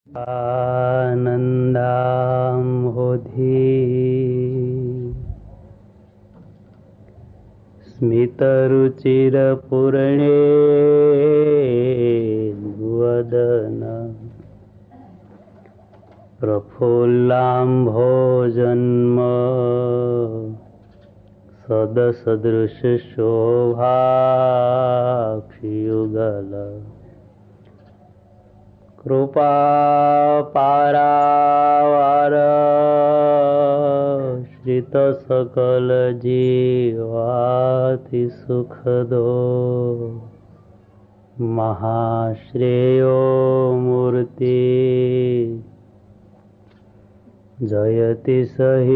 આનંદાંબોધિ સ્મિતરુચિરપૂર્ણેન્દુવદન પ્રફુલ્લાંભોજન્મ સદસદૃશશોભાક્ષિયુગલ કૃપાપારાવાર શ્રિત સકલ જીવાતિ સુખદો મહાશ્રેયો મૂર્તિ જયતિ સહિ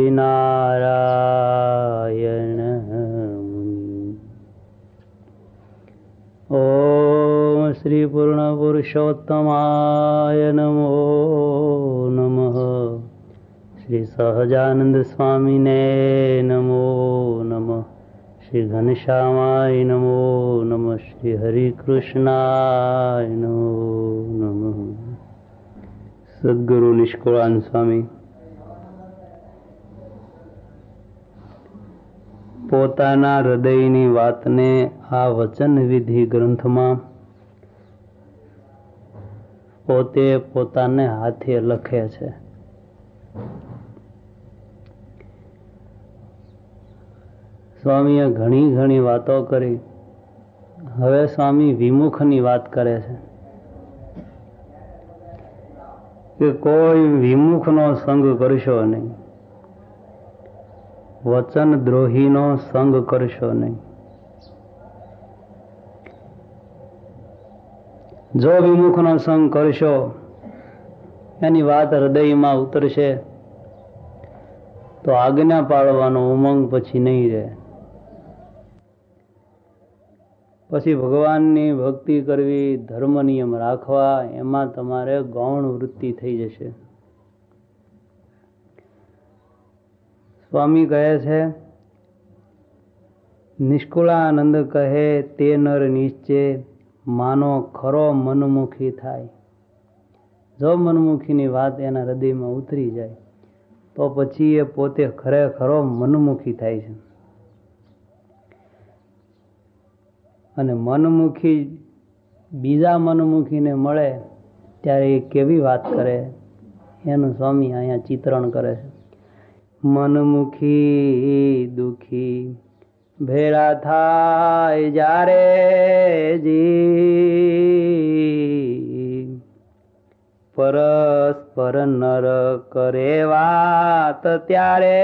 નારાયણ ઓમ શ્રી પૂર્ણ પુરુષોત્તમાય નમો નમઃ. શ્રી સહજાનંદ સ્વામીને નમો નમઃ. શ્રી ઘનશ્યામાય નમો નમઃ. શ્રી હરિકૃષ્ણાય નમો નમઃ. સદ્ગુરુ નિષ્કુળાનંદ સ્વામી પોતાના હૃદયની વાતને આ વચન વિધિ ગ્રંથમાં પોતે પોતાને હાથે લખે છે. સ્વામીએ ઘણી ઘણી વાતો કરી. હવે સ્વામી વિમુખની વાત કરે છે કે કોઈ વિમુખનો સંગ કરશો નહીં, વચન દ્રોહીનો સંગ કરશો નહીં. જો વિમુખનો સંગ કરશો, એની વાત હૃદયમાં ઉતરશે તો આજ્ઞા પાળવાનો ઉમંગ પછી નહીં રહે. પછી ભગવાનની ભક્તિ કરવી, ધર્મ નિયમ રાખવા, એમાં તમારે ગૌણ વૃત્તિ થઈ જશે. સ્વામી કહે છે, નિષ્કુળાનંદ કહે તે નર નિશ્ચય માનો ખરો મનમુખી થાય. જો મનમુખીની વાત એના હૃદયમાં ઉતરી જાય તો પછી એ પોતે ખરેખરો મનમુખી થાય છે. અને મનમુખી બીજા મનમુખીને મળે ત્યારે એ કેવી વાત કરે એનું સ્વામી અહીંયા ચિત્રણ કરે છે. મનમુખી દુખી ભેળા થાય જ્યારે જી, પરસ્પર નર કરે વાત ત્યારે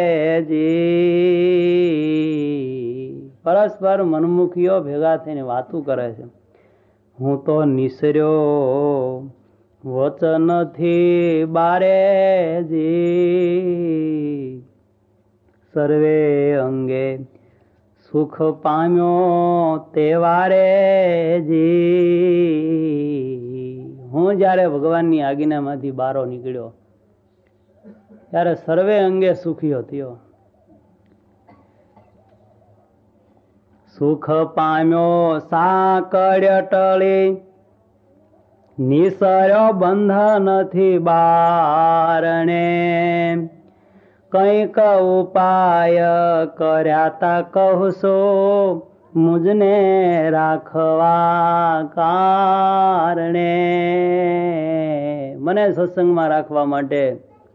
જી. પરસ્પર મનમુખીઓ ભેગા થઈને વાતું કરે છે. હું તો નિસર્યો વચનથી બારે જી, સર્વે અંગે સુખ પામ્યો તેવારે જી. હું જ્યારે ભગવાનની આજ્ઞામાંથી બારો નીકળ્યો ત્યારે સર્વે અંગે સુખીઓ થયો. સુખ પામ્યો સાકળ્ય ટળી, નિસર્યો બંધનથી બારણે, કંઈક ઉપાય કર્યા તા કહશો મુજને રાખવા કારણે. મને સત્સંગમાં રાખવા માટે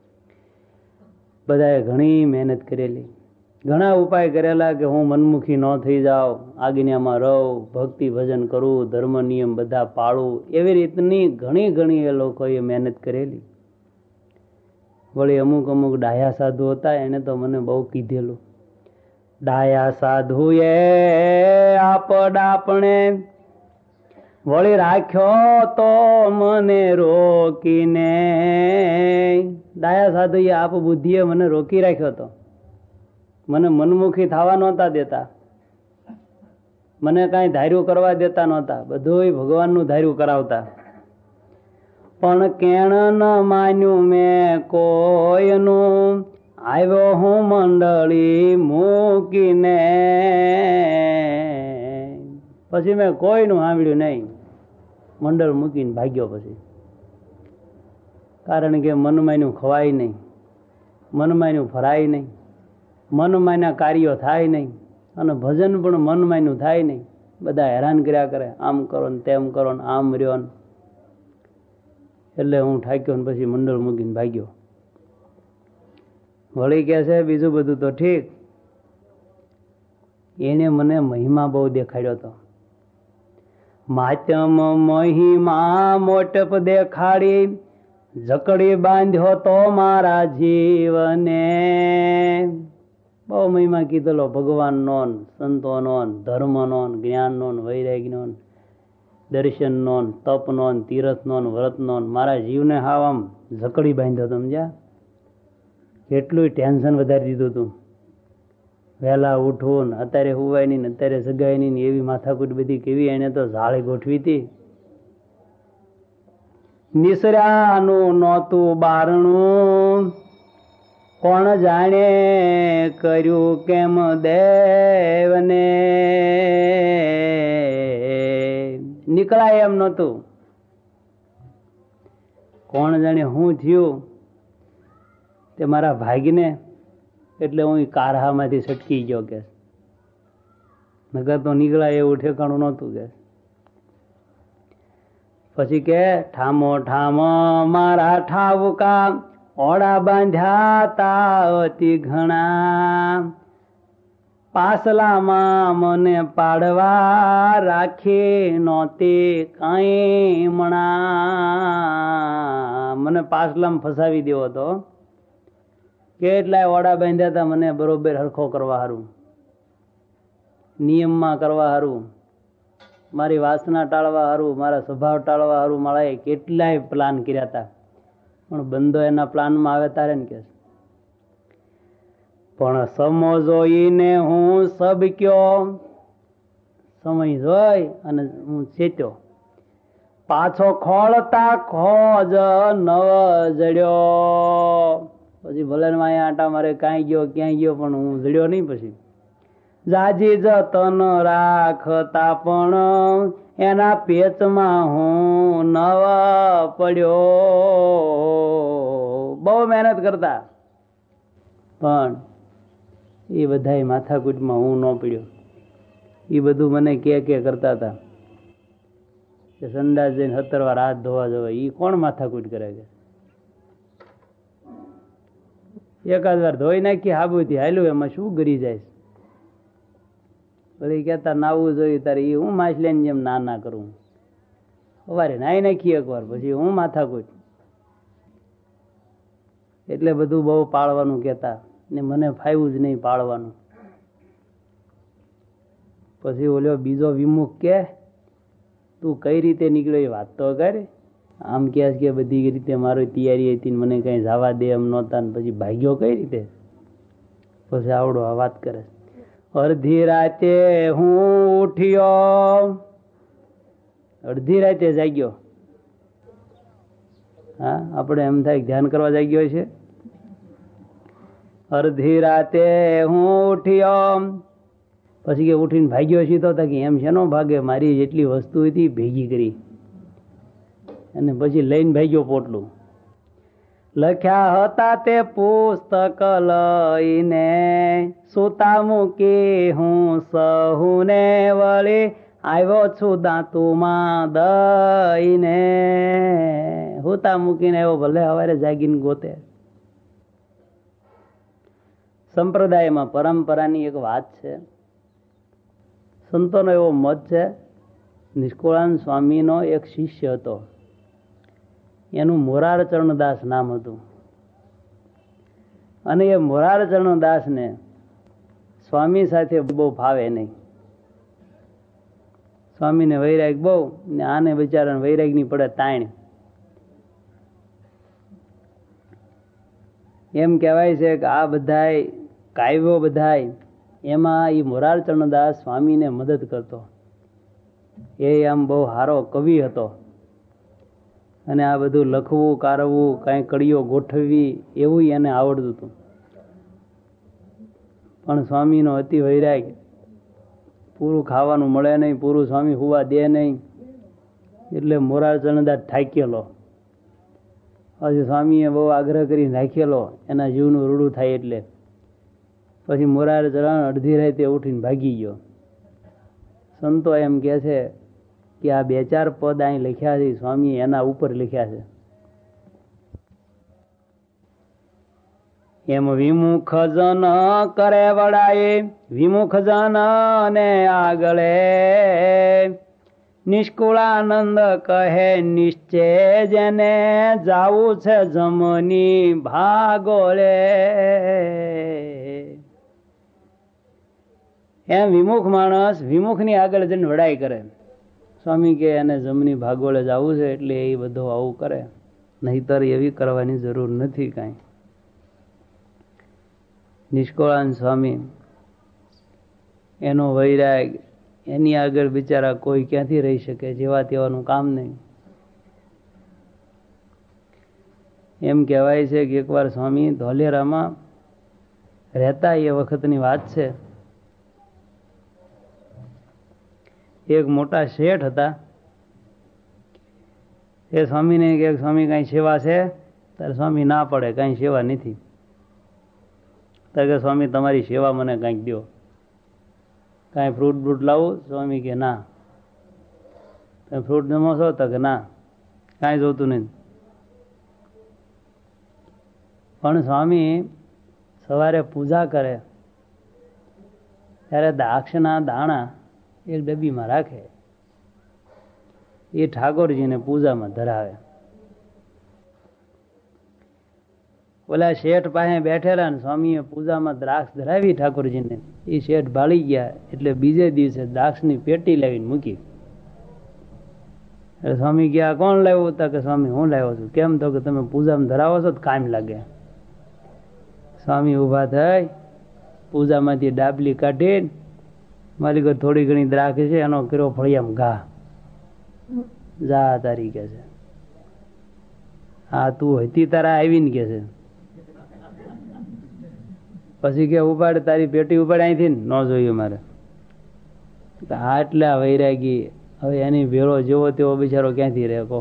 બધાએ ઘણી મહેનત કરેલી, ઘણા ઉપાય કરેલા કે હું મનમુખી ન થઈ જાઉં, આજ્ઞામાં રહું, ભક્તિ ભજન કરું, ધર્મ નિયમ બધા પાળું. એવી રીતની ઘણી ઘણી એ લોકોએ મહેનત કરેલી. વળી અમુક અમુક ડાયા સાધુ હતા, એને તો મને બહુ કીધેલું. ડાયા સાધુએ આપણે વળી રાખ્યો તો મને રોકીને. ડાયા સાધુએ આપ બુદ્ધિએ મને રોકી રાખ્યો હતો. મને મનમુખી થવા નહોતા દેતા, મને કાંઈ ધાર્યું કરવા દેતા નહોતા, બધું ભગવાનનું ધાર્યું કરાવતા. પણ કેણ ન માન્યું મેં કોઈનું, આવ્યો હું મંડળી મૂકીને. પછી મેં કોઈનું સાંભળ્યું નહીં, મંડળ મૂકીને ભાગ્યો. પછી કારણ કે મનમાંયનું ખવાય નહીં, મનમાંયનું ફરાય નહીં, મનમાંયના કાર્યો થાય નહીં, અને ભજન પણ મનમાંયનું થાય નહીં. બધા હેરાન કર્યા કરે, આમ કરો ને તેમ કરો ને આમ રહ્યો ને. એટલે હું થાક્યો ને પછી મંડળ મૂકીને ભાગ્યો. વળી કે છે બીજું બધું તો ઠીક, એને મને મહિમા બહુ દેખાડ્યો હતો. માત્યમ મહિમા મોટપ દેખાડી, જકડી બાંધ્યો તો મારા જીવને. બહુ મહિમા કીધેલો ભગવાનનો, સંતોનો, ધર્મનો, જ્ઞાનનો, વૈરાગ્યનો, દર્શનનો, તપનો, તીર્થનો, વ્રતનો. મારા જીવને હાવ આમ જકડી બાંધ્યો. સમજ્યા? કેટલું ટેન્શન વધારી દીધું હતું. વહેલા ઉઠવું ને અત્યારે હુવાય નહીં ને અત્યારે સગાય નહીં, એવી માથાકૂટ બધી કેવી એને તો ઝાડે ગોઠવી હતી. નિસર્યાનું નહોતું બારણું, કોણ જાણે કર્યું કેમ દેવને. નીકળાય એમ નહોતું. કોણ જાણે હું થયું તે મારા ભાગીને. એટલે હું કારહામાંથી સટકી ગયો કે નગર તો નીકળાય એવું ઠેકાણું નહોતું કે. પછી કે ઠામો ઠામો મારા ઠાવકા, ઓડા બાંધ્યા તા અતિ ઘણા. પાસલામાં મને પાડવા રાખી નહોતી કાંઈ મણા. મને પાસલામાં ફસાવી દેવો હતો. કેટલાય ઓડા બાંધ્યા હતા મને બરોબર હરખો કરવા હારું, નિયમમાં કરવા હારું, મારી વાસના ટાળવા હારું, મારા સ્વભાવ ટાળવા હારું. મારા કેટલાય પ્લાન કર્યા હતા, પણ બંધો એના પ્લાનમાં આવે તારે ને કે. પણ સમો જોઈને હું સબ કયો, સમય જોઈ અને હું ચેત્યો. પાછો ખોળતા ખોજ નવ જડ્યો. પછી ભલે અહીંયા આટા મારે કાંઈ ગયો ક્યાંય ગયો, પણ હું જડ્યો નહીં. પછી જાજી જતન રાખતા પણ એના પેચમાં હું નવ પડ્યો. બહુ મહેનત કરતા પણ એ બધા માથાકૂટમાં હું ન પડ્યો. એ બધું મને કે કરતા હતા કે સંડાસ જઈને 17 વાર હાથ ધોવા જવાય. એ કોણ માથાકૂટ કરે કે? એકાદ વાર ધોઈ નાખી હાબુથી હાલ્યું, એમાં શું ગરી જાય? બધી કહેતા નાવું જોઈએ તારે. એ હું માછલીની જેમ ના કરું. સવારે નાઈ નાખી એકવાર, પછી હું માથાકૂટ. એટલે બધું બહુ પાળવાનું કહેતા ને મને ફાવ્યું જ નહીં પાળવાનું. પછી ઓલો બીજો વિમુખ કે તું કઈ રીતે નીકળ્યો એ વાત તો કરે. આમ કે બધી રીતે મારી તૈયારી હતી, મને કઈ જવા દે એમ નહોતા, ને પછી ભાગ્યો કઈ રીતે. પછી આવડો આ વાત કરે. અડધી રાતે હું ઉઠ્યો, અડધી રાતે જાગ્યો. હા, આપણે એમ થાય ધ્યાન કરવા જાગ્યો છે. અડધી રાતે હું ઉઠ્યો. પછી કે ઉઠીને ભાગ્યો સીધો હતા કે એમ છે નો ભાગે, મારી જેટલી વસ્તુ હતી ભેગી કરી અને પછી લઈને ભાગ્યો પોટલું. લખ્યા હતા તે પુસ્તક લઈને, સુતા મૂકી હું સહુને વળી આવ્યો છું દાંતુમાં દઈને. હુતા મૂકીને આવ્યો, ભલે સવારે જાગીને ગોતે. સંપ્રદાયમાં પરંપરાની એક વાત છે, સંતોનો એવો મત છે. નિષ્કુળાનંદ સ્વામીનો એક શિષ્ય હતો, એનું મોરારચરણદાસ નામ હતું. અને એ મોરારચરણદાસને સ્વામી સાથે બહુ ફાવે નહીં. સ્વામીને વૈરાગ બહુ, ને આને બિચારાને વૈરાગની પડે તાણ. એમ કહેવાય છે કે આ બધાય કાવ્યો બધાય એમાં એ મોરારચરણદાસ સ્વામીને મદદ કરતો. એ આમ બહુ સારો કવિ હતો, અને આ બધું લખવું, કારવું, કાંઈ કડીઓ ગોઠવવી એવું એને આવડતું હતું. પણ સ્વામીનો અતિ વૈરાગ, પૂરું ખાવાનું મળે નહીં, પૂરું સ્વામી હુવા દે નહીં. એટલે મોરારચરણદાસ થાકેલો. પછી સ્વામીએ બહુ આગ્રહ કરી નાખેલો એના જીવનું રૂડું થાય એટલે. પછી મોરારે ચરણ અડધી રાતે ઉઠીને ભાગી ગયો. સંતો એમ કહે છે કે આ 2-4 પદ અહીં લખ્યા છે સ્વામીએ એના ઉપર લખ્યા છે. એમ વિમુખ જન કરે વડાએ વિમુખ જન ને આગળે નિષ્કુળાનંદ કહે નિશ્ચય જેને જાવું છે જમની ભાગોળે. એમ વિમુખ માણસ વિમુખની આગળ જઈને વડાઈ કરે. સ્વામી કે એને જમની ભાગોળે જવું છે એટલે એ બધું આવું કરે, નહીતર એવી કરવાની જરૂર નથી કાંઈ. નિષ્કુળાનંદ સ્વામી એનો વૈરાગ એની આગળ બિચારા કોઈ ક્યાંથી રહી શકે, જેવા તેવાનું કામ નહીં. એમ કહેવાય છે કે એકવાર સ્વામી ધોલેરામાં રહેતા એ વખતની વાત છે. એક મોટા શેઠ હતા. એ સ્વામીને કે સ્વામી કાંઈ સેવા છે? ત્યારે સ્વામી ના પડે, કાંઈ સેવા નથી. ત્યારે કે સ્વામી તમારી સેવા મને કાંઈક દો, કાંઈ ફ્રૂટ બ્રૂટ લાવું? સ્વામી કે ના. તમે ફ્રૂટ જમો છો? તો કે ના, કાંઈ જોતું નહીં. પણ સ્વામી સવારે પૂજા કરે ત્યારે દ્રાક્ષના દાણા એક ડબ્બીમાં રાખે, એ ઠાકોરજીને પૂજામાં ધરાવે. ઓલા શેઠ પાસે બેઠેલા ને સ્વામીએ પૂજામાં દ્રાક્ષ ધરાવી ઠાકોરજીને. એ શેઠ ભાળી ગયા એટલે બીજે દિવસે દ્રાક્ષની પેટી લાવીને મૂકી. એટલે સ્વામી ગયા કોણ લાવ્યું? હતા કે સ્વામી હું લાવ્યો છું. કેમ? તો કે તમે પૂજામાં ધરાવો છો તો કામ લાગે. સ્વામી ઊભા થઈ પૂજામાંથી ડાબલી કાઢીને મારી ઘર થોડી ઘણી દ્રાક્ષ છે એનો કર્યો ફળિયામ ઘા. જા તારી કે છે, હા તું હતી તારા આવીને કે છે. પછી કે ઉપાડ તારી પેટી ઉપાડ અહીંથી ન જોયું મારે. આટલા વૈરાગી હવે એની ભેળો જેવો તેવો બિચારો ક્યાંથી રહે કહો.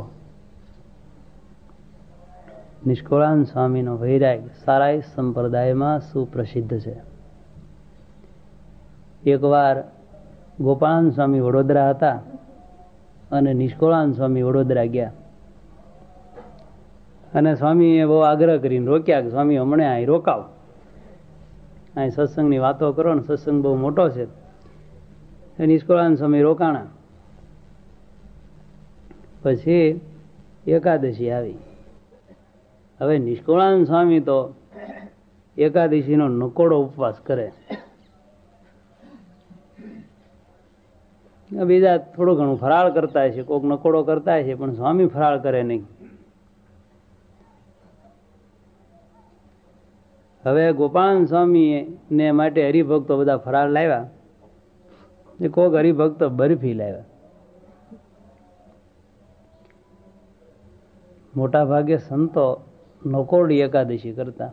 નિષ્કુળાનંદ સ્વામીનો વૈરાગ સારા સંપ્રદાયમાં સુપ્રસિદ્ધ છે. એકવાર ગોપાળાનંદ સ્વામી વડોદરા હતા અને નિષ્કુળાનંદ સ્વામી વડોદરા ગયા અને સ્વામીએ બહુ આગ્રહ કરીને રોક્યા કે સ્વામી હમણાં અહીં રોકાવ, અહીં સત્સંગની વાતો કરો ને, સત્સંગ બહુ મોટો છે. નિષ્કુળાનંદ સ્વામી રોકાણા. પછી એકાદશી આવી. હવે નિષ્કુળાનંદ સ્વામી તો એકાદશીનો નકોડો ઉપવાસ કરે, બીજા થોડું ઘણું ફરાળ કરતા હશે, કોઈક નકોડો કરતા હશે, પણ સ્વામી ફરાળ કરે નહીં. હવે ગોપાળાનંદ સ્વામી ને માટે હરિભક્તો બધા ફરાળ લાવ્યા. કોઈક હરિભક્તો બરફી લાવ્યા. મોટા ભાગે સંતો નકોરડી એકાદશી કરતા.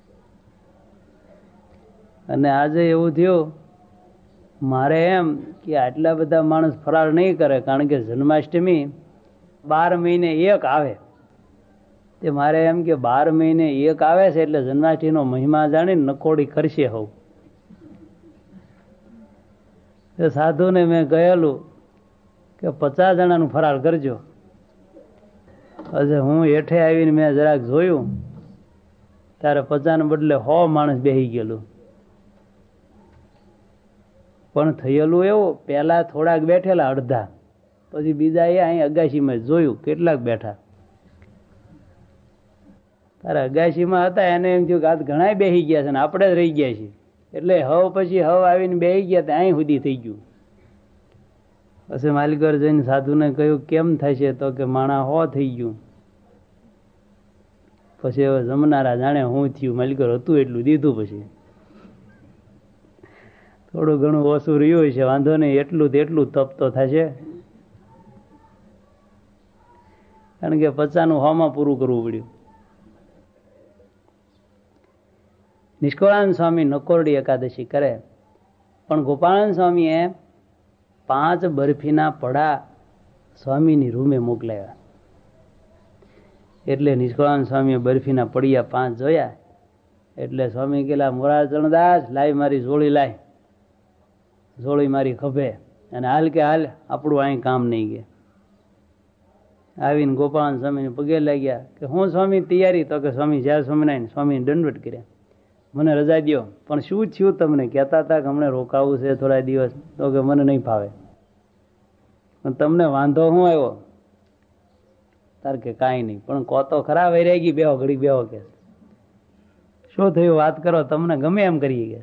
અને આજે એવું થયું મારે એમ કે આટલા બધા માણસ ફરાળ નહીં કરે, કારણ કે જન્માષ્ટમી 12 મહિને એક આવે. તે મારે એમ કે 12 મહિને એક આવે છે એટલે જન્માષ્ટમીનો મહિમા જાણીને નકોડી કરશે. હોવ સાધુને મેં કહેલું કે 50 જણાનું ફરાળ કરજો. પછી હું હેઠે આવીને મેં જરાક જોયું ત્યારે 50 ને બદલે 100 માણસ બેસી ગયેલું. પણ થયેલું એવું, પેલા થોડાક બેઠેલા અડધા, પછી બીજા એ અહીં અગાશીમાં જોયું કેટલાક બેઠા. તારે અગાશીમાં હતા એને એમ થયું કે આ ઘણા બેસી ગયા છે ને આપણે જ રહી ગયા છીએ, એટલે હવ પછી હવ આવીને બેસી ગયા તો અહીં સુધી થઈ ગયું. પછી માલિકર જઈને સાધુને કહ્યું કેમ થશે? તો કે માણા 100 થઈ ગયું. પછી હવે જમનારા જાણે હું થયું, માલિકર હતું એટલું દીધું. પછી થોડું ઘણું ઓછું રહ્યું છે, વાંધો નહીં, એટલું તેટલું તપ તો થશે, કારણ કે 50નું 100માં પૂરું કરવું પડ્યું. નિષ્કુળાનંદ સ્વામી નકોરડી એકાદશી કરે, પણ ગોપાળાનંદ સ્વામીએ 5 બરફીના પડા સ્વામીની રૂમે મોકલાવ્યા. એટલે નિષ્કળાનંદ સ્વામીએ બરફીના પડિયા 5 જોયા. એટલે સ્વામી કહેલા, મોરાર ચરણદાસ, લાય મારી જોડી, લાય જોડી મારી ખભે, અને હાલ કે હાલ, આપણું અહીં કામ નહીં કે. આવીને ગોપાળાનંદ સ્વામીને પગે લાગ્યા કે હું સ્વામી તૈયારી. તો કે સ્વામી જય સ્વામિનારાયણ. સ્વામીને દંડવત કર્યા, મને રજા દ્યો. પણ શું થયું તમને? કહેતા હતા કે હમણે રોકાવું છે થોડા દિવસ. તો કે મને નહીં ફાવે. પણ તમને વાંધો શું આવ્યો? તાર કે કાંઈ નહીં, પણ કહો તો ખરા, વૈરાગી બેહો, ઘડી બેહો. કે શું થયું વાત કરો, તમને ગમે એમ કરીએ. કે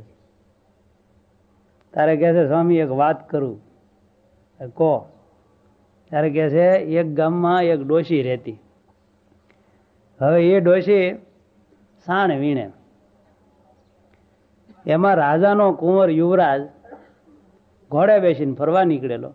તારે કહે છે સ્વામી એક વાત કરું. કહો. ત્યારે કહે છે એક ગામમાં એક ડોશી રહેતી. હવે એ ડોશી સાણ વીણે. એમાં રાજાનો કુંવર યુવરાજ ઘોડે બેસીને ફરવા નીકળેલો.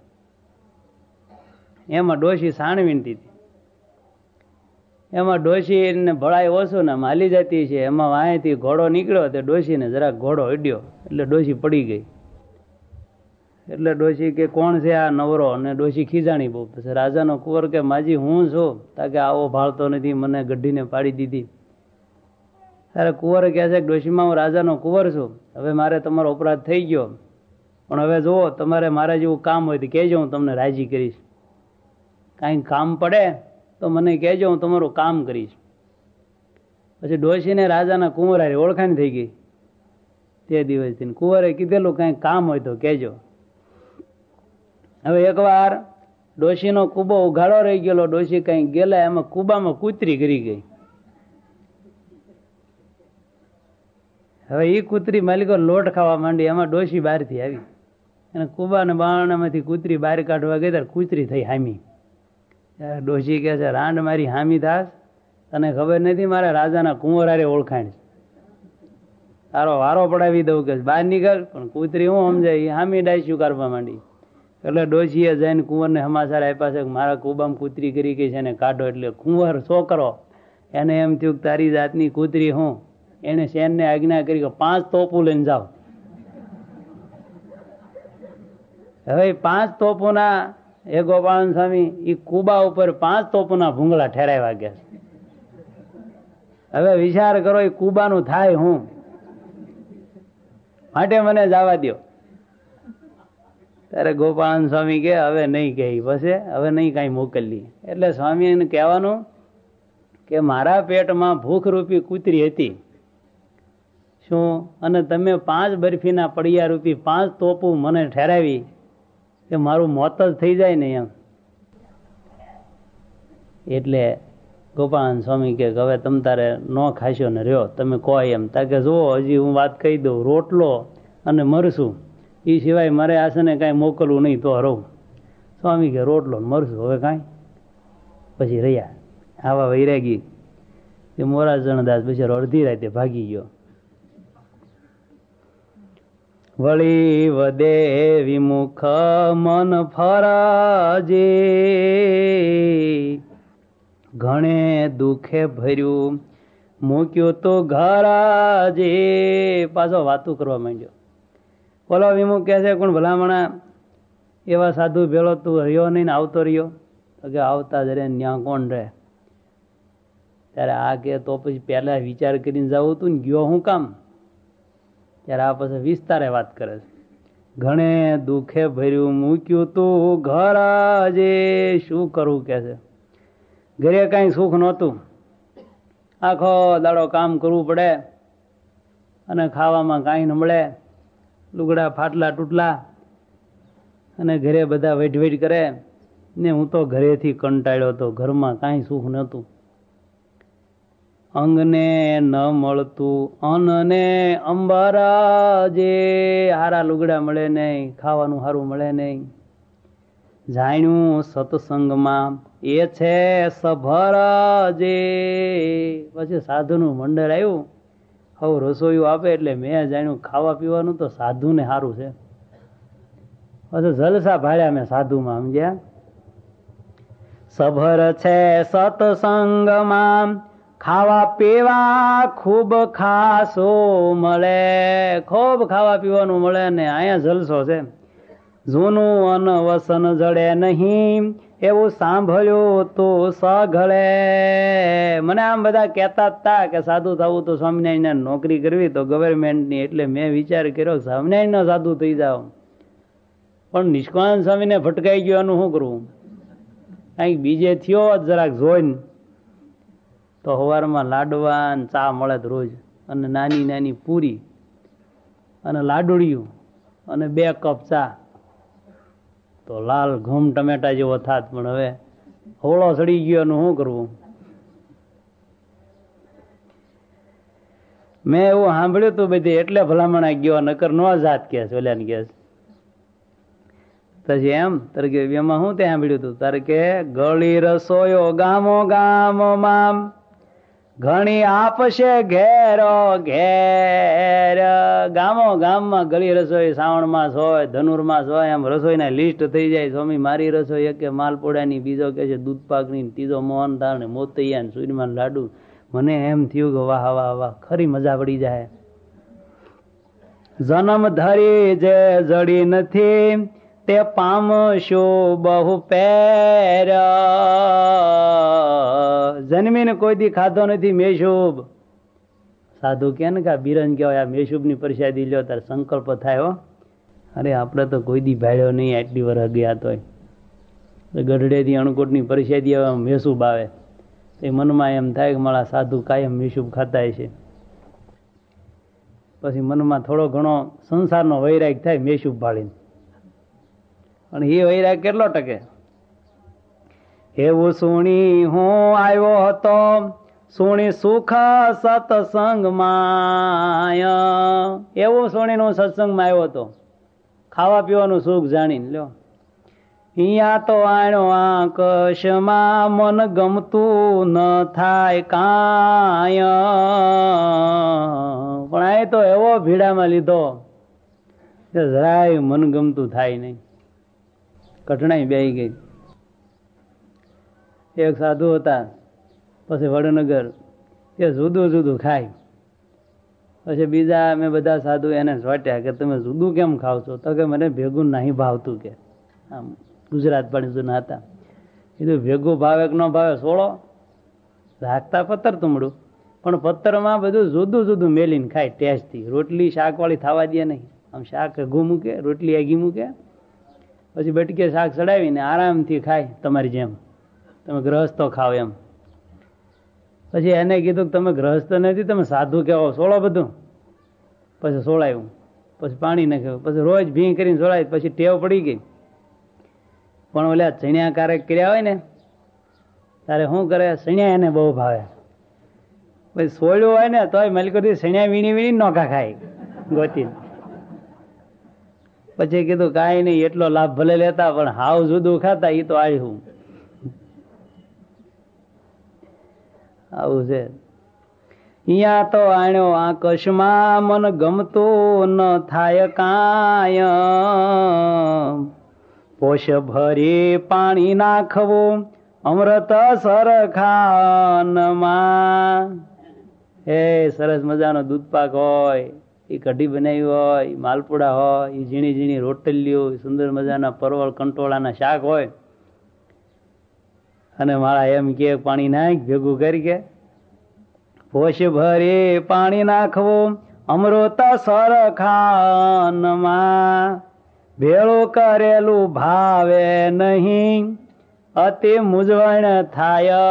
એમાં ડોશી સાણ વીણતી હતી. એમાં ડોશીને ભળાઈ ઓછું ને હાલી જતી છે. એમાં વાંયથી ઘોડો નીકળ્યો તો ડોશીને જરાક ઘોડો અડ્યો, એટલે ડોશી પડી ગઈ. એટલે ડોશી કે કોણ છે આ નવરો? અને ડોશી ખીજાણી બહુ. પછી રાજાનો કુંવર કે માજી હું છું. તાકે આવો ભાળતો નથી, મને ગઢીને પાડી દીધી. ત્યારે કુંવર કહે છે ડોશીમાં હું રાજાનો કુંવર છું, હવે મારે તમારો અપરાધ થઈ ગયો, પણ હવે જુઓ તમારે મારા જેવું કામ હોય તો કહેજો, હું તમને રાજી કરીશ. કાંઈ કામ પડે તો મને કહેજો, હું તમારું કામ કરીશ. પછી ડોશીને રાજાના કુંવર હારે ઓળખાણ થઈ ગઈ તે દિવસથી. કુંવરે કીધેલું કાંઈ કામ હોય તો કહેજો. હવે એકવાર ડોશીનો કૂબો ઉઘાડો રહી ગયેલો. ડોશી કંઈ ગયેલા, એમાં કૂબામાં કૂતરી કરી ગઈ. હવે એ કૂતરી માલિકો લોટ ખાવા માંડી. એમાં ડોશી બહારથી આવી અને કૂબાને બારણામાંથી કૂતરી બહાર કાઢવા ગઈ ત્યારે કૂતરી થઈ હામી. ત્યારે ડોશી કહે છે રાંડ મારી હામી થાસ, તને ખબર નથી મારા રાજાના કુંવર હારે ઓળખાણ છે, તારો વારો પડાવી દઉં. કે બહાર નીકળ. પણ કૂતરી હું સમજાય, એ હામી ડાયસ્યું કાઢવા માંડી. એટલે ડોશીએ જઈને કુંવરને સમાચાર આપ્યા છે કે મારા કૂબામાં કૂતરી કરી ગઈ છે, એને કાઢો. એટલે કુંવર છોકરો એને એમ થયું કે તારી જાતની કૂતરી હું. એને સેનને આજ્ઞા કરી કે 5 તોપું લઈને જાઓ. હવે 5 તોપોના એ ગોપાળાનંદ સ્વામી એ કુબા ઉપર 5 તોપોના ભૂંગળા ઠેરાવ્યા ગયા. હવે વિચાર કરો એ કુબાનું થાય હું, માટે મને જવા દો. ત્યારે ગોપાળાનંદ સ્વામી કે હવે નહીં કહે, પછી હવે નહીં કાંઈ મોકલી. એટલે સ્વામીને કહેવાનું કે મારા પેટમાં ભૂખરૂપી કૂતરી હતી શું, અને તમે 5 બરફીના પડિયા રૂપી 5 તોપું મને ઠેરાવી કે મારું મોત જ થઈ જાય ને એમ. એટલે ગોપાળાનંદ સ્વામી કે હવે તમ તારે ન ખાશો ને રહ્યો, તમે કહો એમ. તાકે જુઓ હજી હું વાત કહી દઉં, રોટલો અને મરસું એ સિવાય મારે આસને કાંઈ મોકલવું નહીં તો રહું. સ્વામી કે રોટલો ને મરસું હવે કાંઈ. પછી રહ્યા આવા વૈરાગી કે મોરાર ચરણદાસ બિચારો અડધી રાતે ભાગી ગયો. વળી વદે વિમુખ મન ફરાજે, ઘણે દુખે ભર્યું મૂક્યું તો ઘરાજે. પાછો વાતું કરવા માંડ્યો. બોલો વિમુખ કહે છે કોણ ભલામણા એવા સાધુ ભેળો તું રહ્યો નહીં ને આવતો રહ્યો? તો કે આવતા જ રે, ન્યા કોણ રહે? ત્યારે આ કે તો પછી પહેલા વિચાર કરીને જવું તું ને ગયો હું કામ? ત્યારે આ પછી વિસ્તારે વાત કરે છે. ઘણે દુખે ભર્યું મૂક્યું તું ઘરાજે. શું કરવું કે છે, ઘરે કાંઈ સુખ નહોતું, આખો દાડો કામ કરવું પડે અને ખાવામાં કાંઈ ન મળે, લુગડા ફાટલા તૂટલા, અને ઘરે બધા વેઠ કરે ને હું તો ઘરેથી કંટાળ્યો હતો, ઘરમાં કાંઈ સુખ નહોતું. અંગને ન મળતું અન્નને અંબારાજે, હારા લુગડા મળે નહીં, ખાવાનું સારું મળે નહીં. જાણ્યું સત્સંગમાં એ છે સભરાજે. પછી સાધુનું મંડળ આવ્યું, હવે રસોઈયું આપે એટલે મેં જાણ્યું ખાવા પીવાનું તો સાધુને સારું છે. પછી જલસા ભાડ્યા મેં સાધુમાં, સમજ્યા? સભર છે સત્સંગમાં, ખાવા પીવા ખૂબ ખાસો મળે, ખૂબ ખાવા પીવાનું મળે ને અહીંયા જલસો છે. જૂનું અન વસન જડે નહીં, એવું સાંભળ્યું તું સઘળે. મને આમ બધા કહેતા હતા કે સાધુ થવું તો સ્વામિનારાયણ નોકરી કરવી તો ગવર્મેન્ટની, એટલે મેં વિચાર કર્યો સ્વામિનારાયણ સાધુ થઈ જાવ. પણ નિષ્કાળાનંદ સ્વામીને ભટકાઈ ગયો, એનું શું કરવું? કંઈક બીજે થયો જરાક જોઈને તો સવારમાં લાડવા ચા મળે રોજ, અને નાની નાની પૂરી અને લાડુડિયું અને 2 કપ ચા, તો લાલ ઘઉં ટમેટા જેવો થાત. પણ હવે હોળો સડી ગયો, એનું શું કરવું? મેં એવું સાંભળ્યું તું બધી, એટલે ભલામણ ગયો, નકર નો જાત કે ઓલ્યાને કે. પછી એમ તારે કે એમાં શું તે સાંભળ્યું તું? તારે કે ગળી રસોયો ગામો ગામમાં ઘણી આપશે ઘેરો ઘેર. ગામો ગામમાં ગળી રસોઈ શ્રાવણ માસ હોય, ધનુર્માસ હોય, એમ રસોઈના લિસ્ટ થઈ જાય. સ્વામી મારી રસોઈ એક કે માલપોડાની, બીજો કે છે દૂધ પાકની, ત્રીજો મોહનથાળ ને મોતૈયા ને સૂરમાં લાડુ. મને એમ થયું કે વાહ વાહ વાહ, ખરી મજા પડી જાય. જન્મ ધરી જે જડી નથી તે પામશો બહુ પેર. જન્મીને કોઈ દી ખાધો નથી મેશુબ. સાધુ કે ને કે બિરંજ કહેવાય, આ મેશુબ ની પ્રસાદી લ્યો તાર સંકલ્પ થાય. હો, અરે આપણે તો કોઈ દી ભાડ્યો નહીં, આટલી વર્ષ ગયા તોય. ગઢડેથી અણકોટની પ્રસાદી આવે, મેશુબ આવે, એ મનમાં એમ થાય કે મારા સાધુ કાયમ મેશુબ ખાતા છે. પછી મનમાં થોડો ઘણો સંસારનો વૈરાગ થાય મેશુબ ભાળીને. અને એ વૈરાગ કેટલો ટકે? એવું સુણી હું આવ્યો હતો, સુણી સુખ સત્સંગમાં. એવું સુણીને હું સત્સંગમાં આવ્યો હતો, ખાવા પીવાનું સુખ જાણીને. લ્યો, અહીંયા તો આણો આકાશમાં મન ગમતું ન થાય કાય. પણ આ તો એવો ભીડામાં લીધો કે જરાય મન ગમતું થાય નહીં. કઠણાઈ બેહી ગઈ. એક સાધુ હતા, પછી વડનગર, એ જુદું જુદું ખાય. પછી બીજા અમે બધા સાધુ એને સોટ્યા કે તમે જુદું કેમ ખાવ છો? તો કે મને ભેગું નહીં ભાવતું. કે આમ ગુજરાત પાણી હતા. કીધું ભેગું ભાવે કે ન ભાવે સોળો, રાખતા પથ્થર તુમડું, પણ પથ્થરમાં બધું જુદું જુદું મેલીને ખાય ટેસ્ટથી. રોટલી શાકવાળી થવા દે નહીં. આમ શાક અઘું મૂકે, રોટલી આગી મૂકે, પછી બટકે શાક ચડાવીને આરામથી ખાય, તમારી જેમ તમે ગ્રહસ્તો ખાવ એમ. પછી એને કીધું કે તમે ગ્રહસ્થ નથી, તમે સાધુ કહેવો, સોળો બધું. પછી સોળાયું, પછી પાણી નાખ્યું, પછી રોજ ભીં કરીને સોળાય. પછી ટેવ પડી ગઈ. પણ ઓલા ચણ્યા કારેક કર્યા હોય ને, તારે શું કરે? સણ્યા એને બહુ ભાવે. પછી સોળ્યું હોય ને તોય મલકોથી સણ્યા વીણી વીણી નોખા ખાય ગોતી. પછી કીધું કાંઈ નહીં, એટલો લાભ ભલે લેતા પણ હાવ જુદું ખાતા, એ તો આવ્યું. આવું છે. અહીંયા તો આણ્યો આકાશમાં મન ગમતું ન થાય કાય. પોષ ભરી પાણી નાખવું અમૃત સરખાનમાં. એ સરસ મજાનો દૂધ પાક હોય, એ કઢી બનાવી હોય, માલપુડા હોય, એ ઝીણી ઝીણી રોટલીઓ, સુંદર મજાના પરવળ કંટોળાના શાક હોય, અને મારા એમ કે પાણી નાખ ભેગું કરી કે પોષ ભરી પાણી નાખવું અમૃત સરખાનમાં. ભેળું કરેલું ભાવે નહીં, અતિ મૂંઝવણ થાય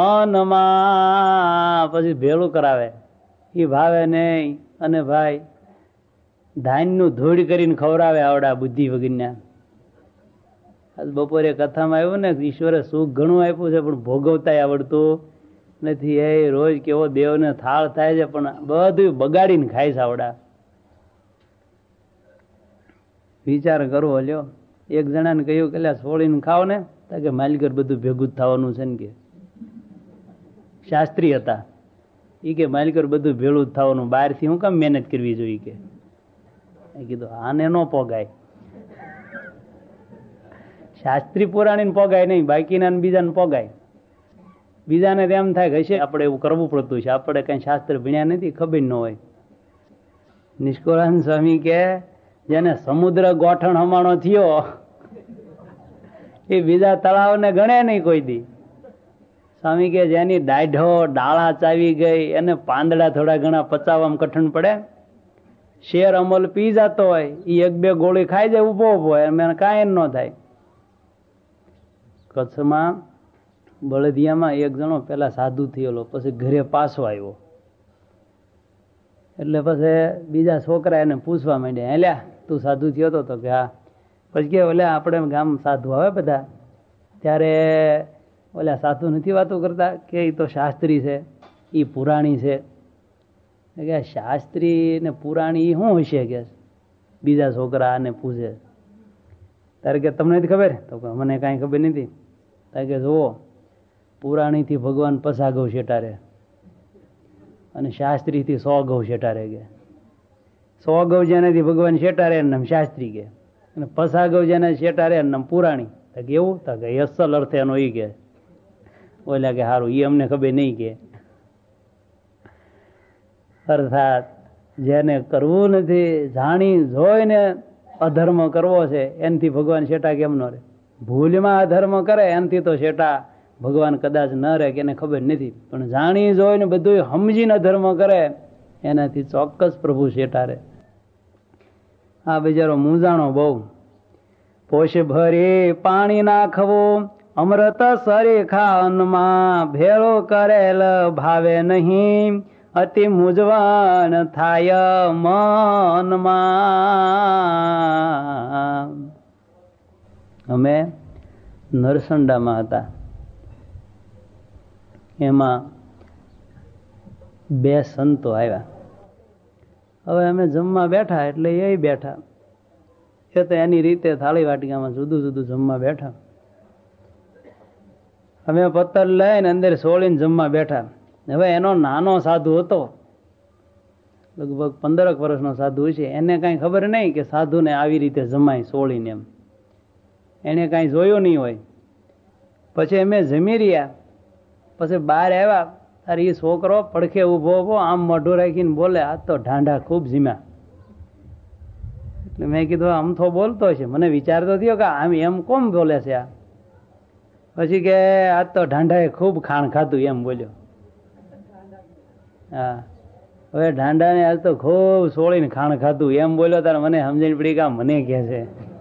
મનમાં. પછી ભેળું કરાવે, એ ભાવે નહીં. અને ભાઈ ધાન્યનું ધૂળ કરીને ખવડાવે આવડા બુદ્ધિ વગરના. આજ બપોરે કથામાં આવ્યું ને, ઈશ્વરે સુખ ઘણું આપ્યું છે પણ ભોગવતા આવડતું નથી. એ રોજ કેવો દેવને થાળ થાય છે પણ બધું બગાડીને ખાય છે આવડા. વિચાર કરવો લ્યો. એક જણાને કહ્યું કે છોડીને ખાવ ને, કે માલિકર બધું ભેગું જ થવાનું છે ને. કે શાસ્ત્રી હતા, એ કે માલિકર બધું ભેળું જ થવાનું, બહારથી હું કામ મહેનત કરવી જોઈએ. કે કીધું આને ન પોગાય. શાસ્ત્રી પુરાણી પોગાય નહીં, બાકીના બીજાને પોગાય. બીજાને એમ થાય કે હશે આપણે એવું કરવું પડતું છે, આપણે કઈ શાસ્ત્ર ભણ્યા નથી, ખબર ન હોય. નિષ્કુળાનંદ સ્વામી કે જેને સમુદ્ર ગોઠણ હમાણો થયો એ બીજા તળાવને ગણે નહીં કોઈ દી. સ્વામી કે જેની દાઢો ડાળા ચાવી ગઈ એને પાંદડા થોડા ઘણા પચાવવામાં કઠણ પડે. શેર અમલ પી જતો હોય એ એક બે ગોળી ખાઈ જાય ઉભો ઉભો હોય એને કાંઈ ન થાય. કચ્છમાં બળદિયામાં એક જણો પેલા સાધુ થયેલો, પછી ઘરે પાછો આવ્યો. એટલે પછી બીજા છોકરા એને પૂછવા માંડ્યા, હેલ્યા તું સાધુ થયો હતો? તો કે હા. પછી કે ઓલા આપણે ગામ સાધુ આવે બધા, ત્યારે ઓલા સાધુ નથી વાતો કરતા કે એ તો શાસ્ત્રી છે, એ પુરાણી છે. કે શાસ્ત્રી ને પુરાણી એ શું હશે? કે બીજા છોકરા આને પૂછે. ત્યારે કે તમને નથી ખબર? તો મને કાંઈ ખબર નથી. ત્યારે કે જુઓ, પુરાણીથી ભગવાન 50 ગૌ શેટારે અને શાસ્ત્રીથી 100 ગૌ શેટારે. કે 100 ગૌ જેનાથી ભગવાન શેટારે એનું નામ શાસ્ત્રી કે, અને 50 ગૌ જેને શેટારે એનું નામ પુરાણી. તો કે એવું? તો કે અસલ અર્થ એનો ઈ કે. ઓલા કે સારું, એ અમને ખબર નહીં. કે અર્થાત જેને કરવું નથી, જાણી જોઈને અધર્મ કરવો છે, એનાથી ભગવાન શેટા કેમ ન રહે? ભૂલમાં અધર્મ કરે એનાથી તો શેટા ભગવાન કદાચ ન રહે કે એને ખબર નથી, પણ જાણી જોઈને બધું સમજીને અધર્મ કરે એનાથી ચોક્કસ પ્રભુ શેટા રહે. આ બિચારો મૂંઝાણો બહુ. પોષ ભરી પાણી નાખવું અમૃત સરીખા અન્નમાં, ભેળો કરેલ ભાવે નહીં, અતિ મૂંઝવણ થાય મનમાં. અમે નરસંડામાં હતા, એમાં 2 સંતો આવ્યા. હવે અમે જમવા બેઠા એટલે એ બેઠા. એ તો એની રીતે થાળી વાટિકામાં જુદું જુદું જમવા બેઠા. અમે પત્તર લઈને અંદર સોળીને જમવા બેઠા. હવે એનો નાનો સાધુ હતો, લગભગ 15 વર્ષનો સાધુ છે. એને કાંઈ ખબર નહીં કે સાધુને આવી રીતે જમાય સોળીને એમ. એને કાંઈ જોયું નહીં હોય. પછી અમે જમી રહ્યા, પછી બહાર આવ્યા ત્યારે એ છોકરો પડખે ઊભો ઊભો આમ મોઢું રાખીને બોલે, આ તો ઢાંઢા ખૂબ જીમ્યા. એટલે મેં કીધું આમ તો બોલતો છે. મને વિચાર તો થયો કે આમ એમ કોમ બોલે છે આ? પછી કે આ તો ઢાંઢાએ ખૂબ ખાણ ખાધું એમ બોલ્યો. હા, હવે ઢાંઢાને આજ તો ખૂબ સોળીને ખાણ ખાધું એમ બોલ્યો. તારે મને સમજણ પડી કે મને કહે છે.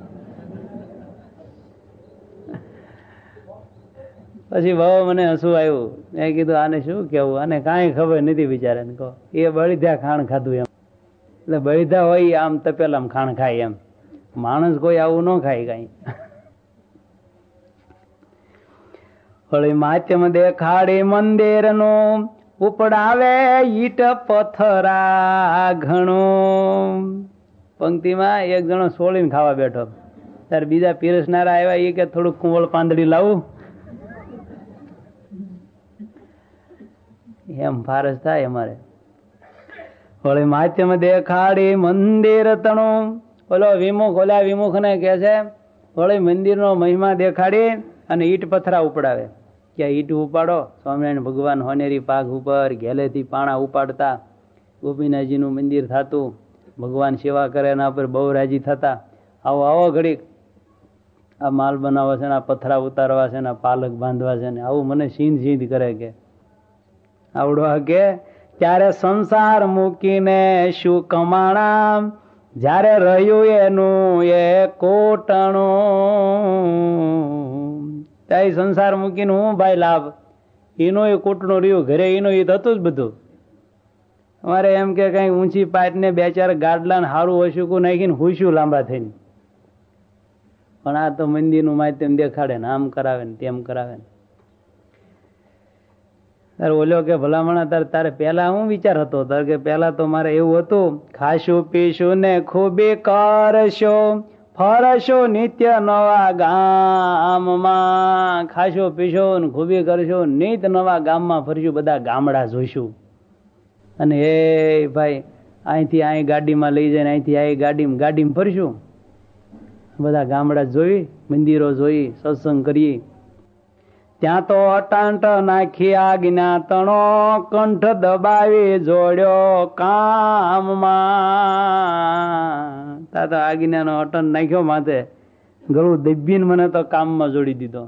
પછી બહુ મને હસવું આવ્યું. મેં કીધું આને શું કેવું, આને કાંઈ ખબર નથી બિચારાને. કહો એ બળીધા ખાણ ખાધું એમ. એટલે બળીધા હોય આમ તપેલામાં ખાણ ખાય એમ. માણસ કોઈ આવું ન ખાય કાંઈ. વળી માધ્યમ દેખાડે મંદિરનું, ઉપડાવે ઈટ પથરા ઘણું. પંક્તિમાં એક જણો સોળીને ખાવા બેઠો, ત્યારે બીજા પીરસનારા આવ્યા. એ કે થોડુંક કુંવળ પાંદડી લાવું. એમ ફારસ થાય અમારે. વળી માધ્યમ દેખાડી મંદિર તણું, ઓલો વિમુખ ઓલા વિમુખ ને કે છે, વળી મંદિરનો મહિમા દેખાડી અને ઈટ પથરા ઉપડાવે. કે ઈટ ઉપાડો. સ્વામિનારાયણ ભગવાન હોનેરી પાક ઉપર ઘેલેથી પાણા ઉપાડતા, ગોપીનાથજીનું મંદિર થતું, ભગવાન સેવા કરે એના પર બહુ રાજી થતા. આવો આવો ઘડીક આ માલ બનાવવા છે ને, આ પથરા ઉતારવા છે ને, આ પાલક બાંધવા છે ને, આવું મને સીંધ સીંધ કરે. કે આવડો કે ત્યારે સંસાર મૂકીને શું કમાણા, જ્યારે રહ્યું એનું એ કોટણું. ત્યાં સંસાર મૂકીને હું ભાઈ લાભ? એનું એ કૂટણું રહ્યું ઘરે, એનું એ થતું જ બધું. અમારે એમ કે કઈ ઊંચી પાટને 2-4 ગાડલા ને સારું ઓછું નાખીને હુંશું લાંબા થઈને. પણ આ તો મંદિરનું માધ્યમ દેખાડે ને, આમ કરાવે ને તેમ કરાવે ને. તારે ઓલો કે ભલામણા તારે પેલા હું વિચાર હતો? તારે કે પેલા તો મારે એવું હતું, ખાશું પીશું ને ખૂબી કરશો, ફરશો નિત્ય નવા ગામમાં. ખાશો પીશો ને ખૂબી કરશો, નિત્ય નવા ગામમાં ફરશું, બધા ગામડા જોઈશું. અને એ ભાઈ અહીંથી અહીં ગાડીમાં લઈ જાય, અહીંથી અહીં ગાડીમાં ફરશું, બધા ગામડા જોઈ, મંદિરો જોઈ, સત્સંગ કરી. ત્યાં તો અટાંટ નાખી આજ્ઞા તણો, કંઠ દબાવી જોડ્યો કામમાં. ત્યાં તો આજ્ઞાનો અટંટ નાખ્યો માથે, ગળું દબીને મને તો કામમાં જોડી દીધો.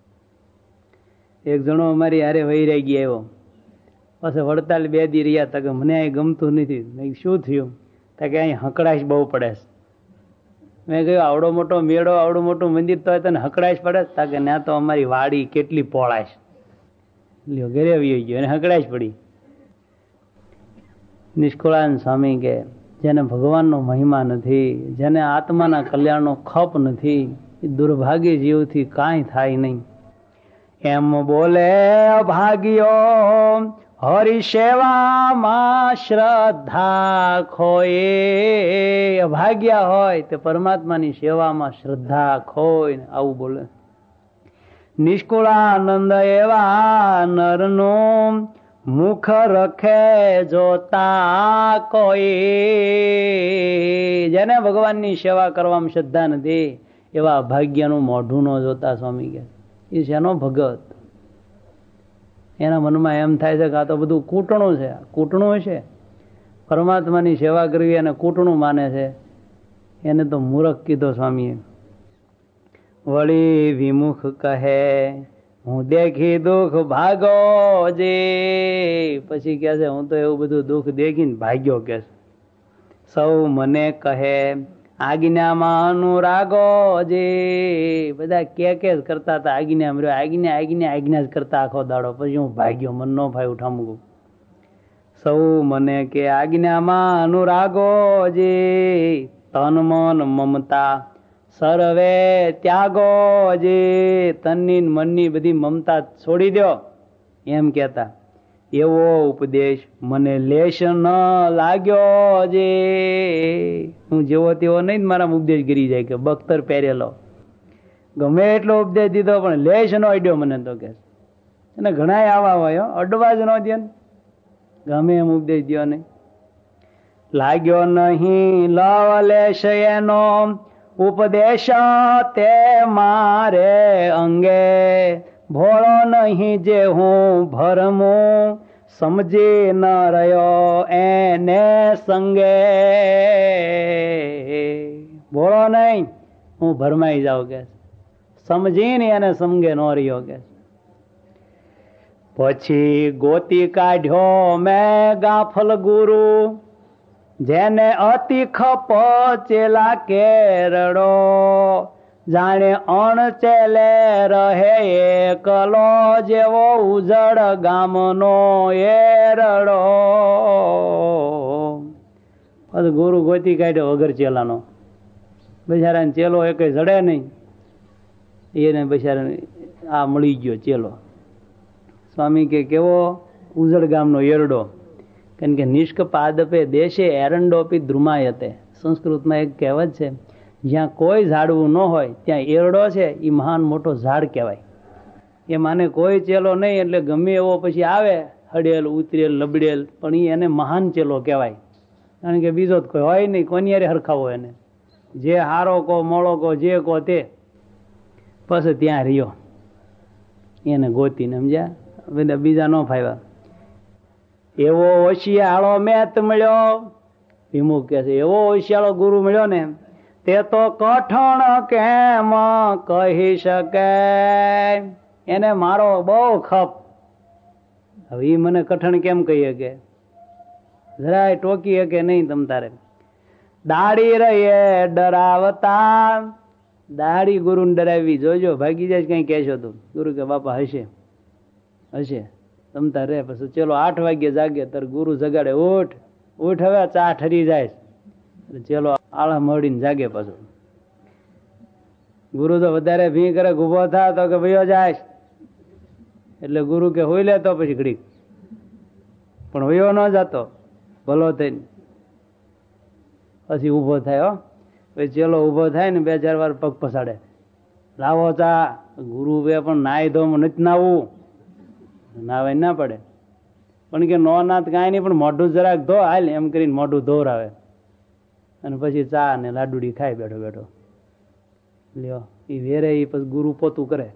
એક જણો અમારી હારે વૈરાઈ ગયા આવ્યો, પછી વડતાલ 2 દી રહ્યા તા કે મને અહીં ગમતું નથી. મેં શું થયું? તા કે અહીં હકડાશ બહુ પડે છે. મેં કહ્યું આવડો મોટો મેળો, આવડું મોટું મંદિર તો તને હકડાશ પડે? તા કે ના, તો અમારી વાડી કેટલી પોળાશ. લ્યો, ઘરે આવી ગયો અને હકડાશ પડી. નિષ્કુળાનંદ સ્વામી કે જેને ભગવાનનો મહિમા નથી, જેને આત્માના કલ્યાણનો ખપ નથી, એ દુર્ભાગ્ય જીવથી કાંઈ થાય નહીં. એમ બોલે અભાગ્યો હરિ સેવામાં શ્રદ્ધા ખોય. અભાગ્યા હોય તે પરમાત્માની સેવામાં શ્રદ્ધા ખોય, આવું બોલે. નિષ્કુળાનંદ એવા નરનું મુખ રખે જોતા કોઈ. જેને ભગવાનની સેવા કરવામાં શ્રદ્ધા નથી એવા અભાગ્યનું મોઢું ન જોતા. સ્વામી કે એ શેનો ભગત? એના મનમાં એમ થાય છે કે આ તો બધું કૂટણું છે. કૂટણું છે, પરમાત્માની સેવા કરવી અને કૂટણું માને છે, એને તો મૂર્ખ કીધો સ્વામીએ. વળી વિમુખ કહે હું દેખી દુઃખ ભાગો જે. પછી કે છે હું તો એવું બધું દુઃખ દેખીને ભાગ્યો કે. સૌ મને કહે આજ્ઞામાં અનુરાગો જે. બધા કે જ કરતા હતા આજ્ઞા મળ્યો, આજ્ઞા આજ્ઞા આજ્ઞા જ કરતા આખો દાડો. પછી હું ભાગ્યો, મન ન ભાઈ ઉઠામું. સૌ મને કે આજ્ઞામાં અનુરાગો જે. તન મન મમતા સર્વે ત્યાગો જે. તનની મનની બધી મમતા છોડી દો એમ કેતા. એવો ઉપદેશ મને લેશ ન લાગ્યો જે. હું જેવો તેવો નહીં મારા ઉપદેશ કરી જાય કે બખ્તર પહેરેલો. ગમે એટલો ઉપદેશ દીધો પણ લેશ નો અડ્યો મને તો કે. અને ઘણા આવા હોય, અડવા જ ન દે, ગમે એમ ઉપદેશ દો નહીં. લાગ્યો નહીં લવલેશ એનો ઉપદેશ તે મારે અંગે. ભોળો નહીં જે હું ભરમું સમજી ન રહ્યો એને સંગે. ભોળો નહીં, હું ભરમાઈ જાઉં કે, સમજીને એને સંગે ન રહ્યો કે. પછી ગોતી કાઢ્યો મેં ગાફલ ગુરુ, જેને અતિ ખપ ચેલા કેરડો. જાણે અણચેલે રહે એકલો, જેવો ઉજળ ગામનો એરડો. ગુરુ ગોતી કાઢ્યો વગર ચેલાનો. બિચારાને ચેલો એક જડે નહીં, એને બિચારાને આ મળી ગયો ચેલો. સ્વામી કે કેવો ઉજળ ગામનો એરડો. કારણ કે નિષ્કપાદપે દેશે એરંડોપી દ્રુમાયતે. સંસ્કૃતમાં એક કહેવત છે, જ્યાં કોઈ ઝાડવું ન હોય ત્યાં એરડો છે એ મહાન મોટો ઝાડ કહેવાય. એ માને કોઈ ચેલો નહીં, એટલે ગમે એવો પછી આવે હડેલ ઉતરેલ લબડેલ, પણ એને મહાન ચેલો કહેવાય. કારણ કે બીજો કોઈ હોય નહીં, કોની યારે હરખાવો એને. જે હારો કો મોળો કો જે કો તે, પછી ત્યાં રહ્યો એને ગોતીને. સમજ્યા? બધા બીજા ન ફાવ્યા. એવો હોશિયાળો મેત મળ્યો. વિમુખ કે છે એવો હોશિયાળો ગુરુ મળ્યો ને, તે તો કઠણ કેમ કહી શકે. એને મારો બહુ ખપ. હવે એ મને કઠણ કેમ કહી શકે? જરાય ટોકી શકે નહીં તમ તારે. દાડી રહીએ ડરાવતા. દાડી ગુરુને ડરાવી જોજો, ભાગી જાય કઈ કહેશો તું. ગુરુ કે બાપા હશે હશે તમ તારે. પછી ચલો 8 વાગ્યે જાગે તાર ગુરુ જગાડે, ઉઠ ઉઠ હવે ચા ઠરી જાય. ચલો આળા મળીને જાગે. પાછું ગુરુ તો વધારે ભી કરે, ઉભો થા તો કે ભયો જાય. એટલે ગુરુ કે હોઈ લે તો પછી ઘડીક, પણ વયો ન જતો ભલો થઈને. પછી ઊભો થાય. પછી ચેલો ઊભો થાય ને 2-4 વાર પગ પસાડે, લાવો ચા. ગુરુ પણ નાય ધોમ નથી નાવું, નાવાય ના પડે. પણ કે નો નાથ કાંઈ નહીં, પણ મોઢું જરાક ધો હાલ એમ કરીને મોઢું ધોરાવે. અને પછી ચા ને લાડુડી ખાય બેઠો બેઠો. લ્યો એ વેરે એ પછી ગુરુ પોતું કરે.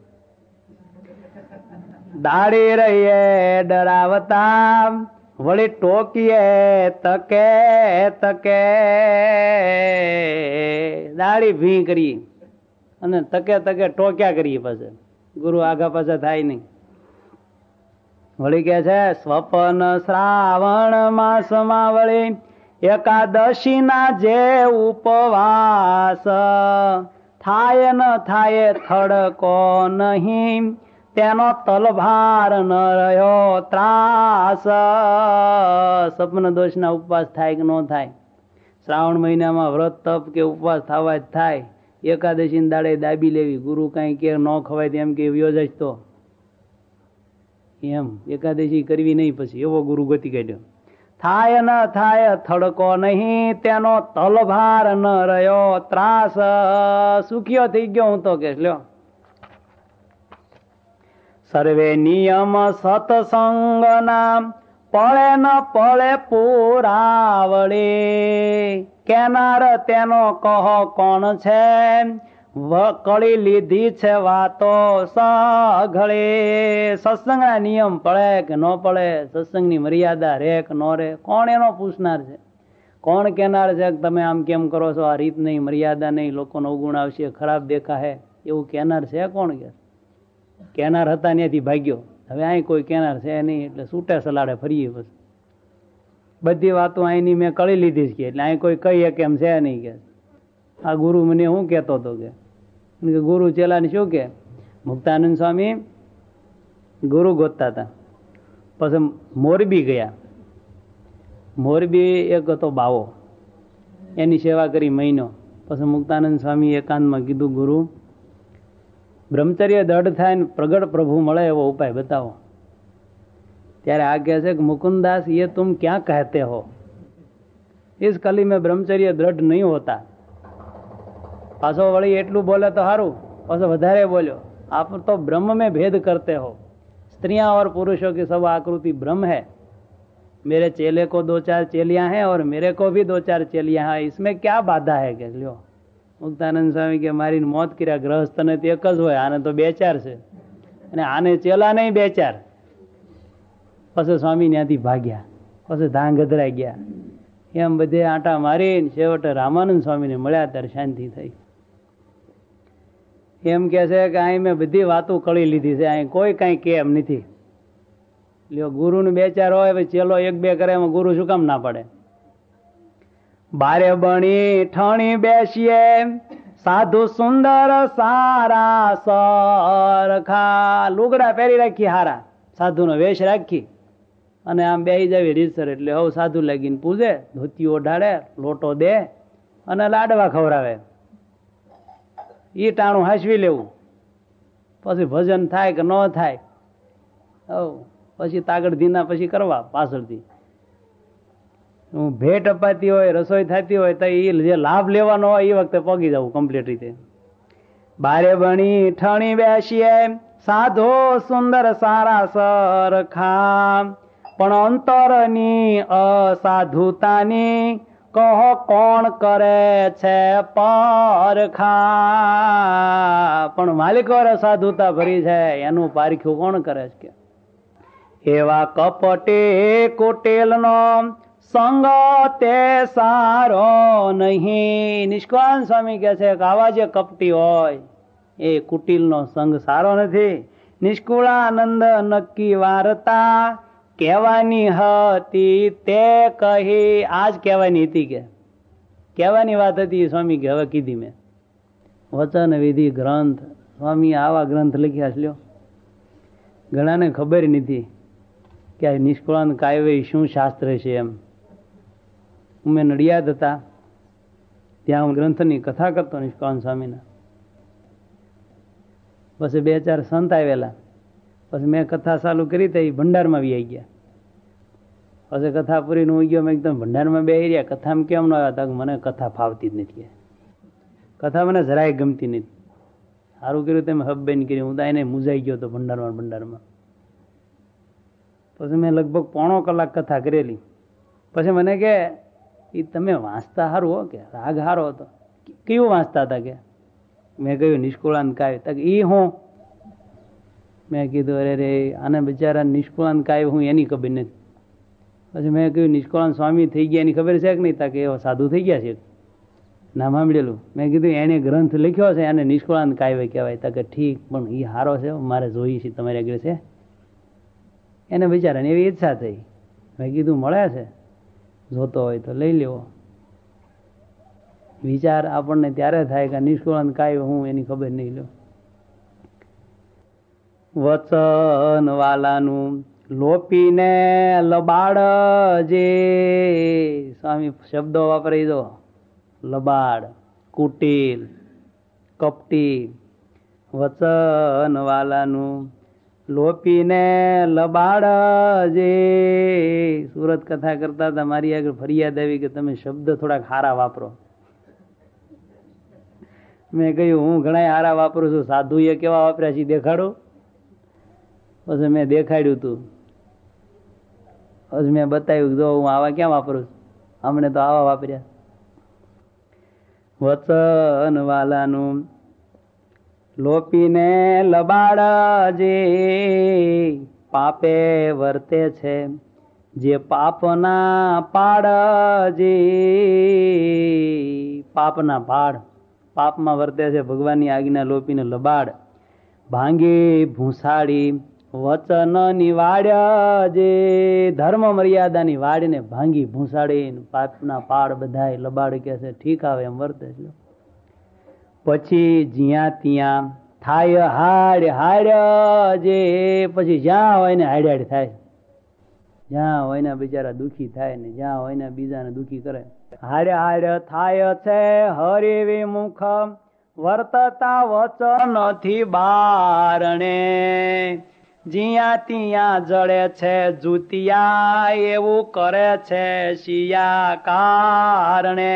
દાડી રહીએ ડરાવતા, વળી ટોકીએ તકે તકે. દાડી ભી કરી અને તકે તકે ટોક્યા કરીએ પછી ગુરુ આગા પાછા થાય નહીં. વળી કે છે સ્વપન શ્રાવણ માસમાં વળી એકાદશી ના જે ઉપવાસ થાય ન થાય થડકો નહીં તેનો તલભાર ન રહ્યો ત્રાસ. સપન દોષના ઉપવાસ થાય કે ન થાય? શ્રાવણ મહિનામાં વ્રત તપ કે ઉપવાસ થવા જ થાય. એકાદશી દાડે દાબી લેવી, ગુરુ કઈ કે ન ખવાય તેમ કે યોજાય તો એમ એકાદશી કરવી નહીં. પછી એવો ગુરુ ગતિ કાઢ્યો. થાય ન થાય થડકો નહીં તેનો તલભાર ન રહ્યો ત્રાસ. સુખ્યો થઈ ગયો હું તો કે લ્યો. સર્વે નિયમ સત્સંગ ના પળે ન પળે પુરાવડે કેનાર તેનો કહો કોણ છે કળી લીધી છે વાતો સઘળે. સત્સંગના નિયમ પડે કે ન પડે, સત્સંગની મર્યાદા રે કે ન રે, કોણ એનો પૂછનાર છે? કોણ કહેનાર છે કે તમે આમ કેમ કરો છો, આ રીત નહીં, મર્યાદા નહીં, લોકોનો અવગુણ આવશે, ખરાબ દેખાશે, એવું કહેનાર છે કોણ? કે કહેનાર હતા ત્યાંથી ભાગ્યો. હવે અહીં કોઈ કહેનાર છે નહીં એટલે છૂટે સલાડે ફરીએ. બસ બધી વાતો અહીંની મેં કળી લીધી છે એટલે અહીં કોઈ કહીએ કેમ છે નહીં. કે આ ગુરુ મને શું કહેતો હતો કે ગુરુ ચેલાને શું કે મુક્તાનંદ સ્વામી ગુરુ ગોતતા હતા. પછી મોરબી ગયા. મોરબી એક હતો બાવો, એની સેવા કરી મહિનો. પછી મુક્તાનંદ સ્વામી એકાંતમાં કીધું ગુરુ બ્રહ્મચર્ય દૃઢ થાય ને પ્રગટ પ્રભુ મળે એવો ઉપાય બતાવો. ત્યારે આ કહે છે કે મુકુંદાસ ये तुम क्या कहते हो, इस कली में ब्रह्मचर्य दृढ़ नहीं होता. पाछो वળી એટલું બોલે તો સારું, પાછો વધારે બોલ્યો आप तो ब्रह्म में भेद करते हो, स्त्रियां और पुरुषों की सब आकृति ब्रह्म है, मेरे चेले को 2-4 चेलियां हैं और मेरे को भी 2-4 चेलियां हैं, इसमें क्या बाधा है? કે લ્યો મુક્તાનંદ સ્વામી કે મારી મોત કર્યા ગ્રહસ્થને તો એક જ હોય, આને તો 2-4 છે અને આને ચેલા નહીં 2-4. પછી સ્વામી ત્યાંથી ભાગ્યા. પછી ધાંગધ્રા ગયા. એમ બધે આંટા મારીને છેવટે રામાનંદ સ્વામીને મળ્યા ત્યારે શાંતિ થઈ. એમ કે છે કે અહીં મેં બધી વાતો કળી લીધી છે, અહીં કોઈ કઈ કે એમ નથી. લ્યો ગુરુને 2-4 હોય, ચેલો 1-2 કરે એમાં ગુરુ શું કામ ના પડે? બારે બણી ઠણી બેસીએ સાધુ સુંદર સારા સરખા, લુગડા પહેરી રાખી હારા, સાધુનો વેશ રાખી અને આમ બેસી જાવી રીતસર. એટલે હવ સાધુ લાગીને પૂજે, ધોતી ઓઢાડે, લોટો દે અને લાડવા ખવડાવે. ઈ ટાણું હાંસવી લેવું. પછી ભજન થાય કે ન થાય, પછી તાગડ ધીના પછી કરવા પાછળથી. ભેટ અપાતી હોય, રસોઈ થતી હોય તો એ જે લાભ લેવાનો હોય એ વખતે પગી જવું કમ્પ્લીટ રીતે. બારે બણી ઠણી બેસીએ સાધો સુંદર સારા સરખા, પણ અંતરની અસાધુતાની કહો કોણ કરે છે પરખા. પણ માલિકો અસાધુતા ભરી છે, એનું પારખ્યું કોણ કરે છે? એવા કપટે કુટેલનો સંગ તે સારો નહીં. નિષ્કાળ સ્વામી કહે છે કે આવા જે કપટી હોય એ કુટિલનો સંગ સારો નથી. નિષ્કુળાનંદ નક્કી વાર્તા કહેવાની હતી તે કહી. આજ કહેવાની હતી કે કહેવાની વાત હતી સ્વામી કે હવે કીધી મેં. વચન વિધિ ગ્રંથ, સ્વામી આવા ગ્રંથ લખ્યા છે. લ્યો ઘણાને ખબર નથી કે આ નિષ્કુળાનંદ કાયવે શું શાસ્ત્ર છે એમ. અમે નડિયાદ હતા ત્યાં હું ગ્રંથની કથા કરતો નિષ્કાળ સ્વામીના. પછી 2-4 સંત આવેલા. પછી મેં કથા ચાલુ કરી તો એ ભંડારમાં બી આવી ગયા. પછી કથા પૂરીને હું ગયો, મેં એકદમ ભંડારમાં બેસી રહ્યા. કથામાં કેમ ન આવ્યા? તક મને કથા ફાવતી જ નથી, કથા મને જરાય ગમતી નથી. સારું કર્યું તમે હબબેન કર્યું, હું તો એને મૂંઝાઈ ગયો હતો ભંડારમાં. પછી મેં લગભગ 1.5 કલાક કથા કરેલી. પછી મને કે એ તમે વાંચતા સારું હો, કે રાગ સારો હતો. કેવું વાંચતા હતા? કે મેં કહ્યું નિષ્કુળાનંદ કાવ્ય. તક એ હું મેં કીધું અરે રે આને બિચારા નિષ્કુળાનંદ કાવ્ય હું એની ખબર નથી. પછી મેં કહ્યું નિષ્કુળાનંદ સ્વામી થઈ ગયા એની ખબર છે કે નહીં? તક એવા સાધુ થઈ ગયા છે. નામ સાંભળેલું. મેં કીધું એને ગ્રંથ લખ્યો છે એને નિષ્કુળાનંદ કાવ્ય કહેવાય. તો કે ઠીક, પણ એ સારો છે, મારે જોઈ છે, તમારી આગળ છે. એને બિચારાને એવી ઈચ્છા થઈ. મેં કીધું મળે છે, જોતો હોય તો લઈ લેવો. વિચાર આપણને ત્યારે થાય કે નિષ્કુળાનંદ કાવ્ય હું એની ખબર નહીં લો. વચન વાલાનું લોપીને લબાડ, જે સ્વામી શબ્દો વાપરી દો, લબાડ, કુટિલ, કપટી. વચન વાલાનું લોપીને લબાડ, જે સુરત કથા કરતા હતા, મારી આગળ ફરિયાદ આવી કે તમે શબ્દ થોડાક સારા વાપરો. મેં કહ્યું હું ઘણા સારા વાપરું છું, સાધુએ કેવા વાપર્યા છે દેખાડું. પછી મેં દેખાડ્યું તું, પછી મેં બતાવ્યું જો હું આવા ક્યાં વાપરું છું, અમને તો આવા વાપર્યા. વચન વાલાનું લોપીને લબાડ, જે પાપે વર્તે છે, જે પાપના પાડ, જે પાપના પાડ, પાપમાં વર્તે છે, ભગવાનની આજ્ઞા લોપીને લબાડ. ભાંગી ભૂસાડી વચનની વાડ, જે ધર્મ મર્યાદાની વાડને ભાંગી ભૂસાડી પાપના પાડ બધાય લબાડ કે છે, ઠીક આવે એમ વર્તે છે. પછી જ્યાં ત્યાં થાય હાડ હાડ, જે પછી જ્યાં હોય ને હાડ હાડ થાય, જ્યાં હોય ને બિચારા દુઃખી થાય ને જ્યાં હોય ને બીજાને દુઃખી કરે. હાડ હાડ થાય છે હરિ વિમુખ, વર્તતા વચનથી બારણે, જ્યાં ત્યાં જડે છે જુતિયા, એવું કરે છે શિયા કારણે.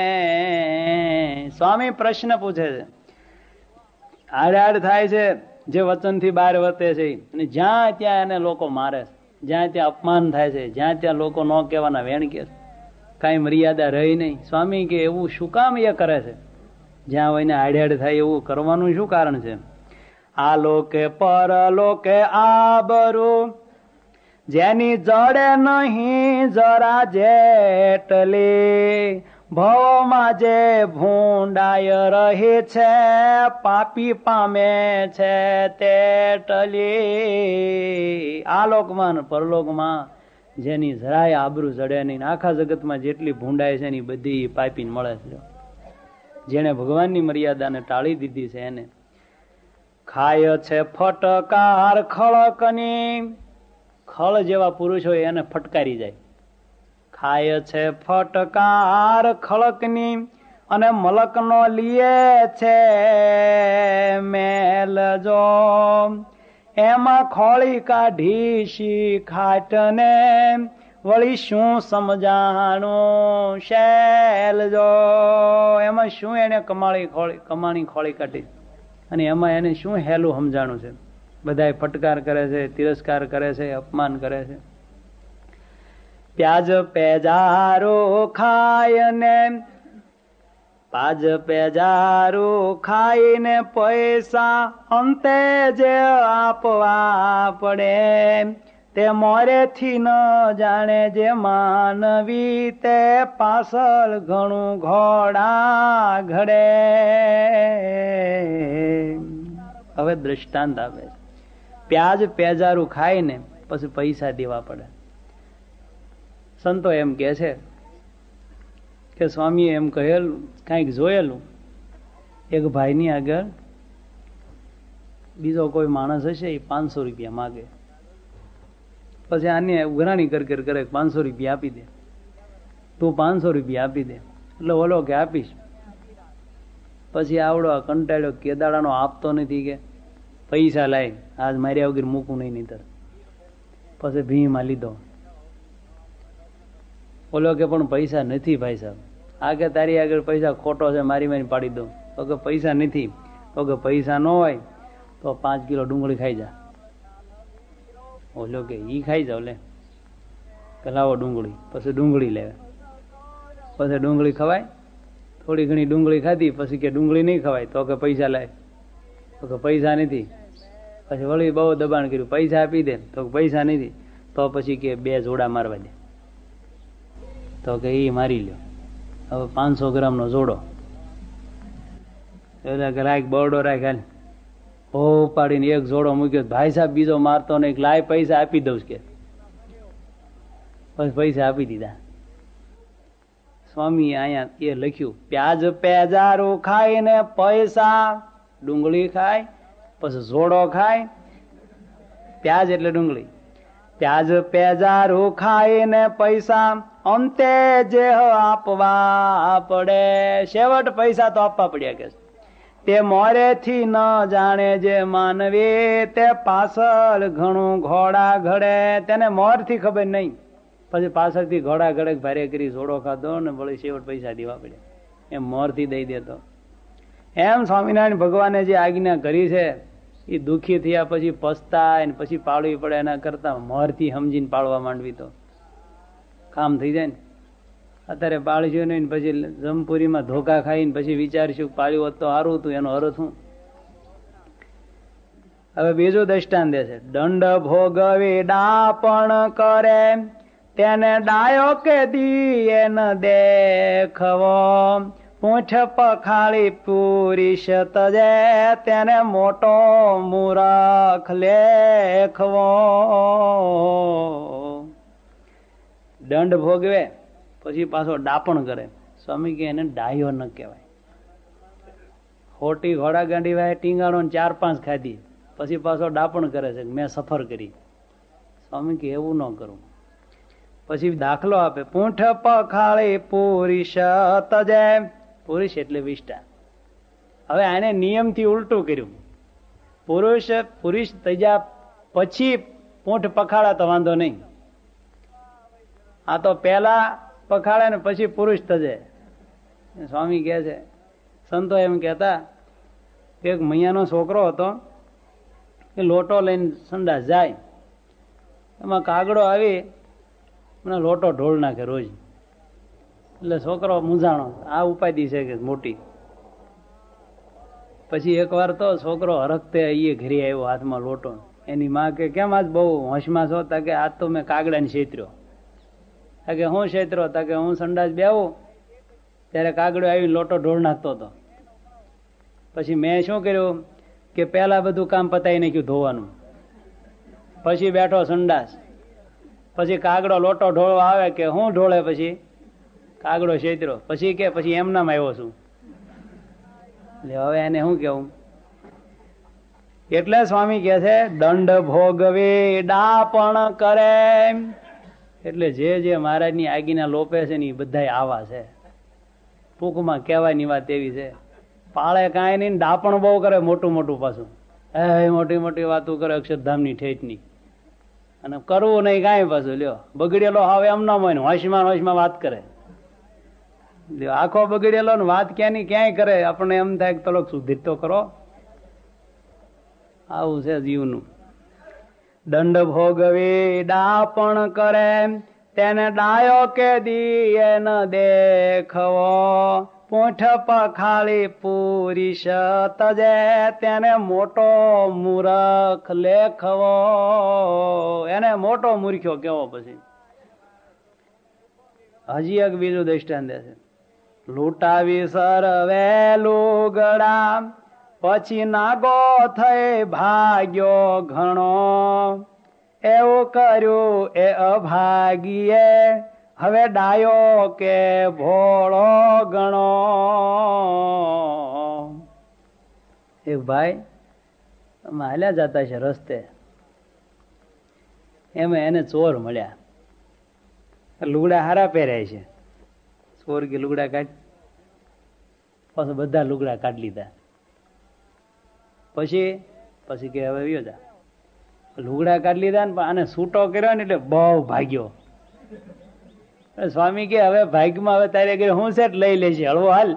સ્વામી પ્રશ્ન પૂછે છે, હાડ થાય છે જે વચનથી બહાર વર્તે છે, અને જ્યાં ત્યાં એને લોકો મારે છે, જ્યાં ત્યાં અપમાન થાય છે, જ્યાં ત્યાં લોકો ન કહેવાના વેણ કે કાંઈ મર્યાદા રહી નહીં. સ્વામી કે એવું શું કામ એ કરે છે? જ્યાં હોય ને હાડ થાય એવું કરવાનું શું કારણ છે? આ લોકે પરલોકે આબરૂ, જેની જડે નહીં જરા જેટલી, ભવમાં જે ભૂંડાય રહે છે, પાપી પામે છે તેટલી. આ લોકમાં પરલોકમાં જેની જરાય આબરૂ જડે નહીં, આખા જગતમાં જેટલી ભૂંડાય છે એની બધી પાપીને મળે છે. જેને ભગવાનની મર્યાદાને ટાળી દીધી છે એને. ખાય છે ફટકાર ખળકની, ખળ જેવા પુરુષો એને ફટકારી જાય. ખાય છે ફટકાર ખળકની, અને મલકનો લીએ છે મેલ, જો એમાં ખોળી કાઢી શી ખાટને, વળી શું સમજાણું શેલ, જો એમાં શું એને કમાણી ખોળી કાઢી, અને એમાં એને શું હેલું સમજાણું છે? બધાય ફટકાર કરે છે, તિરસ્કાર કરે છે, અપમાન કરે છે. પ્યાજ પેજારો ખાય ને, પાજ પેજારો ખાઈને પૈસા અંતે જે આપવા પડે, તે મોરેથી ન જાણે જે માનવી, તે પાછળ ઘણું ઘોડા ઘડે. હવે દ્રષ્ટાંત આપે છે. પ્યાજ પેજારું ખાઈને પછી પૈસા દેવા પડે. સંતો એમ કે છે કે સ્વામીએ એમ કહેલું, કાંઈક જોયેલું, એક ભાઈની આગળ બીજો કોઈ માણસ હશે, એ 500 રૂપિયા માગે. પછી આને ઉઘરાણી કરે 500 રૂપિયા આપી દે, તું 500 રૂપિયા આપી દે. એટલે ઓલો કે આપીશ. પછી આવડો કંટાળ્યો, કેદાડાનો આપતો નથી, કે પૈસા લાય, આજ માર્યા વગર મૂકું નહીં નીતર. પછી ભીમાં લીધો. ઓલો કે પણ પૈસા નથી ભાઈ સાહેબ. આ કે તારી આગળ પૈસા ખોટો છે, મારી પાડી દઉં. તો કે પૈસા નથી. તો કે પૈસા ન હોય તો 5 કિલો ડુંગળી ખાઈ જા. ઓલો કે ઈ ખાઈ જાવ લે, કે લાવો ડુંગળી. પછી ડુંગળી લેવે. પછી ડુંગળી ખવાય. થોડી ઘણી ડુંગળી ખાધી, પછી કે ડુંગળી નહીં ખવાય. તો કે પૈસા લાય. તો કે પૈસા નથી. પછી વળી બહુ દબાણ કર્યું, પૈસા આપી દે. તો પૈસા નથી. તો પછી કે 2 જોડા મારવા દે. તો કે એ મારી લ્યો. હવે 500 ગ્રામનો જોડો રાખ બરડો રાખ હાલ. હો પાડીને એક જોડો મૂક્યો. ભાઈ સાહેબ બીજો મારતો નહીં, લાય પૈસા આપી દઉં કે. પછી પૈસા આપી દીધા. સ્વામી અહીંયા એ લખ્યું, પ્યાજ પેજારું ખાય ને પૈસા, ડુંગળી ખાય પછી જોડો ખાય. પ્યાજ એટલે ડુંગળી. પ્યાજ પેજારું ખાય ને પૈસા, અંતે જે આપવા પડે, છેવટ પૈસા તો આપવા પડ્યા કે તે મોરેથી ન જાણે જે માનવી, તે પાછળ ઘણું ઘોડા ઘડે, તેને મોરથી ખબર નહીં. પછી પાછળથી ઘોડા ઘડે ભારે કરી જોડો ખાધો ને વળી છેવટ પૈસા દેવા પડ્યા, એમ મોરથી દઈ દેતો. એમ સ્વામિનારાયણ ભગવાને જે આજ્ઞા કરી છે એ દુઃખી થયા પછી પસ્તાય ને પછી પાળવી પડે, એના કરતા મોરથી સમજીને પાળવા માંડવી તો કામ થઈ જાય ને. અત્યારે પાળશું નહીં પછી જમપુરીમાં ધોકા ખાઈને પછી વિચારશું પાળ્યું હોત તો સારું હતું, એનો અર્થ શું? હવે બીજું દ્રષ્ટાંત દે છે. દંડ ભોગવી ડાપણ કરે, તેને ડાયો કે દીએ ન દેખવો, પૂંછ પખાળી પુરીશ તજે, તેને મોટો મૂરખ લેખવો. દંડ ભોગવે પછી પાછો ડાપણ કરે. સ્વામી કે એને ડાયો ન કહેવાય. ખોટી ઘોડા ગાંડી વાય ટીંગાણો 4-5 ખાધી પછી પાછો ડાપણ કરે છે મેં સફર કરી. સ્વામી કે એવું ન કરું. પછી દાખલો આપે, પૂંઠ પખાળી પુરીશ તજે, પુરુષ એટલે વિષ્ટા. હવે આને નિયમથી ઉલટું કર્યું. પુરુષ તજ્યા પછી પૂંઠ પખાડા તો વાંધો નહીં, આ તો પેલા પખાડે ને પછી પુરુષ તજે. સ્વામી કહે છે, સંતો એમ કહેતા એક મૈયાનો છોકરો હતો એ લોટો લઈને સંડાસ જાય, એમાં કાગડો આવી મને લોટો ઢોળ નાખે રોજ. એટલે છોકરો મૂંઝાણો, આ ઉપાધિ છે કે મોટી. પછી એકવાર તો છોકરો હરખતે એ ઘરે આવ્યો હાથમાં લોટો. એની માં કે કેમ આજ બહુ હોશમાં છો? તા કે આજ તો મેં કાગડાને છેતર્યો. તા કે હું છેતરો? તા કે હું સંડાસ બેવું ત્યારે કાગડો આવીને લોટો ઢોળ નાખતો હતો. પછી મેં શું કર્યું કે પેલા બધું કામ પતાવી નાખ્યું ધોવાનું, પછી બેઠો સંડાસ. પછી કાગડો લોટો ઢોળવા આવે કે હું ઢોળે? પછી કાગડો છેતરો. પછી કે પછી એમનામ આવ્યો છું. એટલે હવે એને શું કેવું? એટલે સ્વામી કહે છે દંડ ભોગવી ડાપણ કરે. એટલે જે મહારાજની આજ્ઞા લોપે છે ને એ બધા આવા છે. ટૂંકમાં કહેવાની વાત એવી છે, પાળે કાંઈ નહીં, ડાપણ બહુ કરે, મોટું મોટું પાછું મોટી મોટી વાતો કરે અક્ષરધામની ઠેઠની, અને કરવું નહીં કાંઈ પાછું. લ્યો બગડેલો હવે એમ ના હોય ને હોશમાં વાત કરે. લ્યો આખો બગડેલો ને વાત ક્યાંની ક્યાંય કરે. આપણને એમ થાય કે તલોક સુધીર તો કરો. આવું છે જીવનું. દંડ ભોગવી ડાપણ કરે, તેને ડાયો કે દીએ ન દેખવો, પૂંઠ પખાળી પુરીશ તજે, તેને મોટો મૂરખ લેખવો. એને મોટો મૂર્ખ્યો કેવો. પછી હજી એક બીજું દ્રષ્ટાંત છે. લૂંટાવી સરવે લુગડા, પછી નાગો થઈ ભાગ્યો ઘણો, એવું કર્યું એ અભાગીએ, હવે ડાયો કે ભોળો ગણો. એક ભાઈ હાલ્યા જતા છે રસ્તે, એમાં એને ચોર મળ્યા. લુગડા હારા પહેર્યા છે. ચોર કે લુગડા કાઢ. પછી બધા લુગડા કાઢી લીધા. પછી કે હવે વ્યો જા. લુગડા કાઢી લીધા ને આને છૂટો કર્યો ને એટલે બહુ ભાગ્યો. સ્વામી કે હવે ભાગ્યમાં હવે તારે ઘરે હું સેટ લઈ લેશે, હળવો હાલ.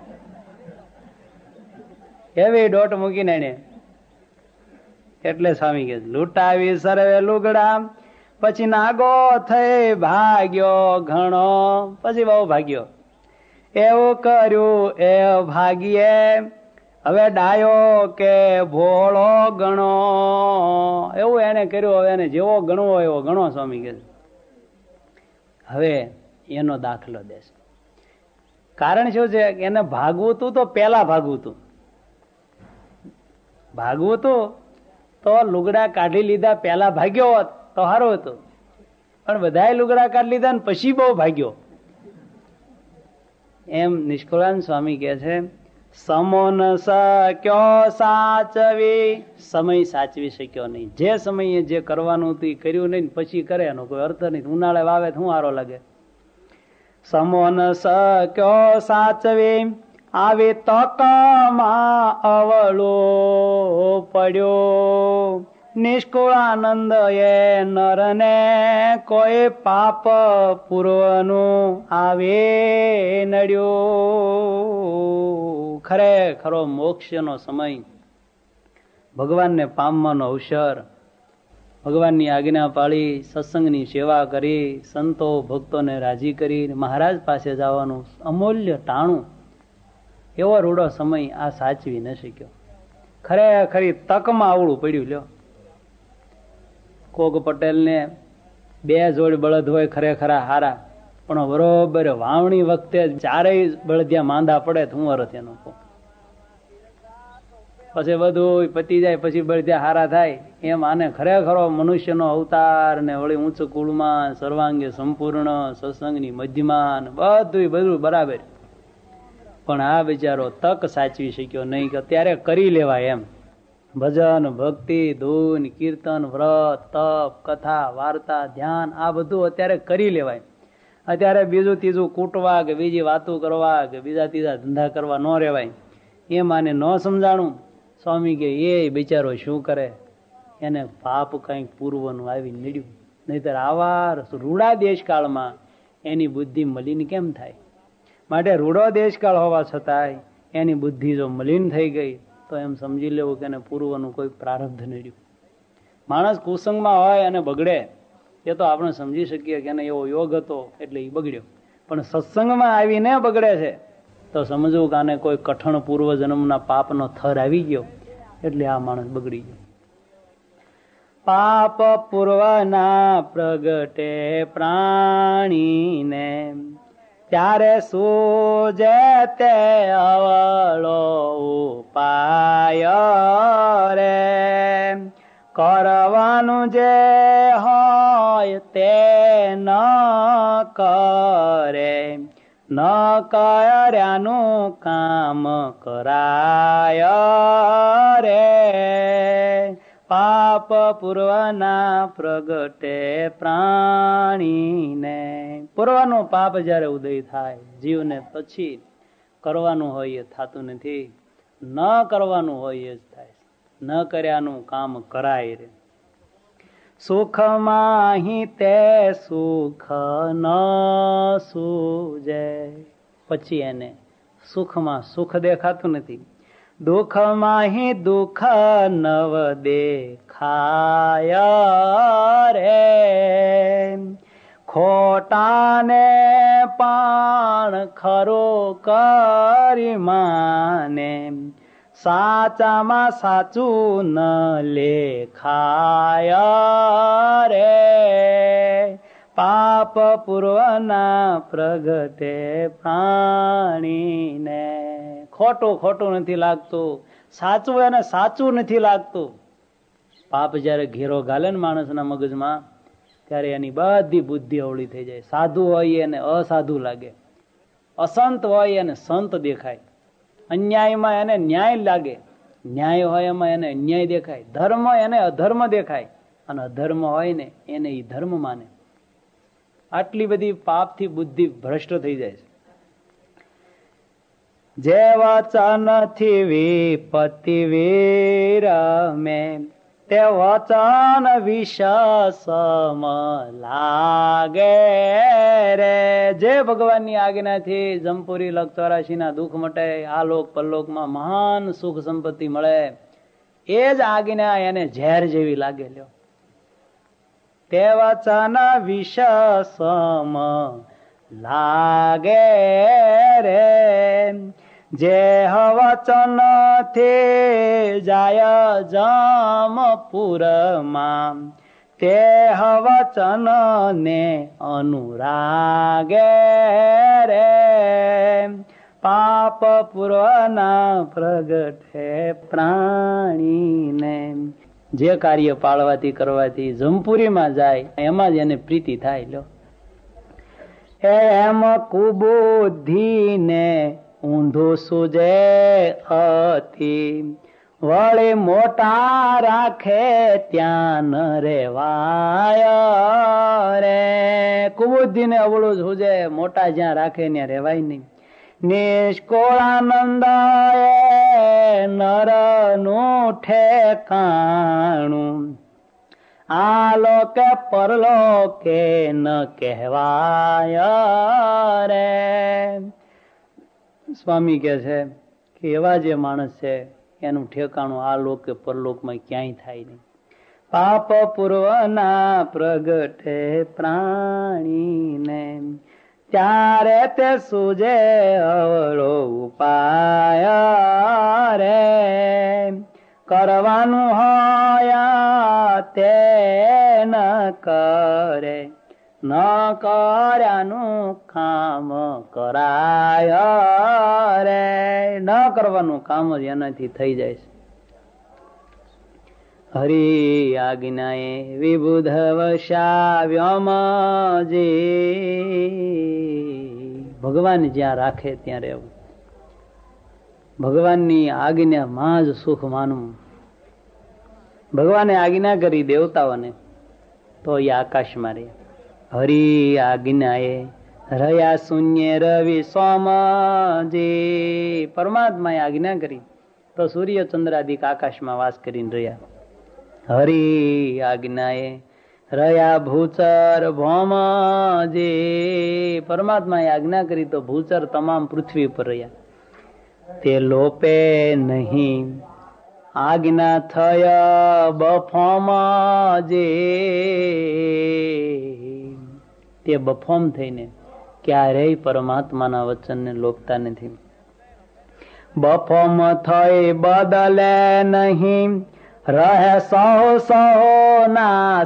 એવી દોટ મૂકીને એને. એટલે સ્વામી કે લૂંટાવી સર્વે લુગડા, પછી નાગો થઈ ભાગ્યો ઘણો. પછી બહુ ભાગ્યો. એવું કર્યું એ ભાગીએ, હવે ડાયો કે ભોળો ગણો. એવું એને કર્યું. હવે એને જેવો ગણવો એવો ગણો. સ્વામી કે હવે એનો દાખલો દેશે. કારણ શું છે? એને ભાગવું તું તો પેલા ભાગવું તું. ભાગવું તો લુગડા કાઢી લીધા પહેલા ભાગ્યો હોત તો સારું હતું, પણ બધાએ લુગડા કાઢી લીધા ને પછી બહુ ભાગ્યો. એમ નિષ્કુળાનંદ સ્વામી કહે છે, સમો ન શક્યો સાચવી, સમય સાચવી શક્યો નહીં. જે સમયે જે કરવાનું હતું એ કર્યું નહીં, પછી કરે એનો કોઈ અર્થ નહીં. ઉનાળે વાવે શું સારો લાગે. સમો ન શક્યો સાચવી, આવી તકમાં અવળો પડ્યો. નિષ્કુળાનંદ એ નરને કોઈ પાપ પૂર્વનું આવે નડ્યું. ખરેખરો મોક્ષનો સમય, ભગવાનને પામવાનો અવસર, ભગવાનની આજ્ઞા પાળી, સત્સંગની સેવા કરી, સંતો ભક્તોને રાજી કરી મહારાજ પાસે જવાનું અમૂલ્ય ટાણું. એવો રૂડો સમય આ સાચવી ન શક્યો. ખરેખરી તકમાં આવડું પડ્યું. લ્યો, કોક પટેલને 2 જોડી બળદ હોય ખરેખરા હારા, પણ બરોબર વાવણી વખતે 4 બળદિયા માંદા પડે તો હું અર્થ એનો કહું. પછી બધું પતી જાય પછી બળદિયા હારા થાય. એમ આને ખરેખરો મનુષ્યનો અવતાર ને વળી ઊંચ કુળમાં, સર્વાંગે સંપૂર્ણ, સત્સંગની મધ્યમાં, બધું બરાબર. પણ આ બિચારો તક સાચવી શક્યો નહીં કે અત્યારે કરી લેવાય એમ. ભજન, ભક્તિ, ધૂન, કીર્તન, વ્રત, તપ, કથા, વાર્તા, ધ્યાન આ બધું અત્યારે કરી લેવાય. અત્યારે બીજું ત્રીજું કૂટવા કે બીજી વાતો કરવા કે બીજા ત્રીજા ધંધા કરવા ન રહેવાય. એમ આને ન સમજાણું. સ્વામી કે એ બિચારો શું કરે, એને પાપ કંઈક પૂર્વનું આવી નીડ્યું. નહીતર આવા રૂડા દેશકાળમાં એની બુદ્ધિ મલિન કેમ થાય? માટે રૂડો દેશકાળ હોવા છતાંય એની બુદ્ધિ જો મલિન થઈ ગઈ તો એમ સમજી લેવું કે એને પૂર્વનું કોઈ પ્રારબ્ધ નડ્યું. માણસ કુસંગમાં હોય અને બગડે એ તો આપણે સમજી શકીએ કે એને એવો યોગ હતો એટલે એ બગડ્યો. પણ સત્સંગમાં આવીને બગડે છે તો સમજવું કે આને કોઈ કઠણ પૂર્વજન્મના પાપનો થર આવી ગયો એટલે આ માણસ બગડી ગયો. પાપ પૂર્વના પ્રગટે પ્રાણીને, ત્યારે સૂજે તે અવળો ઉપાય રે. કરવાનું જે હોય તે ન કરે, ન કર્યાનું કામ કરાય રે. પાપ પૂર્વના પ્રગટે પ્રાણીને, પૂર્વનું પાપ જયારે ઉદય થાય જીવને પછી કરવાનું હોય એ થતું નથી, ન કરવાનું હોય એ જ થાય. ન કર્યાનું કામ કરાય રે. સુખમાં તે સુખ ન સૂજે, પછી એને સુખમાં સુખ દેખાતું નથી. દુઃખમાં દુઃખ નવ દેખાય રે. ખોટાને પણ ખરો કરી માને, સાચામાં સાચું ન લેખાય રે. પાપ પૂર્વના પ્રગટે પ્રાણીને, ખોટું ખોટું નથી લાગતું, સાચું એને સાચું નથી લાગતું. પાપ જયારે ઘેરો ગાલે ને માણસના મગજમાં ત્યારે એની બધી બુદ્ધિ અવળી થઈ જાય. સાધુ હોય એને અસાધુ લાગે, અસંત હોય એને સંત દેખાય, અન્યાયમાં એને ન્યાય લાગે, ન્યાય હોય એમાં એને અન્યાય દેખાય, ધર્મ એને અધર્મ દેખાય, અને અધર્મ હોય ને એને એ ધર્મ માને. આટલી બધી પાપથી બુદ્ધિ ભ્રષ્ટ થઈ જાય છે. જે વચનથી વિપત્તિ વિરમે, તે વચન વિષસમ લાગે રે. જે ભગવાનની આજ્ઞાથી જમપુરી લખ 84 દુઃખ મટે, આ લોક પરલોકમાં મહાન સુખ સંપત્તિ મળે, એ જ આજ્ઞા એને ઝેર જેવી લાગે. લ્યો, તે વચન વિષસમ લાગે રે. જે વચન થી જાય જમપુરમાં, તે વચન ને અનુરાગે રે. પાપ પૂર્વના પ્રગટે પ્રાણીને. જે કાર્ય પાળવાથી કરવાથી જમપુરીમાં જાય એમાં જ એને પ્રીતિ થાય. લો એમ કુબુદ્ધિને ઊંધું સુજે અતિ, વળી મોટા રાખે ત્યાં ન રેવાય રે. કુબુદ્ધિને અવળું સુજે, મોટા જ્યાં રાખે ત્યાં રેવાય નહીં. નિષ્કુળાનંદ નર નું ઠેકાણું, આ લોકે પરલોકે ન કહેવાય રે. સ્વામી કહે છે કે એવા જે માણસ છે એનું ઠેકાણું આ લોક કે પરલોકમાં ક્યાંય થાય નહીં. પાપ પૂર્વના પ્રગટે પ્રાણીને, ત્યારે તે સુજે અવળો ઉપાય રે. કરવાનું હોય તે ન કરે, ન કર્યાનું કામ કરાય રે. ન કરવાનું કામ જ એનાથી થઈ જાય છે. હરિ આજ્ઞાએ વિબુધવશા વ્યોમજી. ભગવાન જ્યાં રાખે ત્યાં રહેવું, ભગવાનની આજ્ઞામાં જ સુખ માનવું. ભગવાને આજ્ઞા કરી દેવતાઓને તો એ આકાશમાં રહે. હરિ આજ્ઞાએ રહ્યા શૂન્ય રવિ સોમજી. પરમાત્માએ આજ્ઞા કરી તો સૂર્ય ચંદ્રાદિક આકાશમાં વાસ કરીને રહ્યા. હરિ આજ્ઞાએ રહ્યા ભૂચર ભૌમજી. પરમાત્માએ આજ્ઞા કરી તો ભૂચર તમામ પૃથ્વી પર રહ્યા. તે લોપે નહીં આજ્ઞા થય બફોમજી. તે બફોમ થઈને ક્યારેય પરમાત્માના વચનને લોપતા નથી. બફોમ થઈ બદલે નહીં, રહે સૌ સૌના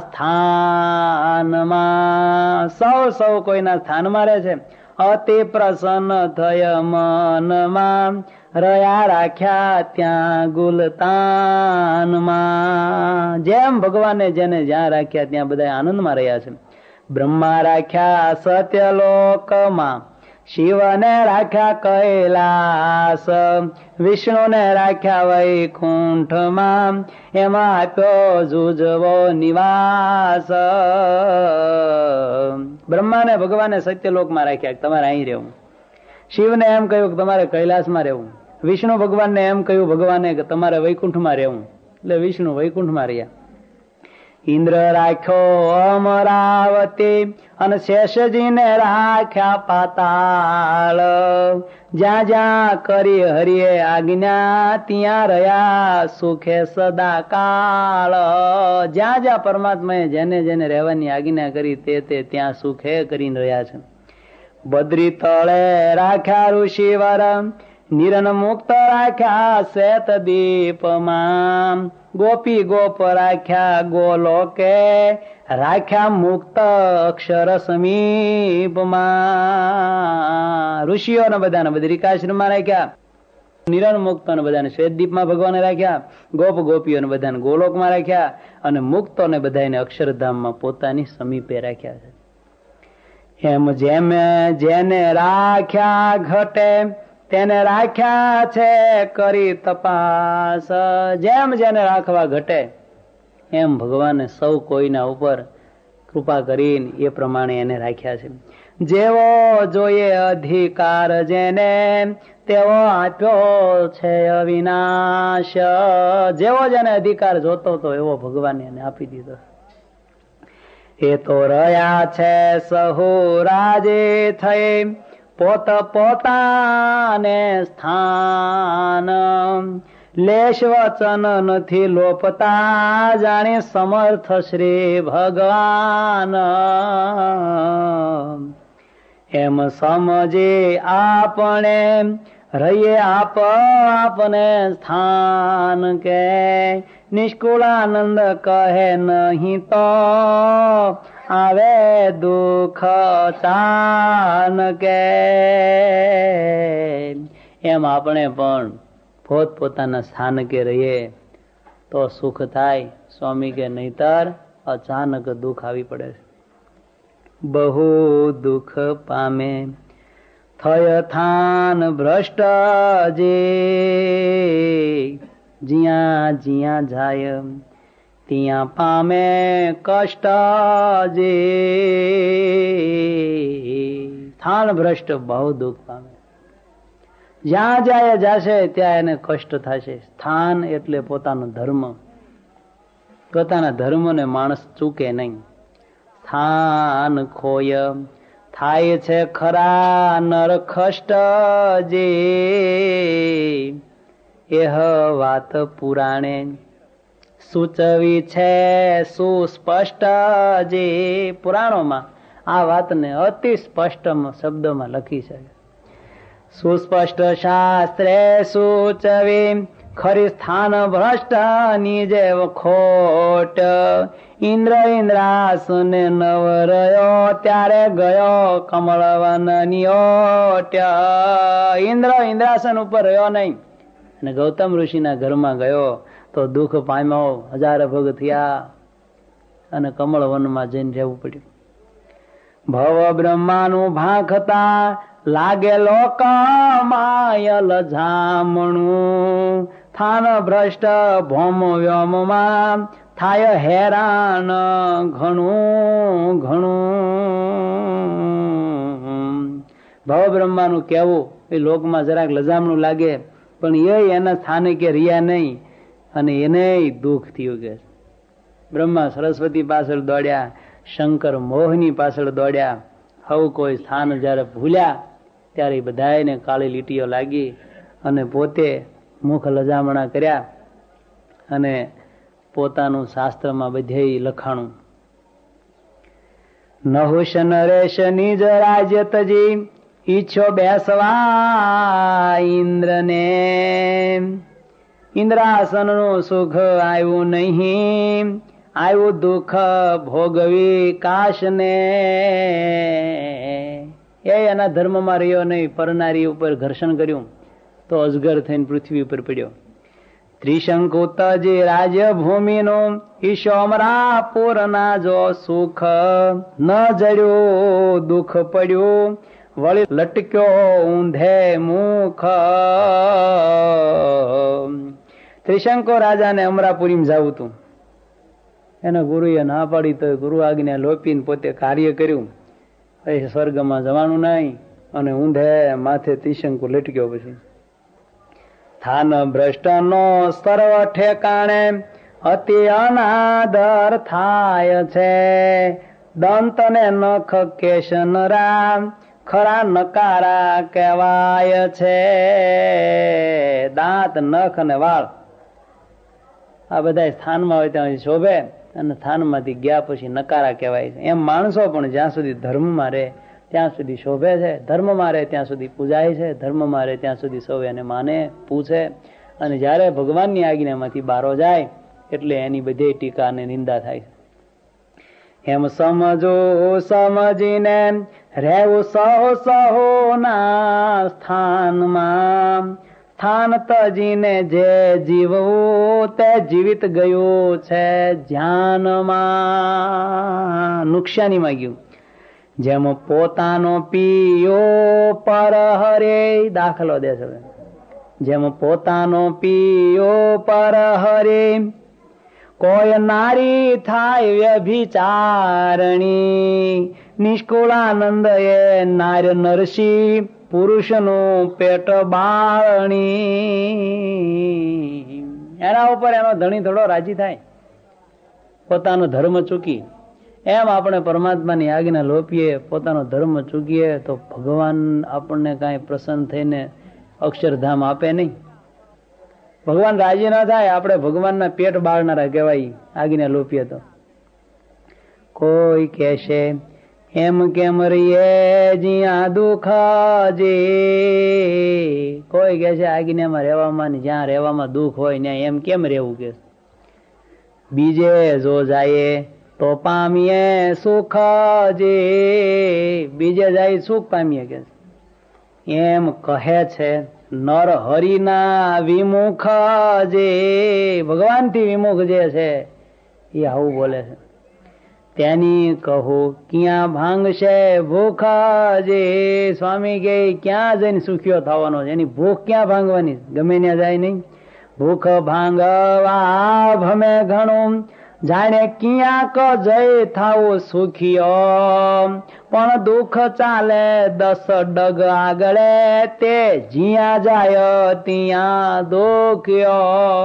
સ્થાનમાં. સૌ કોઈના સ્થાનમાં રહે છે. અતિ પ્રસન્ન થય મનમાં, રહ્યા રાખ્યા ત્યાં ગુલતાનમાં. જેમ ભગવાને જેને જ્યાં રાખ્યા ત્યાં બધા આનંદમાં રહ્યા છે. બ્રહ્મા રાખ્યા સત્યલોકમાં, શિવને રાખ્યા કૈલાસ, વિષ્ણુને રાખ્યા વૈકુંઠમાં, એમાં આપ્યો જુજવો નિવાસ. બ્રહ્માને ભગવાને સત્યલોકમાં રાખ્યા, તમારે અહીં રહેવું. શિવને એમ કહ્યું કે તમારે કૈલાસમાં રહેવું. વિષ્ણુ ભગવાનને એમ કહ્યું ભગવાને કે તમારે વૈકુંઠમાં રહેવું. એટલે વિષ્ણુ વૈકુંઠમાં રહ્યા. ઇન્દ્ર રાખ્યો અમરાવતી, અને શેષજીને રાખ્યા પાતાળ. જ્યાં જ્યાં કરી હરિએ આજ્ઞા ત્યાં રહ્યા સુખે સદાકાળ. જ્યાં જ્યાં પરમાત્માએ જેને જેને રહેવાની આજ્ઞા કરી તે ત્યાં સુખે કરીને રહ્યા છે. બદ્રી તળે રાખ્યા ઋષિવર, નિરન મુક્ત રાખ્યા શ્વેત દીપમાં. ગોપી ગોપ રાખ્યા ગોલોકે, રાખ્યા મુક્ત અક્ષર સમીપમાં. ઋષિઓને બધાને બદ્રિકાશ્રમમાં રાખ્યા, નિરણ મુક્તોને બધાને શ્વેતદીપમાં ભગવાને રાખ્યા, ગોપ ગોપીઓને બધાને ગોલોકમાં રાખ્યા, અને મુક્તોને બધાને અક્ષરધામમાં પોતાની સમીપે રાખ્યા છે. એમ જેમ જેને રાખ્યા ઘટે, તેને રાખ્યા છે કરી તપાસ. જેમ જેને રાખવા ઘટે એમ ભગવાને સૌ કોઈના ઉપર કૃપા કરીને એ પ્રમાણે એને રાખ્યા છે. જેવો જોઈએ અધિકાર જેને, તેવો આપ્યો છે અવિનાશ. જેવો જેને અધિકાર જોતો હતો એવો ભગવાને એને આપી દીધો. એ તો રહ્યા છે સહુ રાજે થઈ, પોત પોતાને સ્થાન. લેશ વચન નથી લોપતા, જાણે સમર્થ શ્રી ભગવાન. એમ સમજે આપણે રહીએ આપને સ્થાન કે, નિષ્કુળાનંદ કહે નહીં તો આવે દુઃખ ચાન કે. એમ આપણે પણ પોતપોતાના સ્થાનકે રહીએ તો સુખ થાય. સ્વામી કે નહીતર અચાનક દુઃખ આવી પડે છે. બહુ દુઃખ પામે થય થાન ભ્રષ્ટ જે, જ્યાં જ્યાં જાય ત્યાં પામે કષ્ટ જે. થાન ભ્રષ્ટ બહુ દુઃખ પામે, જ્યાં જાય જશે ત્યાં એને કષ્ટ થશે. સ્થાન એટલે પોતાનો ધર્મ, પોતાના ધર્મને માણસ ચૂકે નહીં. સ્થાન ખોય થાય છે ખરા નરખષ્ટ જે, એહ વાત પુરાણે સૂચવી છે સુસ્પષ્ટ જે. પુરાણોમાં આ વાતને અતિ સ્પષ્ટ શબ્દોમાં લખી છે. સુસ્પષ્ટ શાસ્ત્રે સૂચવી ખરી સ્થાન ભ્રષ્ટ ની જેવ ખોટ. ઇન્દ્ર ઇન્દ્રાસન નવ રહ્યો ત્યારે ગયો કમળવન ની ઓટ. ઇન્દ્ર ઇન્દ્રાસન ઉપર રહ્યો નહીં અને ગૌતમ ઋષિના ઘરમાં ગયો તો દુઃખ પામ્યો, હજાર ભોગ થયા અને કમળવનમાં જઈને રહેવું પડ્યું. ભવ બ્રહ્માનું ભાંખતા લાગેલો કમાયલ જામણું, થાન ભ્રષ્ટ ભોમ વ્યોમમાં થાય હેરાન ઘણું ઘણું. ભવ બ્રહ્માનું કહેવું એ લોકમાં જરાક લજામણું લાગે, પણ એ એના સ્થાને કે રહ્યા નહીં અને એને દુઃખ થયું. કે બ્રહ્મા સરસ્વતી પાછળ દોડ્યા, શંકર મોહની પાછળ દોડ્યા. હવે કોઈ સ્થાન જયારે ભૂલ્યા ત્યારે બધાને કાળી લીટીઓ લાગી અને પોતે મુખ લજામણા કર્યા અને પોતાનું શાસ્ત્રમાં બધે લખાણું. નહુશ નરેશ નિજ રાજ્ય તજી ઈચ્છો બેસવા ઇન્દ્રને, ઇન્દ્રાસનનું સુખ આવ્યું નહીં, આવ્યું દુઃખ ભોગવી કાશને. એના ધર્મમાં રહ્યો નહીં, પરનારી ઉપર ઘર્ષણ કર્યું તો અજગર થઈને પૃથ્વી ઉપર પડ્યો. ત્રિશંકુ તજી રાજ્ય ભૂમિનું ઈશોમરાપુર ના જો સુખ ન જડ્યું, દુઃખ પડ્યું વળી લટક્યો ઊંધે મુખ. ત્રિશંકો રાજાને અમરાપુરી જવું હતું. એના ગુરુએ ના પાડી તો ગુરુ આજ્ઞા લોપીને પોતે કાર્ય કર્યું. એ સ્વર્ગમાં જવાનું નહીં અને ઊંધે માથે ત્રિશંકુ લટક્યો. પછી સ્થાન ભ્રષ્ટ નો સર્વ ઠેકાણે અતિ અનાદર થાય છે, દંત ને નખ કેશ નરા ખરા નકારા કહેવાય છે. દાંત નખ અને વાળ આ બધા સ્થાનમાં હોય ત્યાં શોભે અને સ્થાનમાંથી ગયા પછી નકારા કહેવાય છે. એમ માણસો પણ જ્યાં સુધી ધર્મમાં રહે ત્યાં સુધી શોભે છે, ધર્મમાં રહે ત્યાં સુધી પૂજાય છે, ધર્મમાં રહે ત્યાં સુધી સૌ એને માને પૂછે. અને જયારે ભગવાનની આજ્ઞામાંથી બારો જાય એટલે એની બધી ટીકા અને નિંદા થાય છે. એમ સમજો સમજીને રહેવું સહો સહો ના સ્થાનમાં, સ્થાન તજીને જે જીવવું તે જીવિત ગયું છે ધ્યાનમાં. નુકસાનીમાં ગયું. જેમ પોતાનો પિયો પર હરે, દાખલો દે છે. જેમ પોતાનો પિયો પર હરે કોઈ નારી થાય વ્યભિચારણી, નિષ્કુળાનંદ એ નાર્ય નરસી પુરુષનું પેટ બાળણી. એના ઉપર એનો ધણી થોડો રાજી થાય, પોતાનો ધર્મ ચૂકી. એમ આપણે પરમાત્માની આજ્ઞા લોપીએ, પોતાનો ધર્મ ચૂકીએ તો ભગવાન આપણને કાંઈ પ્રસન્ન થઈને અક્ષરધામ આપે નહીં. ભગવાન રાજી ના થાય, આપણે ભગવાનના પેટ બાળનારા કહેવાય આજ્ઞા લોપીએ તો. કોઈ કહેશે એમ કેમ રહીએ જ્યાં દુઃખ જે, કોઈ કહે છે આજ્ઞામાં રહેવામાં જ્યાં રહેવામાં દુઃખ હોય ત્યાં એમ કેમ રહેવું કે. બીજે જો જાય તો પામીએ સુખ જે, બીજે જાય સુખ પામીએ કે. એમ કહે છે નર હરિના વિમુખ જે ભગવાનથી વિમુખ જે છે એ આવું બોલે છે. તેની કહો ક્યાં ભાંગશે ભૂખ જે સ્વામી કે ક્યાં જઈને સુખ્યો થવાનો છે, એની ભૂખ ક્યાં ભાંગવાની, ગમે ત્યાં જાય નહીં. ભૂખ ભાંગવા ભમે ઘણું જાણે ક્યાંક જય થાવું સુખિયો, પણ દુઃખ ચાલે 10 ડગ આગળે તે જ્યાં જાય ત્યાં દુખ્યો.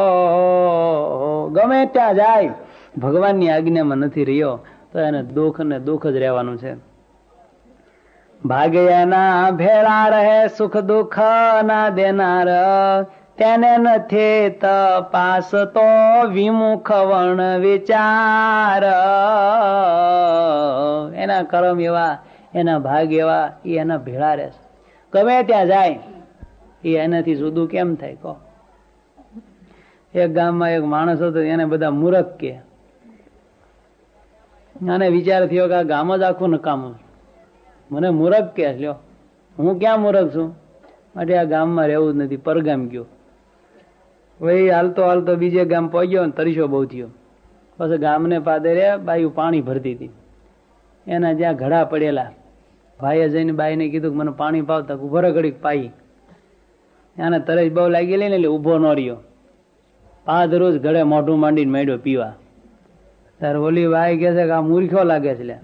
ગમે ત્યાં જાય ભગવાનની આજ્ઞામાં નથી રહ્યો તો એને દુઃખ ને દુઃખ જ રહેવાનું છે. ભાગ્યના ભેળા રહે સુખ દુઃખ ના દેનાર, તેને નથી તપાસ તો વિમુખ વર્ણ વિચાર. એના કર્મ એવા, એના ભાગ એવા, એ એના ભેળા રહેશે. ગમે ત્યાં જાય એ એનાથી જુદું કેમ થાય કહો. એક ગામમાં એક માણસ હતો, એને બધા મૂર્ખ કે. અને વિચાર થયો કે આ ગામ જ આખું નકામું, મને મૂર્ખ કે લ્યો, હું ક્યાં મૂર્ખ છું, માટે આ ગામમાં રહેવું જ નથી, પરગામ ગયો. ભાઈ હાલતો હાલતો બીજે ગામ પહોંચ્યો ને તરીસો બહુ થયો. પછી ગામને પાદરે બાયું પાણી ભરતી હતી, એના જ્યાં ઘડા પડેલા, ભાઈએ જઈને બાઈને કીધું કે મને પાણી પાવતા ઉભો ઘડીક પાઈ. એને તરસ બહુ લાગેલી ને એટલે ઉભો ન રહ્યો. 5 રોજ ઘડે મોઢું માંડીને માંડ્યો પીવા. ત્યારે ઓલી ભાઈ કે છે કે આ મૂર્ખ્યો લાગે છે.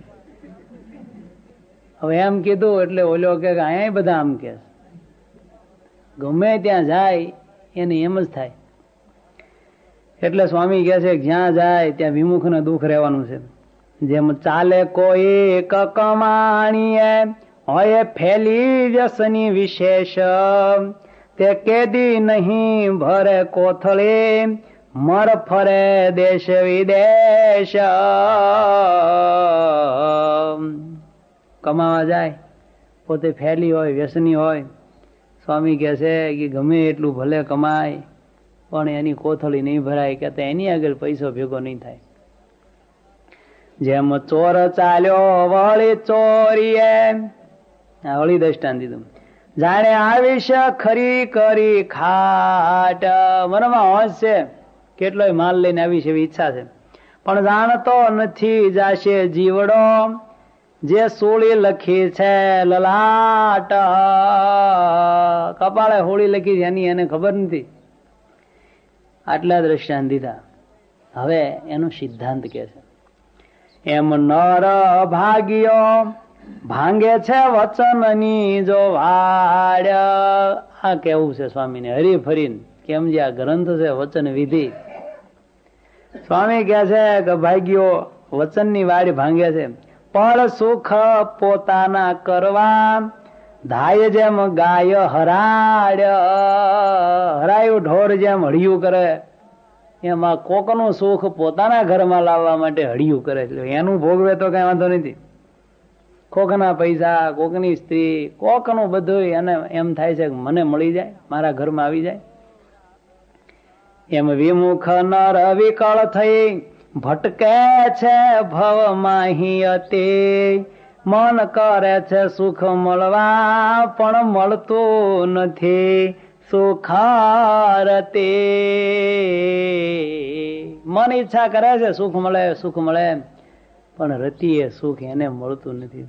હવે એમ કીધું એટલે ઓલો કે અહીંયા બધા આમ કે ગમે ત્યાં જાય એને એમ જ થાય. એટલે સ્વામી કહે છે જ્યાં જાય ત્યાં વિમુખ ને દુઃખ રહેવાનું છે. જેમ ચાલે કોઈ કમાણીએ હોય ફેલી વ્યસની વિશેષ, તે કેદી નહીં ભરે કોથળી મર ફરે દેશ વિદેશ. કમાવા જાય પોતે ફેલી હોય, વ્યસની હોય. સ્વામી કહે છે કે ગમે એટલું ભલે કમાય પણ એની કોથળી નહીં ભરાય, કે એની આગળ પૈસો ભેગો નહીં થાય. જેમ ચોર ચાલ્યો વળી ચોરીએ, વળી દ્રષ્ટાંત દીધું. જાણે આવીશ ખરી કરી ખાટ, મનમાં હોશ છે કેટલોય માલ લઈને આવીશ એવી ઈચ્છા છે, પણ જાણતો નથી જાશે જીવડો જે સોળી લખી છે લલાટ. કપાળે હોળી લખી છે એની એને ખબર નથી. આટલા દ્રષ્ટાંત દીધા. હવે એનો સિદ્ધાંત કે છે એમ નર ભાગ્યો ભાંગે છે વચનની જો વાડ. આ કેવું છે સ્વામીને હરી ફરીને, કેમ જે આ ગ્રંથ છે વચન વિધિ. સ્વામી કહે છે કે ભાગ્યો વચનની વાડ ભાંગે છે, પણ સુખ પોતાના કરવા ધાય જેમ ગાય હરાડ. હરાયું ઢોર જેમ હળિયું કરે એમાં કોકનું સુખ પોતાના ઘરમાં લાવવા માટે હળિયું કરે છે. એનું ભોગવે તો કઈ વાંધો નથી, કોકના પૈસા, કોકની સ્ત્રી, કોકનું બધું એને એમ થાય છે કે મને મળી જાય, મારા ઘરમાં આવી જાય. એમ વિમુખ નર વિકળ થઈ ભટકે છે ભવ માહી અતિ, મન કરે છે સુખ મળવા પણ મળતું નથી સુખારતે. મન ઈચ્છા કરે છે સુખ મળે સુખ મળે, પણ રતિએ સુખ એને મળતું નથી.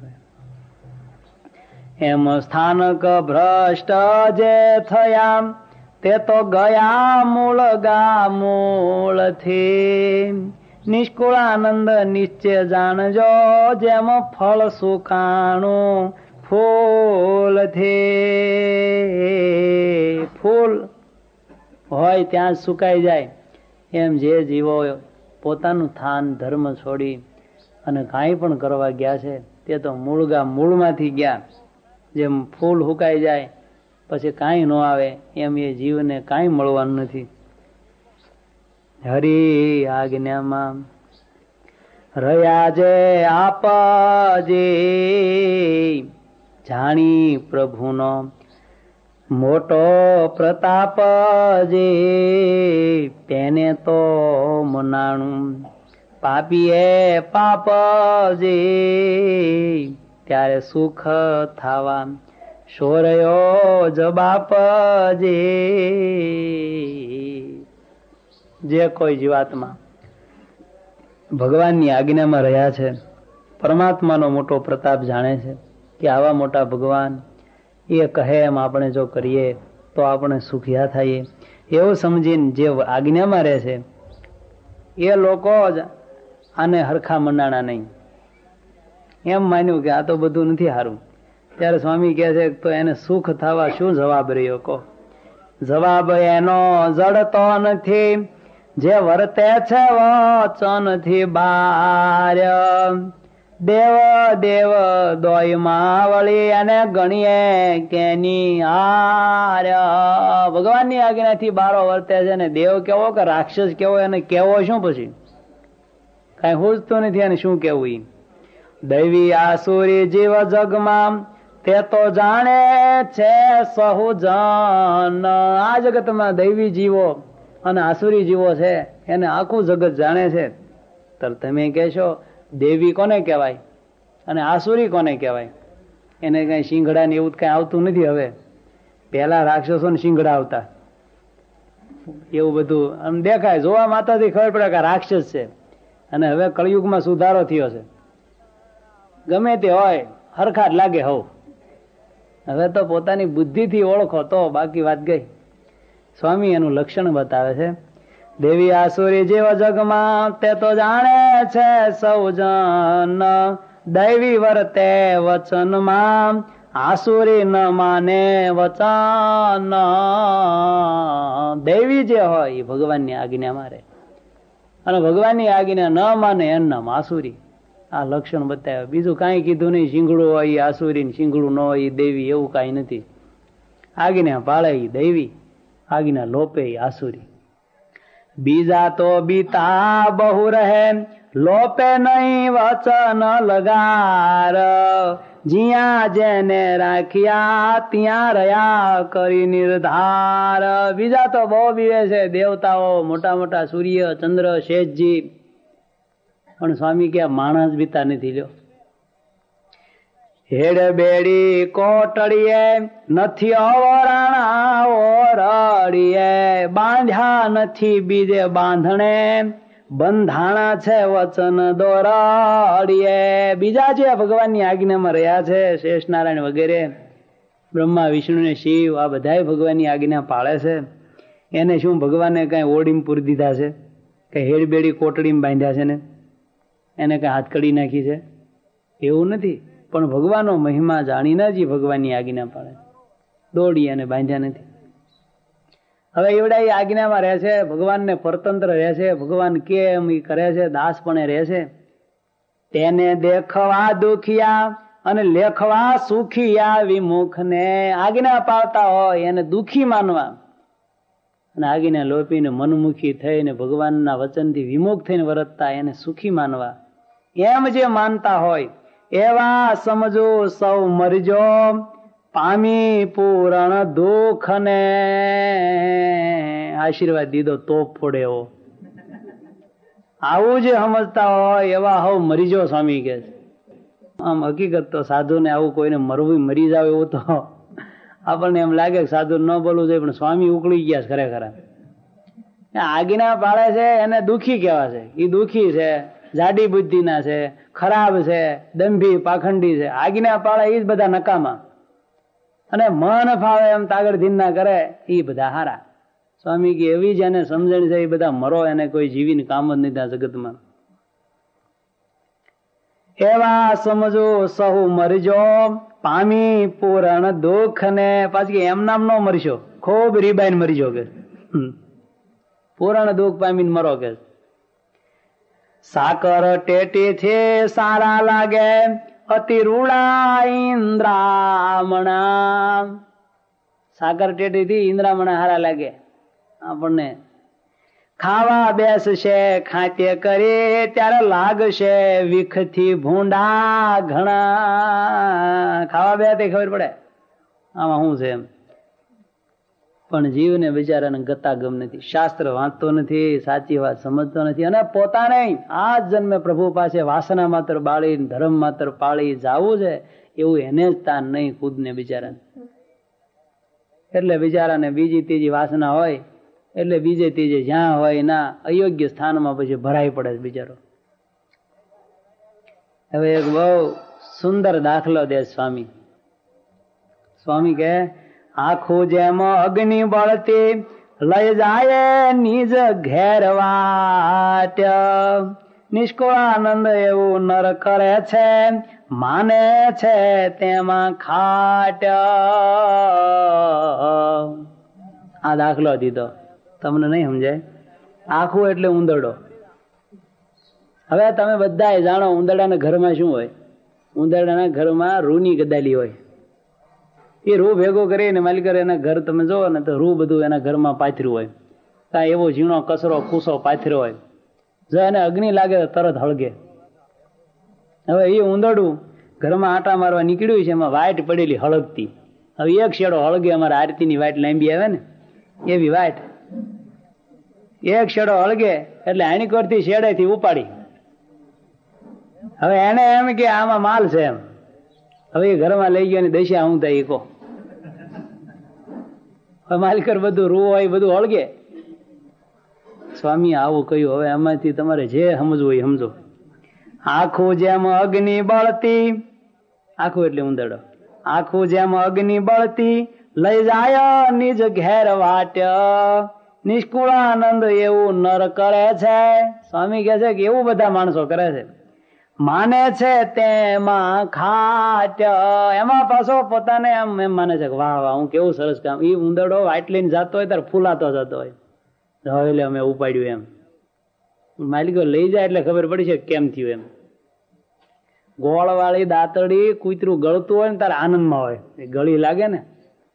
એમ સ્થાનક ભ્રષ્ટ જે થયા તે તો ગયા મૂળ ગા મૂળથી. નિષ્કુળાનંદ નિશ્ચય જાણજો જેમ ફળ સુકાણું ફૂલથી. ફૂલ હોય ત્યાં સુકાઈ જાય એમ જે જીવો પોતાનું થાન ધર્મ છોડી અને કાંઈ પણ કરવા ગયા છે તે તો મૂળગા મૂળમાંથી ગયા. જેમ ફૂલ સુકાઈ જાય પછી કાંઈ ન આવે એમ એ જીવને કાંઈ મળવાનું નથી. હરી આજ્ઞામાં રહ્યા જે આપજે, જાણી પ્રભુનો મોટો પ્રતાપ જે તેને તો મનાણું. પાપીએ પાપ જે ત્યારે સુખ થવા સોરયો જબાપજે. જે કોઈ જીવાત્મા ભગવાનની આજ્ઞામાં રહ્યા છે, પરમાત્માનો મોટો પ્રતાપ જાણે છે કે આવા મોટા ભગવાન એ કહે એમ આપણે જો કરીએ તો આપણે સુખિયા થઈએ, એવું સમજીને જે આજ્ઞામાં રહે છે એ લોકો જ આને હરખા મંડાણા નહીં. એમ માન્યું કે આ તો બધું નથી સારું. ત્યારે સ્વામી કહે છે તો એને સુખ થવા શું જવાબ રહ્યો કહો? જવાબ એનો જડતો નથી, જે વર્તે છે વચનથી બાર. દેવ દેવ દોયમાં વળી એને ગણીએ કેની હાર. ભગવાનની આજ્ઞાથી બારો વર્તે છે ને દેવ કેવો કે રાક્ષસ કેવો, એને કેવો શું? પછી કઈ પૂછતું નથી અને શું કેવું? દૈવી આસુરી જીવ જગમાં તે તો જાણે છે સહુ જન. આ જગતમાં દૈવી જીવો અને આસુરી જીવો છે એને આખું જગત જાણે છે. તો તમે કહેશો દેવી કોને કહેવાય અને આસુરી કોને કહેવાય? એને કઈ શિંગડા ને એવું કઈ આવતું નથી. હવે પેલા રાક્ષસો ને શિંગડા આવતા, એવું બધું આમ દેખાય, જોવા માતાથી ખબર પડે કે રાક્ષસ છે. અને હવે કળિયુગમાં સુધારો થયો છે, ગમે તે હોય હરખા જ લાગે. હવે તો પોતાની બુદ્ધિથી ઓળખો તો બાકી વાત ગઈ. સ્વામી એનું લક્ષણ બતાવે છે. દેવી આસુરી જેવ જગમાં તે તો જાણે છે સૌ જન. દૈવી વર્તે વચનમાં આસુરી ન માને વચન. દૈવી જે હોય એ ભગવાનની આજ્ઞા મારે અને ભગવાનની આજ્ઞા ન માને એનું નામ આસુરી. આ લક્ષણ બતાવ્યા. બીજું કાંઈ કીધું નહીં. શિંગડું હોય આસુરી, શિંગડું ન હોય દૈવી, એવું કાંઈ નથી. આજ્ઞા પાળે દૈવી, આજ્ઞા લોપે આસુરી. બીજા તો બીતા બહુ રહે, લોપે નહીં વચન લગાર. જ્યાં જેને રાખ્યા ત્યાં રહ્યા કરી નિર્ધાર. બીજા તો બહુ બીવે છે, દેવતાઓ, મોટા મોટા સૂર્ય ચંદ્ર શેષજી, પણ સ્વામી કે માણસ બીતા નથી. લ્યો, હેડ બેડી કોટડીએ નથી અવરાણા ઓરડીએ. બાંધ્યા નથી બીજે બાંધણે, બંધાણા છે વચન દોરડીએ. બીજા જે ભગવાનની આજ્ઞામાં રહ્યા છે, શેષ નારાયણ વગેરે, બ્રહ્મા વિષ્ણુ ને શિવ, આ બધા ભગવાનની આજ્ઞા પાળે છે. એને શું ભગવાને કઈ ઓડીમાં પૂરી દીધા છે? કઈ હેડ બેડી કોટડીમાં બાંધ્યા છે ને એને કઈ હાથકડી નાખી છે? એવું નથી. પણ ભગવાનનો મહિમા જાણીને જ ભગવાનની આજ્ઞા પાડે, દોડી અને બાંધ્યા નથી. હવે એવડા એ આજ્ઞામાં રહે છે, ભગવાનને પરતંત્ર રહે છે, ભગવાન કેમ એ કરે છે, દાસપણે રહે છે. તેને દેખવા દુખિયા અને લેખવા સુખિયા વિમુખ ને. આજ્ઞા પાળતા હોય એને દુખી માનવા અને આજ્ઞા લોપીને મનમુખી થઈને ભગવાનના વચનથી વિમુખ થઈને વર્તતા એને સુખી માનવા. એમ જે માનતા હોય એવા સમજો સૌ મરજો, પામી પૂરણ દુઃખ ને. આશીર્વાદ દીધો તોપ ફોડે એવો. આવું જે સમજતા હોય એવા હવ મરીજો. સ્વામી કે આમ હકીકત તો સાધુ ને આવું કોઈને મરવું મરી જાવ એવું તો આપણને એમ લાગે કે સાધુ ન બોલવું જોઈએ, પણ સ્વામી ઉકળી ગયા ખરેખર. આજ્ઞા પાડે છે એને દુખી કહેવા છે. એ દુખી છે, જાડી બુદ્ધિના છે, ખરાબ છે, દંભી પાખંડી છે. આજ્ઞા પાડે એ જ બધા નકામા, અને મન ફાવે એમ તાગડ ધીન ના કરે એ બધા હારા. સ્વામી કે એવી જ એને સમજણ છે, એ બધા મરો, એને કોઈ જીવીને કામ જ નથી આ જગતમાં. એવા સમજો સહુ મરજો, પામી પૂરણ દુઃખ ને. પાછી એમ નામ નો મરશો, ખૂબ રીબાઈને મરીજો કે પૂરણ દુઃખ પામીને મરો કે. સાકર ટેટી છે સારા લાગે, અતિ રૂડા ઇન્દ્રામણા. સાકર ટેટી થી ઇન્દ્રામણા હારા લાગે આપણને. ખાવા બેસશે ખાતે કરી ત્યારે લાગશે વિખથી ભૂંડા ઘણા. ખાવા બે તે ખબર પડે આમાં શું છે એમ. પણ જીવને બિચારાને ગતા ગમ નથી, શાસ્ત્ર વાંચતો નથી, સાચી વાત સમજતો નથી, અને પોતાને આ જ જન્મે પ્રભુ પાસે વાસના માત્ર બાળી, ધર્મ માત્ર પાળી જાવું છે એવું એને જ તાન નહીં ખુદને બિચારાને. એટલે બિચારાને બીજી ત્રીજી વાસના હોય એટલે બીજે ત્રીજે જ્યાં હોય ના અયોગ્ય સ્થાનમાં પછી ભરાઈ પડે છે બિચારો. હવે એક બહુ સુંદર દાખલો દે સ્વામી. સ્વામી કે આખું જેમ અગ્નિ બળતી લઈ જાય નિજ ઘેર વાટ, નિષ્કુળાનંદ એવું નર કરે છે માને છે તેમાં ખાટ. આ દાખલો દીધો, તમને નહીં સમજાય. આખું એટલે ઉંદરડો. હવે તમે બધા જાણો ઉંદરડાના ઘરમાં શું હોય. ઉંદરડાના ઘરમાં રૂની ગદાલી હોય. એ રૂ ભેગો કરીને માલિકર એના ઘર તમે જોવો ને તો રૂ બધું એના ઘરમાં પાથર્યું હોય. કાંઈ એવો ઝીણો કચરો કૂસો પાથર્યો હોય. જો એને અગ્નિ લાગે તો તરત હળગે. હવે એ ઉંદરડું ઘરમાં આટા મારવા નીકળ્યું છે, એમાં વાઈટ પડેલી હળગતી. હવે એક શેડો હળગે, અમારે આરતીની વાઈટ લાંબી આવે ને એવી વાઈટ, એક શેડો હળગે એટલે આની કરતી શેડેથી ઉપાડી. હવે એને એમ કે આમાં માલ છે એમ. હવે એ ઘરમાં લઈ ગયો ને દશા હું થાય કહો. હવે માલિકર બધું રૂ હોય બધું હળગે. સ્વામી આવું કહ્યું. હવે એમાંથી તમારે જે સમજવું હોય સમજો. આખું જેમ અગ્નિ બળતી, આખું એટલે ઉંદરડો, આખું જેમ અગ્નિ બળતી લઈ જાય નિજ ઘેર વાટ, નિષ્કુળાનંદ એવું નર કરે છે. સ્વામી કહે છે કે એવું બધા માણસો કરે છે, માને છે તેમાં ખાટ. એમાં પાછો પોતાને એમ માને છે કે વાહ વાહ હું કેવું સરસ કામ. એ ઉંદરડો વાટ લઈને જતો હોય ત્યારે ફૂલાતો જતો હોય, એટલે અમે ઉપાડ્યું એમ. માલિકો લઈ જાય એટલે ખબર પડી છે કેમ થયું એમ. ગોળ વાળી દાંતડી કૂતરું ગળતું હોય ને તારે આનંદમાં હોય, ગળી લાગે ને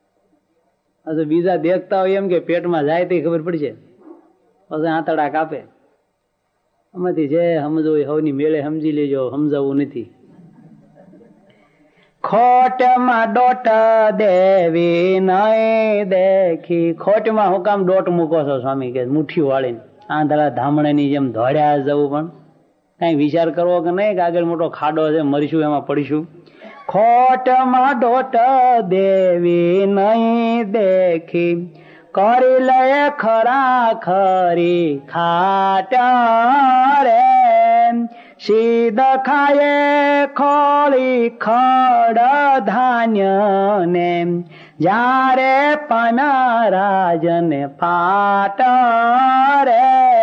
બીજા દેખતા હોય એમ કે પેટમાં જાય તે ખબર પડશે, પછી આંતડા કાપે. આમાંથી જે સમજવું હોય હવની મેળે સમજી લેજો, સમજાવવું નથી. ખોટમાં દોટ દેવી નહીં દેખી. ખોટમાં હું કામ દોટ મૂકો છો સ્વામી કે મુઠ્ઠી વાળીને આંધળા ધામણાની જેમ ધોડ્યા જવું? પણ કઈ વિચાર કરવો કે નહીં કે આગળ મોટો ખાડો છે, મરીશું એમાં પડીશું. ખોટમાં દોટ દેવી નહીં દેખી, કરી લે ખરા ખરી ખાટ રે. સીધ ખાયે ખોળી ખડ ધાન્ય ને, જ્યારે પામ્યા રાજને ફાટ રે.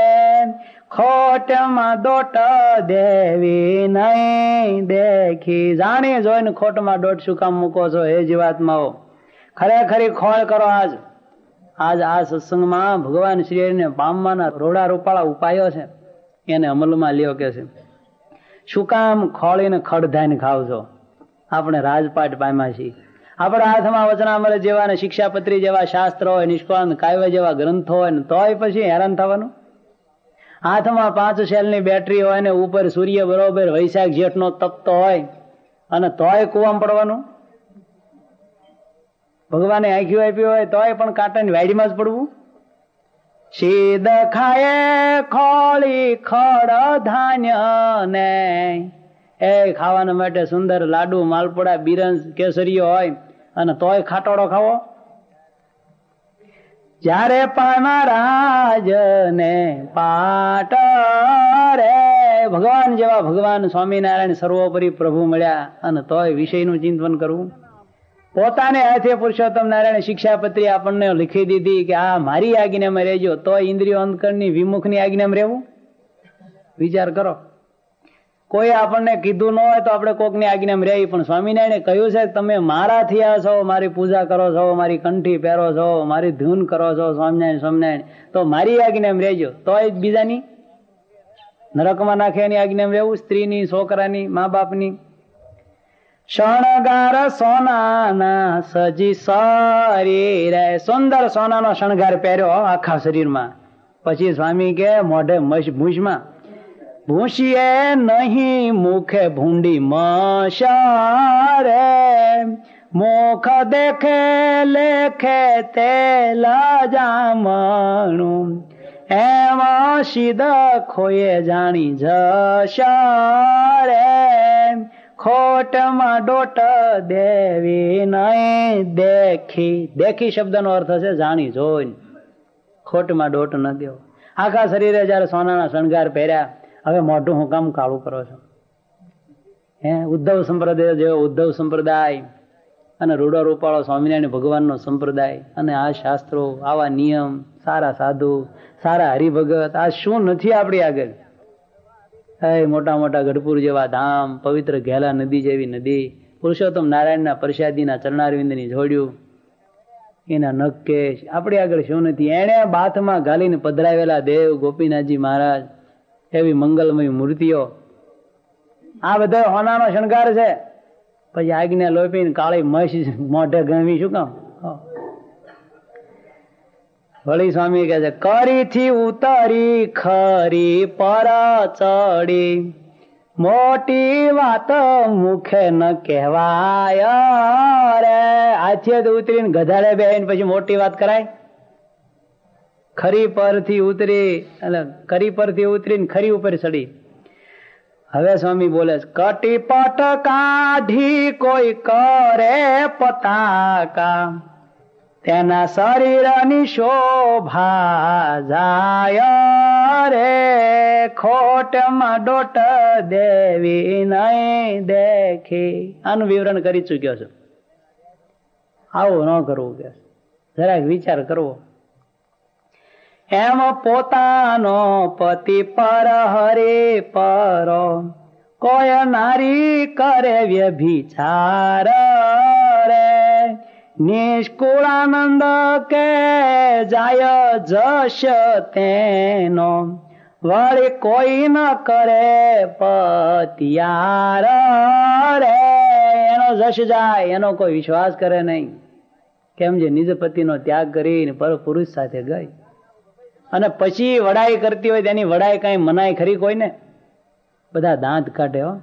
ખોટમાં દોટ દેવી નહીં દેખી. જાણી જોઈને ખોટમાં દોટ શું કામ મૂકો છો હે જીવાત્માઓ? ખરેખરી ખોળ કરો. આજ આ સત્સંગમાં ભગવાન શ્રીને પામવાના રોડા રૂપાળા ઉપાયો છે, એને અમલમાં લ્યો કે છે. શું કામ ખોળીને ખડધાઈને ખાવ છો? આપણે રાજપાટ પામ્યા છીએ. આપણા હાથમાં વચનામૃત જેવા ને શિક્ષાપત્રી જેવા શાસ્ત્રો હોય, નિષ્કાળ કાવ્ય જેવા ગ્રંથો હોય ને તોય પછી હેરાન થવાનું. હાથમાં 5 સેલની બેટરી હોય ને ઉપર સૂર્ય બરોબર વૈશાખ જેઠનો તપતો હોય અને તોય કૂવામાં પડવાનું. ભગવાને આંખ્યું આપી હોય તોય પણ કાંટાની વાડીમાં જ પડવું. સીધ ખાયે ખોળી ખડ ધાન્ય ને, એ ખાવાના માટે સુંદર લાડુ માલપુડા બિરંજ કેસરીઓ હોય અને તોય ખાટોડો ખાવો. જ્યારે પામા રાજ ને પાટ રે. ભગવાન જેવા ભગવાન સ્વામિનારાયણ સર્વોપરી પ્રભુ મળ્યા અને તોય વિષયનું ચિંતન કરવું. પોતાને હાથે પુરુષોત્તમ નારાયણ શિક્ષાપત્રી આપણને લખી દીધી કે આ મારી આજ્ઞામાં રહેજો, તો ઇન્દ્રિયો અંતકરની વિમુખની આજ્ઞામાં રહેવું? વિચાર કરો. કોઈ આપણને કીધું ન હોય તો આપણે કોકની આજ્ઞામાં રહી, પણ સ્વામિનારાયણે કહ્યું છે તમે મારા થયા છો, મારી પૂજા કરો છો, મારી કંઠી પહેરો છો, મારી ધૂન કરો છો, સ્વામિનારાયણ સ્વામિનારાયણ, તો મારી આજ્ઞામાં રહેજો. તો જ બીજાની નરકમાં નાખે એની આજ્ઞામાં રહેવું? સ્ત્રીની, છોકરાની, મા બાપની. શણગાર સોનાના સજી શરીર, સુંદર સોનાનો શણગાર પહેર્યો આખા શરીરમાં. પછી સ્વામી કે મોઢે મૂછમાં ભૂંસીએ નહીં મુખે ભૂંડી મશારે. મુખ દેખે લેખે તેલ જામણું, એમાં સીધા ખોયે જાણી જશારે. ખોટમાં ડોટ દેવી નહીં દેખી. દેખી શબ્દનો અર્થ છે જાણી જોઈને. ખોટમાં ડોટ ન દેવો. આખા શરીરે જયારે સોનાના શણગાર પહેર્યા, હવે મોઢું હું કામ કાળું કરો છો? ઉદ્ધવ સંપ્રદાય જેવો ઉદ્ધવ સંપ્રદાય અને રૂડો રૂપાળો સ્વામિનારાયણ ભગવાનનો સંપ્રદાય અને આ શાસ્ત્રો, આવા નિયમ, સારા સાધુ, સારા હરિભગત, આ શું નથી આપણી આગળ? મોટા મોટા ગઢપુર જેવા ધામ, પવિત્ર ઘેલા નદી જેવી નદી, પુરુષોત્તમ નારાયણના પ્રસાદીના ચરણારવિંદની જોડ્યું, એના નખકેશ, આપણી આગળ શું નથી? એને બાથમાં ગાલીને પધરાવેલા દેવ ગોપીનાથજી મહારાજ, એવી મંગલમય મૂર્તિઓ, આ બધો હોનાનો શણગાર છે. પછી આજ્ઞા લોપીને કાળી મશ મોઢે ગણવી શું કામ? વળી સ્વામી કહે છે, કરીથી ઉતરી ખરી પર ચડી, મોટી વાત મુખે ન કહેવાય રે. હાથે ઉતરીને ગધાડે બેહીને પછી મોટી વાત કરાય? ખરી પરથી ઉતરી, એટલે ખરી પરથી ઉતરીને ખરી ઉપર ચડી. હવે સ્વામી બોલે છે, કટીપટ કાઢી કોઈ કરે પતાકા, તેના શરીરની શોભા જાય રે. ખોટમાં ડોટ દેવી નહીં દેખી. આનું વિવરણ કરી ચુક્યો છું. આવું ન કરવું કે જરાક વિચાર કરવો. એમ પોતાનો પતિ પર હરે પરો, કોઈ નારી કરે વ્યભિચાર રે. નિષ્કુળાનંદ કે જાય જશ તેનો, વળી કોઈ ન કરે પતિયાર રે. એનો જશ જાય, એનો કોઈ વિશ્વાસ કરે નહીં. કેમ? જે નિજ પતિનો ત્યાગ કરીને પર પુરુષ સાથે ગઈ અને પછી વડાઈ કરતી હોય, તેની વડાઈ કઈ મનાય ખરી કોઈને? બધા દાંત કાઢે. હો,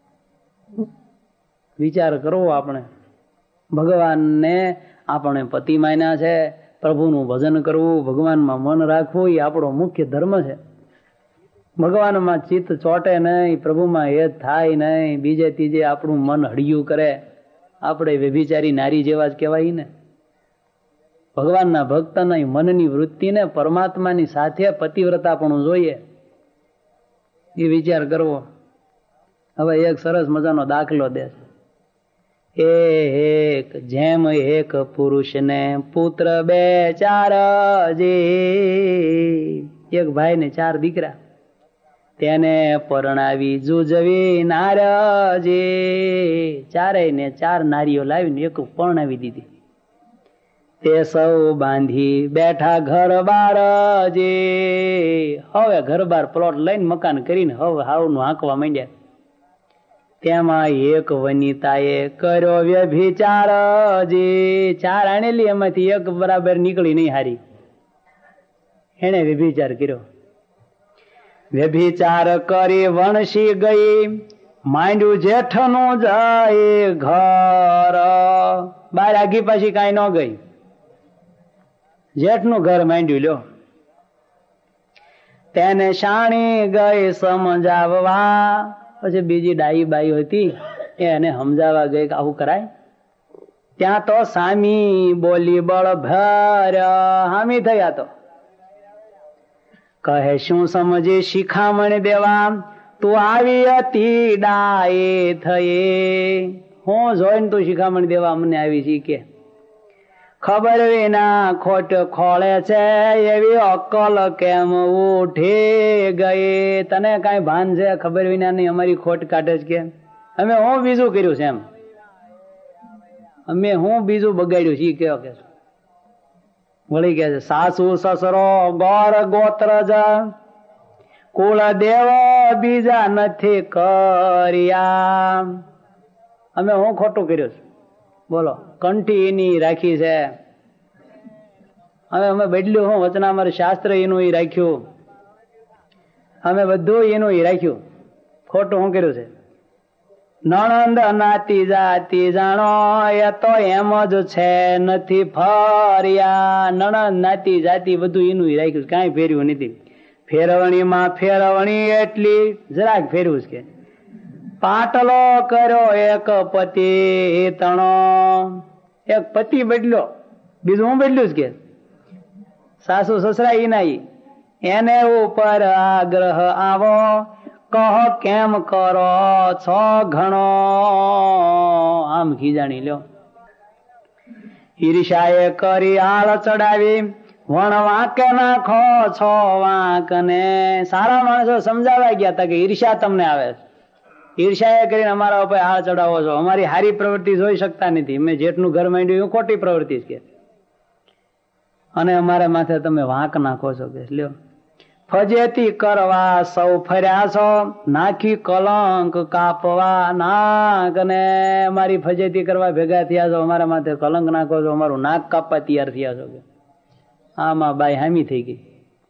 વિચાર કરવો. આપણે ભગવાનને આપણે પતિ માન્યા છે, પ્રભુનું ભજન કરવું, ભગવાનમાં મન રાખવું, એ આપણો મુખ્ય ધર્મ છે. ભગવાનમાં ચિત્ત ચોટે નહીં, પ્રભુમાં હેત થાય નહીં, બીજે ત્રીજે આપણું મન હળિયું કરે, આપણે વ્યભિચારી નારી જેવા જ કહેવાય ને. ભગવાનના ભક્તના મનની વૃત્તિને પરમાત્માની સાથે પતિવ્રતાપણું જોઈએ, એ વિચાર કરવો. હવે એક સરસ મજાનો દાખલો દે છે. એક જેમ એક પુરુષને પુત્ર બે ચાર જે, એક ભાઈ ને 4 દીકરા, તેને પરણાવી જુજવી નારજે. ચારેય ને 4 નારીઓ લાવીને એક પરણાવી દીધી. તે સૌ બાંધી બેઠા ઘર બાર જે. હવે ઘર બાર પ્લોટ લઈને મકાન કરીને હવે હાવનું હાંકવા માંડ્યા. તેમાં એક વનિતાએ કર્યો વ્યભિચાર જે. 4 આણેલી, એમાંથી એક બરાબર નીકળી નહીં હારી, એને વ્યભિચાર કર્યો. વ્યભિચાર કરી વણસી ગઈ, માંડ્યું જેઠનું જાય ઘર. બાર આગી પાછી કાંઈ ન ગઈ, જેઠનું ઘર માંડ્યું. લ્યો, તેને શાણી ગઈ સમજાવવા. પછી બીજી ડાઈ બાઈ હતી, એને સમજાવવા ગઈ કે આવું કરાય. ત્યાં તો સામી બોલી બળ ભર, હામી થયા. તો કહે શું સમજે શિખામણ દેવા, તું આવી હતી ડાએ થયે. હું જોઈને તું શિખામણ દેવા મને આવી શીખે. ખબર વિના ખોટ ખોળે છે, એવી અક્કલ કેમ ઉઠી ગઈ. તને કઈ ભાન છે? ખબર વિના ની અમારી ખોટ કાઢે છે કે અમે હું બીજું કર્યું છે? એમ અમે હું બીજું બગાડ્યું છે? કેવો કે વળી કે છે, સાસુ સસરો ગોર ગોત્ર જ, કુળ દેવ બીજા નથી કર્યા. અમે હું ખોટું કર્યું છે? બોલો. કંઠી એની રાખી છે, અમે બદલ્યું હું? વચનામર શાસ્ત્ર એનું એ રાખ્યું, અમે બધું એનું એ રાખ્યું. ખોટું શું કર્યું છે? નણંદ નાતી જાતી જાણો, એ તો એમ જ છે નથી ફર્યા. નણંદ નાતી જાતી બધું એનું એ રાખ્યું, કાંઈ ફેર્યું નથી. ફેરવણીમાં ફેરવણી એટલી જરાક ફેરવું છે. પાટલો કર્યો એક પતિ તણો, એક પતિ બદલ્યો, બીજું હું બદલ્યું જ કે સાસુ સસરા ઈ ના ઈ, એને ઉપર આગ્રહ આવો, કહો કેમ કરો છો ઘણો, આમ ખીજાણી લ્યો. ઈર્ષાએ કરી આળ ચડાવી, વણ વાંકે નાખો છો વાંક ને. સારા માણસો સમજાવવા ગયા હતા કે ઈર્ષા તમને આવે, ઈર્ષાએ કરીને અમારા ઉપર આળ ચડાવો છો, અમારી સારી પ્રવૃત્તિ જોઈ શકતા નથી, મેં જેટલું ઘર માંડ્યું એ ખોટી પ્રવૃત્તિ છે અને અમારા માથે તમે વાંક નાખો છો કે લ્યો. ફજેતી કરવા સૌ ફર્યા છો, નાખી કલંક કાપવા નાક ને. અમારી ફજેતી કરવા ભેગા થયા છો, અમારા માથે કલંક નાખો છો, અમારું નાક કાપવા તૈયાર થયા છો. આમાં બાઈ હામી થઈ ગઈ.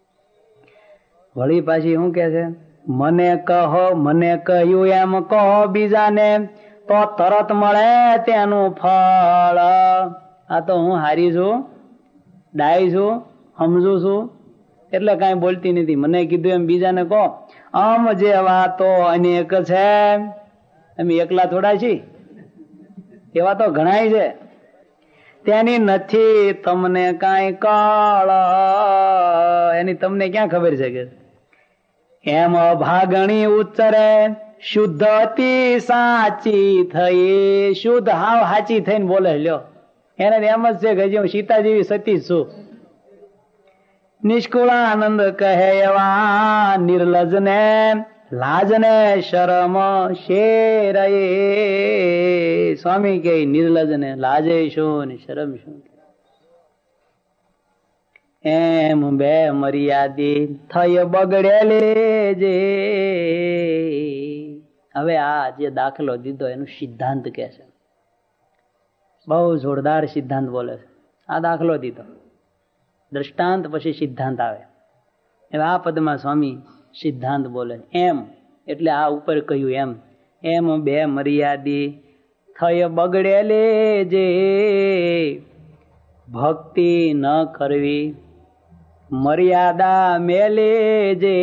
વળી પાછી શું કે છે, મને કહો, મને કહ્યું એમ કહો બીજાને, તો તરત મળે તેનું ફળ. આ તો હું હારી છું, ડાય છું, સમજુ છું એટલે કઈ બોલતી નથી. મને કીધું એમ બીજાને કહો. આમ જે વાતો અનેક છે, અમે એકલા થોડા છીએ, એવા તો ઘણાય છે, તેની નથી તમને કઈ કળ, એની તમને ક્યાં ખબર છે કે. એમ ભાગણી ઉચ્ચરે શુદ્ધ અતિ સાચી થઈ, શુદ્ધ હાવ સાચી થઈને બોલે લ્યો. એને એમ જ છે કે હજી હું સીતા જેવી સતી છું. નિષ્કુળાનંદ કહે એવા નિર્લજ ને, લાજ ને શરમ શેર. સ્વામી કે નિર્લજ ને લાજે શું ને શરમ શું. એમ બે મર્યાદી થઈ બગડેલી જે. હવે આ જે દાખલો દીધો એનું સિદ્ધાંત કે છે, બહુ જોરદાર સિદ્ધાંત બોલે છે. આ દાખલો દીધો, દ્રષ્ટાંત પછી સિદ્ધાંત આવે. હવે આ પદમાં સ્વામી સિદ્ધાંત બોલે. એમ એટલે આ ઉપર કહ્યું એમ. એમ બે મર્યાદી થઈ બગડેલી જે, ભક્તિ ન કરવી મર્યાદા મેલે જે.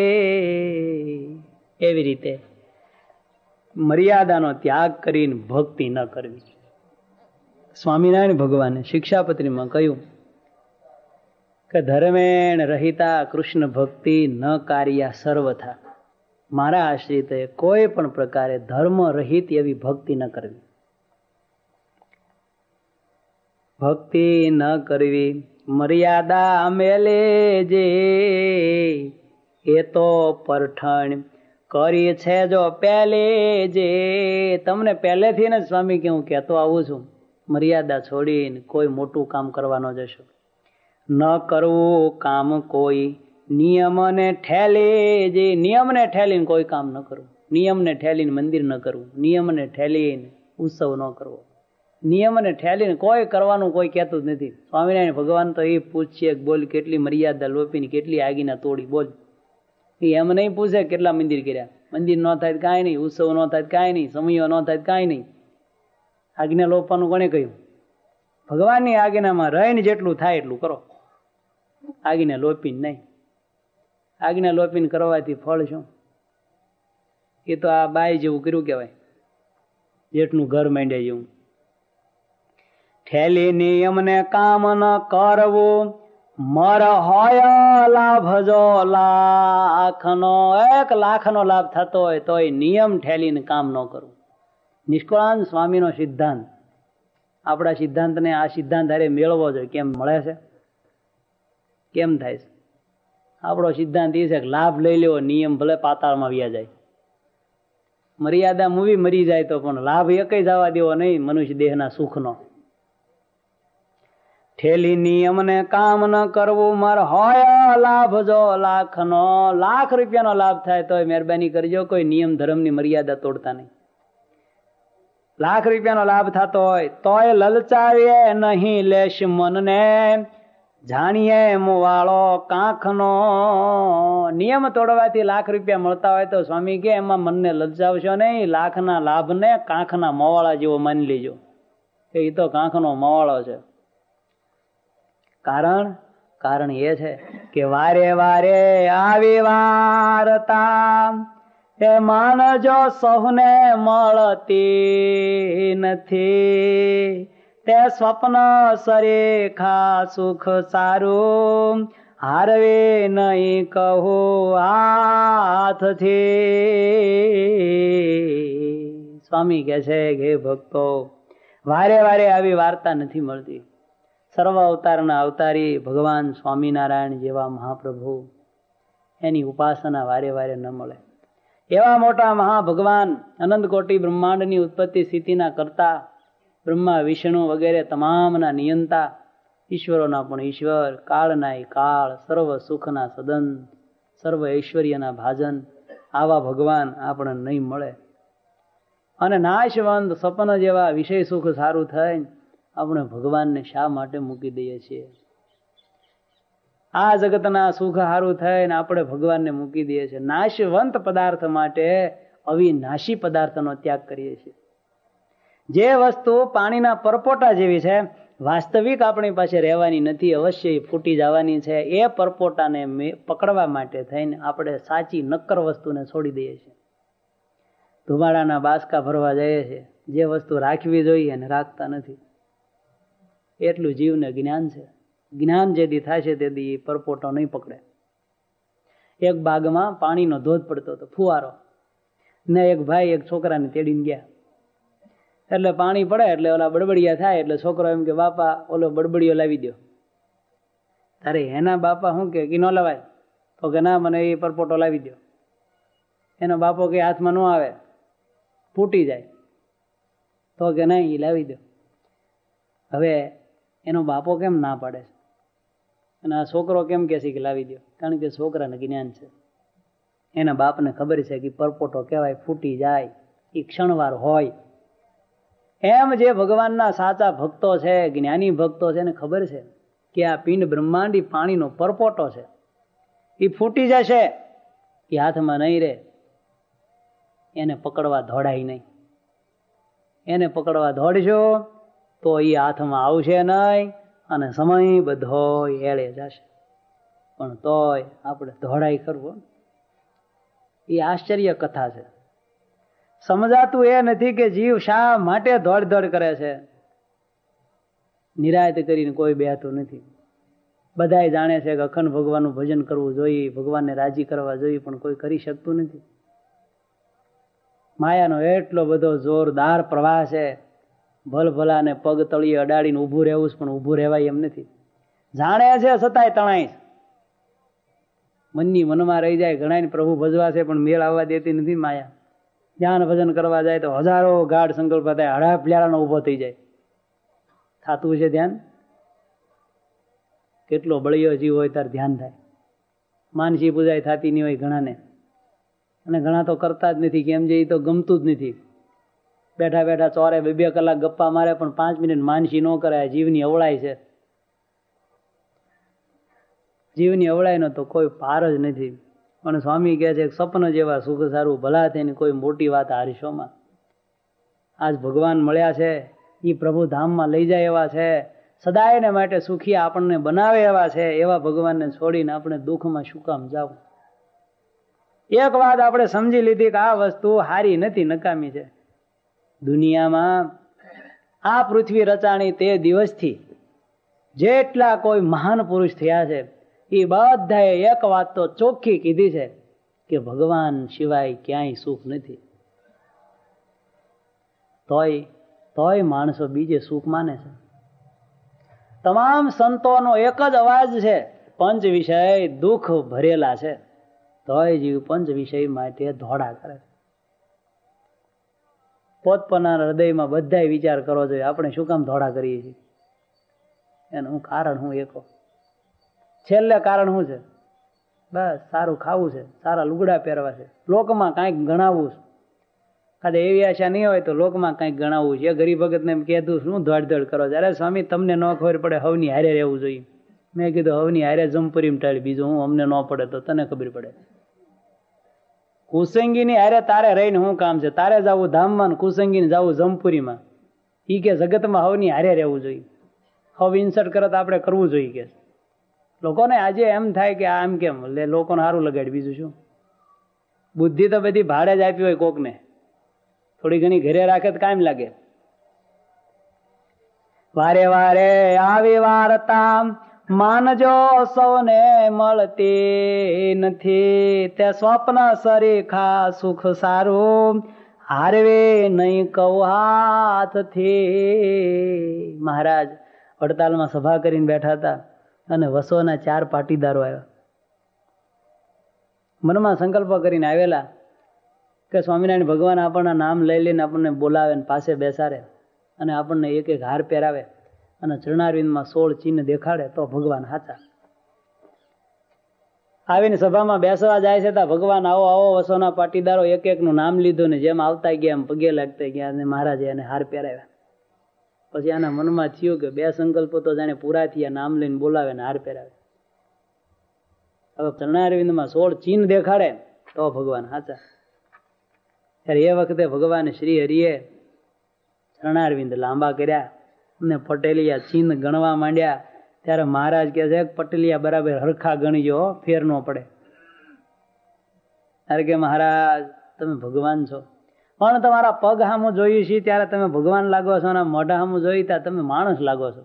એવી રીતે મર્યાદાનો ત્યાગ કરીને ભક્તિ ન કરવી. સ્વામિનારાયણ ભગવાને શિક્ષાપત્રીમાં કહ્યું કે ધર્મેણ રહિતા કૃષ્ણ ભક્તિ ન કાર્યા સર્વથા. મારા આશ્રિત કોઈ પણ પ્રકારે ધર્મ રહિત એવી ભક્તિ ન કરવી. ભક્તિ ન કરવી મર્યાદા મેલે જે, એ તો પરઠણ કરી છે જો પહેલે જે. તમને પહેલેથી ને સ્વામી કે હું કહેતો આવું છું, મર્યાદા છોડીને કોઈ મોટું કામ કરવાનો જશો. ન કરવું કામ કોઈ નિયમને ઠેલે જે. નિયમને ઠેલીને કોઈ કામ ન કરવું, નિયમને ઠેલીને મંદિર ન કરવું, નિયમને ઠેલીને ઉત્સવ ન કરવો, નિયમને ઠેલીને કોઈ કરવાનું કોઈ કહેતું જ નથી. સ્વામિનારાયણ ભગવાન તો એ પૂછીએ બોલ કેટલી મર્યાદા લોપીને કેટલી આગીના તોડી બોલ. એ એમ નહીં પૂછે કેટલા મંદિર કર્યા, મંદિર ન થાય કાંઈ નહીં, ઉત્સવ ન થાય કાંઈ નહીં, સમયો ન થાય કાંઈ નહીં. આજ્ઞા લોપવાનું કોને કહ્યું? ભગવાનની આજ્ઞામાં રહીને જેટલું થાય એટલું કરો, આજ્ઞા લોપીને નહીં. આજ્ઞા લોપીને કરવાથી ફળ શું? એ તો આ બાઈ જેવું કર્યું કહેવાય, જેટલું ઘર માંડ્યા જેવું. ઠેલી નિયમને કામ ન કરવું, મર હોય લાભ જો લાખનો. 1 લાખનો લાભ થતો હોય તોય નિયમ ઠેલીને કામ ન કરવું. નિષ્કુળાનંદ સ્વામીનો સિદ્ધાંત આપણા સિદ્ધાંતને આ સિદ્ધાંત હારે મેળવો જોઈએ. કેમ મળે છે? કેમ થાય છે? આપણો સિદ્ધાંત એ છે કે લાભ લઈ લેવો, નિયમ ભલે પાતાળમાં વ્યા જાય. મર્યાદા મૂવી મરી જાય તો પણ લાભ એકય જવા દેવો નહીં મનુષ્ય દેહના સુખનો. ઠેલી નિયમને કામ ન કરવું, મર હોય લાભ જો લાખનો. લાખ રૂપિયાનો લાભ થાય તોય મહેરબાની કરજો, કોઈ નિયમ ધર્મની મર્યાદા તોડતા નહીં. લાખ રૂપિયાનો લાભ થતો હોય તોય લલચાવીએ નહીં લેશ મનને, જાણીએ મુવાળો કાંખનો. નિયમ તોડવાથી લાખ રૂપિયા મળતા હોય તો સ્વામી કે એમાં મનને લલચાવશો નહીં. લાખના લાભને કાંખના મોવાળા જેવો માની લેજો કે એ તો કાંખનો મોવાળો છે. કારણ એ છે કે વારે વારે આવી વારતા એ માનજો સૌને મળતી નથી, તે સ્વપ્ન સરેખા સુખ સારું, હારવે નહીં કહો હાથથી. સ્વામી કહે છે કે હે ભક્તો, વારે વારે આવી વાર્તા નથી મળતી. સર્વ અવતારના અવતારી ભગવાન સ્વામિનારાયણ જેવા મહાપ્રભુ, એની ઉપાસના વારે વારે ન મળે. એવા મોટા મહાભગવાન, અનંત કોટી બ્રહ્માંડની ઉત્પત્તિ સ્થિતિના કરતા, બ્રહ્મા વિષ્ણુ વગેરે તમામના નિયંતા, ઈશ્વરોના પણ ઈશ્વર, કાળના કાળ, સર્વ સુખના સદન, સર્વ ઐશ્વર્યના ભાજન, આવા ભગવાન આપણને નહીં મળે. અને નાશવંત સપન જેવા વિષય સુખ સારું થાય, આપણે ભગવાનને શા માટે મૂકી દઈએ છીએ? આ જગતના સુખ સારું થાય ને આપણે ભગવાનને મૂકી દઈએ છીએ. નાશવંત પદાર્થ માટે અવિનાશી પદાર્થનો ત્યાગ કરીએ છીએ. જે વસ્તુ પાણીના પરપોટા જેવી છે, વાસ્તવિક આપણી પાસે રહેવાની નથી, અવશ્ય ફૂટી જવાની છે, એ પરપોટાને પકડવા માટે થઈને આપણે સાચી નક્કર વસ્તુને છોડી દઈએ છીએ. ધુમાડાના બાસકા ભરવા જઈએ છીએ, જે વસ્તુ રાખવી જોઈએ એને રાખતા નથી. એટલું જીવને જ્ઞાન છે. જ્ઞાન જેથી થશે તેથી પરપોટો નહીં પકડે. એક બાગમાં પાણીનો ધોધ પડતો હતો, ફુવારો, ને એક ભાઈ એક છોકરાને તેડીને ગયા. એટલે પાણી પડે એટલે ઓલા બડબડિયા થાય, એટલે છોકરો એમ કે બાપા ઓલો બડબડિયો લાવી દો. તારે એના બાપા શું કે ન લવાય? તો કે ના, મને એ પરપોટો લાવી દો. એનો બાપો કે હાથમાં ન આવે, ફૂટી જાય. તો કે નહીં, એ લાવી દો. હવે એનો બાપો કેમ ના પાડે છે અને આ છોકરો કેમ કે છે કે લાવી દો? કારણ કે છોકરાને જ્ઞાન છે. એના બાપને ખબર છે કે પરપોટો કહેવાય, ફૂટી જાય, એ ક્ષણવાર હોય. એમ જે ભગવાનના સાચા ભક્તો છે, જ્ઞાની ભક્તો છે, એને ખબર છે કે આ પિંડ બ્રહ્માંડી પાણીનો પરપોટો છે, એ ફૂટી જશે, એ હાથમાં નહીં રહે. એને પકડવા દોડાય નહીં. એને પકડવા દોડશો તો એ હાથમાં આવશે નહીં અને સમય બધો એળે જશે. પણ તોય આપણે દોડાય કરવો, એ આશ્ચર્ય કથા છે. સમજાતું એ નથી કે જીવ શા માટે દોડ દોડ કરે છે. નિરાયત કરીને કોઈ બેહતું નથી. બધાય જાણે છે કે અખંડ ભગવાનનું ભજન કરવું જોઈએ, ભગવાનને રાજી કરવા જોઈએ, પણ કોઈ કરી શકતું નથી. માયાનો એટલો બધો જોરદાર પ્રવાહ છે, ભલભલાને પગ તળીએ અડાડીને ઊભું રહેવું, પણ ઊભું રહેવાય એમ નથી. જાણે છે છતાંય તણાય. મનની મનમાં રહી જાય. ઘણા પ્રભુ ભજવા છે પણ મેળ આવવા દેતી નથી માયા. ધ્યાન ભજન કરવા જાય તો હજારો ગાઢ સંકલ્પ થાય, હડા પ્યારાનો ઊભો થઈ જાય. થાતું છે ધ્યાન? કેટલો બળિયો જીવ હોય તાર ધ્યાન થાય. માનસી પૂજાય થતી નહીં હોય ઘણાને, અને ઘણા તો કરતા જ નથી. કેમ જે તો ગમતું જ નથી. બેઠા બેઠા ચોરે 2 કલાક ગપ્પા મારે પણ 5 મિનિટ માનસી ન કરાય. જીવની અવળાય છે. જીવની અવળાયનો તો કોઈ પાર જ નથી. પણ સ્વામી કહે છે સપન જેવા સુખ સારું, ભલા થઈને કોઈ મોટી વાત હારીશોમાં. આજ ભગવાન મળ્યા છે, એ પ્રભુ ધામમાં લઈ જાય એવા છે, સદાયને માટે સુખી આપણને બનાવે એવા છે. એવા ભગવાનને છોડીને આપણે દુઃખમાં શું કામ જાવ? એક વાત આપણે સમજી લીધી કે આ વસ્તુ હારી નથી, નકામી છે. દુનિયામાં આ પૃથ્વી રચાણી તે દિવસથી જેટલા કોઈ મહાન પુરુષ થયા છે, એ બધાએ એક વાત તો ચોખ્ખી કીધી છે કે ભગવાન સિવાય ક્યાંય સુખ નથી. તોય માણસો બીજે સુખ માને છે. તમામ સંતોનો એક જ અવાજ છે, પંચ વિષય દુઃખ ભરેલા છે. તોય જીવ પંચ વિષય માટે ધોડા કરે છે. પોતપોતાના હૃદયમાં બધાય વિચાર કરવો જોઈએ, આપણે શું કામ ધોડા કરીએ છીએ? એનું કારણ હું એકો. છેલ્લે કારણ શું છે? બસ સારું ખાવું છે, સારા લુગડા પહેરવા છે, લોકમાં કાંઈક ગણાવવું છે. કાદે એવી આશા નહીં હોય તો લોકમાં કાંઈક ગણાવવું છે. ગરીબ ભગતને એમ કહેતું શું દોડ દોડ કરો છો? અરે સ્વામી, તમને ન ખબર પડે, હવની હારે રહેવું જોઈએ. મેં કીધું હવની હારે જમપુરી ટાળી, બીજું હું અમને ન પડે તો તને ખબર પડે. કુસંગીની હારે તારે રહીને શું કામ છે? તારે જવું ધામમાં, કુસંગીને જવું જમપુરીમાં. એ કે જગતમાં હવની હારે રહેવું જોઈએ. હવ ઇન્સર્ટ કરે તો આપણે કરવું જોઈએ કે. લોકોને આજે એમ થાય કે આમ કેમ લોકોને સારું લગાડ્યું, બીજું શું? બુદ્ધિ તો બધી ભાડે જ આપી હોય કોકને, થોડી ઘણી ઘરે રાખે તો કામ લાગે. વારે વારે આવી વાર્તા માનજો સૌને મળતી નથી, તે સ્વપ્ન સરીખા સુખ સારું હારવે નહીં કહું હાથથી. મહારાજ વડતાલમાં સભા કરીને બેઠા હતા અને વસોના 4 પાટીદારો આવ્યા. મનમાં સંકલ્પ કરીને આવેલા કે સ્વામિનારાયણ ભગવાન આપણના નામ લઈ લઈને આપણને બોલાવે ને પાસે બેસાડે અને આપણને એક એક હાર પહેરાવે અને ચરણારવિંદમાં 16 ચિહ્ન દેખાડે તો ભગવાન સાચા. આવીને સભામાં બેસવા જાય છે ત્યાં ભગવાન આવો આવો વસોના પાટીદારો એક એકનું નામ લીધું ને જેમ આવતા ગયા એમ પગે લાગતા ગયા અને મહારાજે એને હાર પહેરાવ્યા. પછી આના મનમાં થયું કે 2 સંકલ્પો તો જાણે પૂરા થયા, નામ લઈને બોલાવે ને હાર પહેરાવે. હવે ચરણારવિંદમાં 16 ચિહ્ન દેખાડે તો ભગવાન સાચા. ત્યારે એ વખતે ભગવાન શ્રી હરિએ ચરણારવિંદ લાંબા કર્યા અને પટેલિયા ચિહ્ન ગણવા માંડ્યા. ત્યારે મહારાજ કહે છે પટેલિયા બરાબર હરખા ગણીજો, ફેર ન પડે. ત્યારે કે મહારાજ તમે ભગવાન છો, પણ તમારા પગ સામું જોયું છે ત્યારે તમે ભગવાન લાગો છો, અને મોઢા સામું જોઈ ત્યાં તમે માણસ લાગો છો.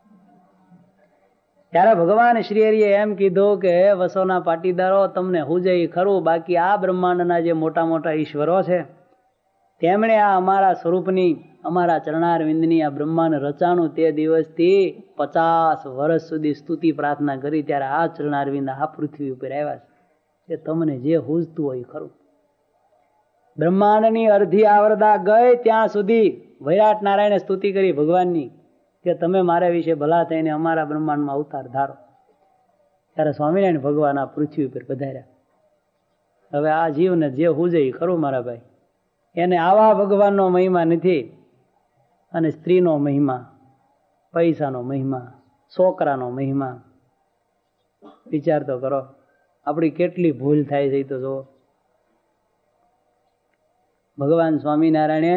ત્યારે ભગવાન શ્રી હરિએ એમ કીધું કે વસોના પાટીદારો તમને હુજે ખરું, બાકી આ બ્રહ્માંડના જે મોટા મોટા ઈશ્વરો છે તેમણે આ અમારા સ્વરૂપની, અમારા ચરણારવિંદની આ બ્રહ્માંડ રચાણું તે દિવસથી 50 વર્ષ સુધી સ્તુતિ પ્રાર્થના કરી, ત્યારે આ ચરણારવિંદ આ પૃથ્વી ઉપર આવ્યા છે કે તમને જે હુજતું હોય ખરું. બ્રહ્માંડની અડધી આવરદા ગઈ ત્યાં સુધી વૈરાટ નારાયણે સ્તુતિ કરી ભગવાનની કે તમે મારા વિશે ભલા થઈને અમારા બ્રહ્માંડમાં અવતાર ધારો. ત્યારે સ્વામિનારાયણ ભગવાન આ પૃથ્વી ઉપર પધાર્યા. હવે આ જીવને જે હુજે ખરું મારા ભાઈ, એને આવા ભગવાનનો મહિમા નથી. અને સ્ત્રીનો મહિમા, પૈસાનો મહિમા, છોકરાનો મહિમા, વિચાર તો કરો આપણી કેટલી ભૂલ થાય છે. તો જો ભગવાન સ્વામિનારાયણે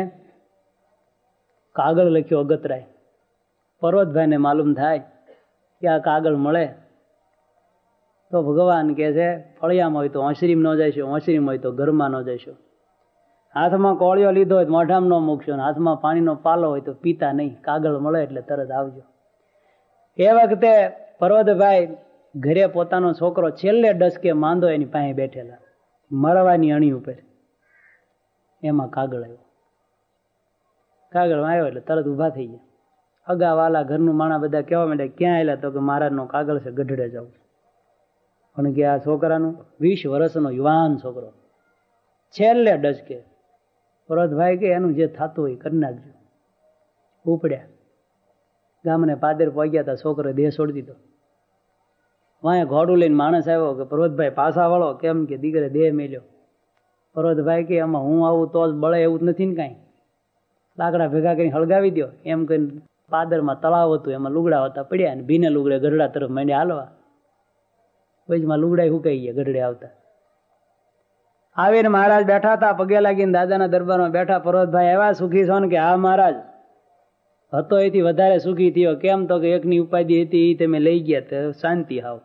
કાગળ લખ્યો અગતરાય. પર્વતભાઈને માલુમ થાય કે આ કાગળ મળે તો ભગવાન કહે છે ફળિયામાં હોય તો ઓસરીમ ન જઈશો, ઓસરીમ હોય તો ઘરમાં ન જઈશો. હાથમાં કોળિયો લીધો હોય તો મોઢામાં ન મૂકશો, હાથમાં પાણીનો પાલો હોય તો પીતા નહીં. કાગળ મળે એટલે તરત આવજો. એ વખતે પર્વતભાઈ ઘરે પોતાનો છોકરો છેલ્લે ડસકે માંદો એની પાસે બેઠેલા, મરવાની અણી ઉપર. એમાં કાગળ આવ્યો. કાગળ આવ્યો એટલે તરત ઊભા થઈ ગયા. અગાવાલા ઘરનું માણા બધા કહેવા માંડે ક્યાં આવેલા? તો કે મહારાજનો કાગળ છે, ગઢડે જાવ. પણ કે આ છોકરાનું 20 વર્ષનો યુવાન છોકરો છેલ્લે ડસકે. પર્વતભાઈ કે એનું જે થતું હોય કરી નાખજો. ઉપડ્યા, ગામને પાદર પહોંચ્યા હતા. છોકરો દેહ છોડી દીધો. વાંહે ઘોડું લઈને માણસ આવ્યો કે પર્વતભાઈ પાછા વળો. કેમ કે દીકરે દેહ મેલ્યો. પર્વતભાઈ કે આમાં હું આવું તો જ બળે એવું જ નથી ને કાંઈ, લાકડા ભેગા કરીને હળગાવી દો. એમ કરીને પાદરમાં તળાવ હતું, એમાં લુગડા હતા પડ્યા, અને ભીને લુગડે ગઢડા તરફ માંડ્યા હાલવા. વચમાં લુગડા હુકાઈ ગયા ગઢડે આવતા. આવીને મહારાજ બેઠા હતા, પગે લાગીને દાદાના દરબારમાં બેઠા. પર્વતભાઈ એવા સુખી છો ને કે હા મહારાજ, હતો એથી વધારે સુખી થયો. કેમ? તો કે એકની ઉપાધિ હતી એ તમે લઈ ગયા, તો શાંતિ હાવ.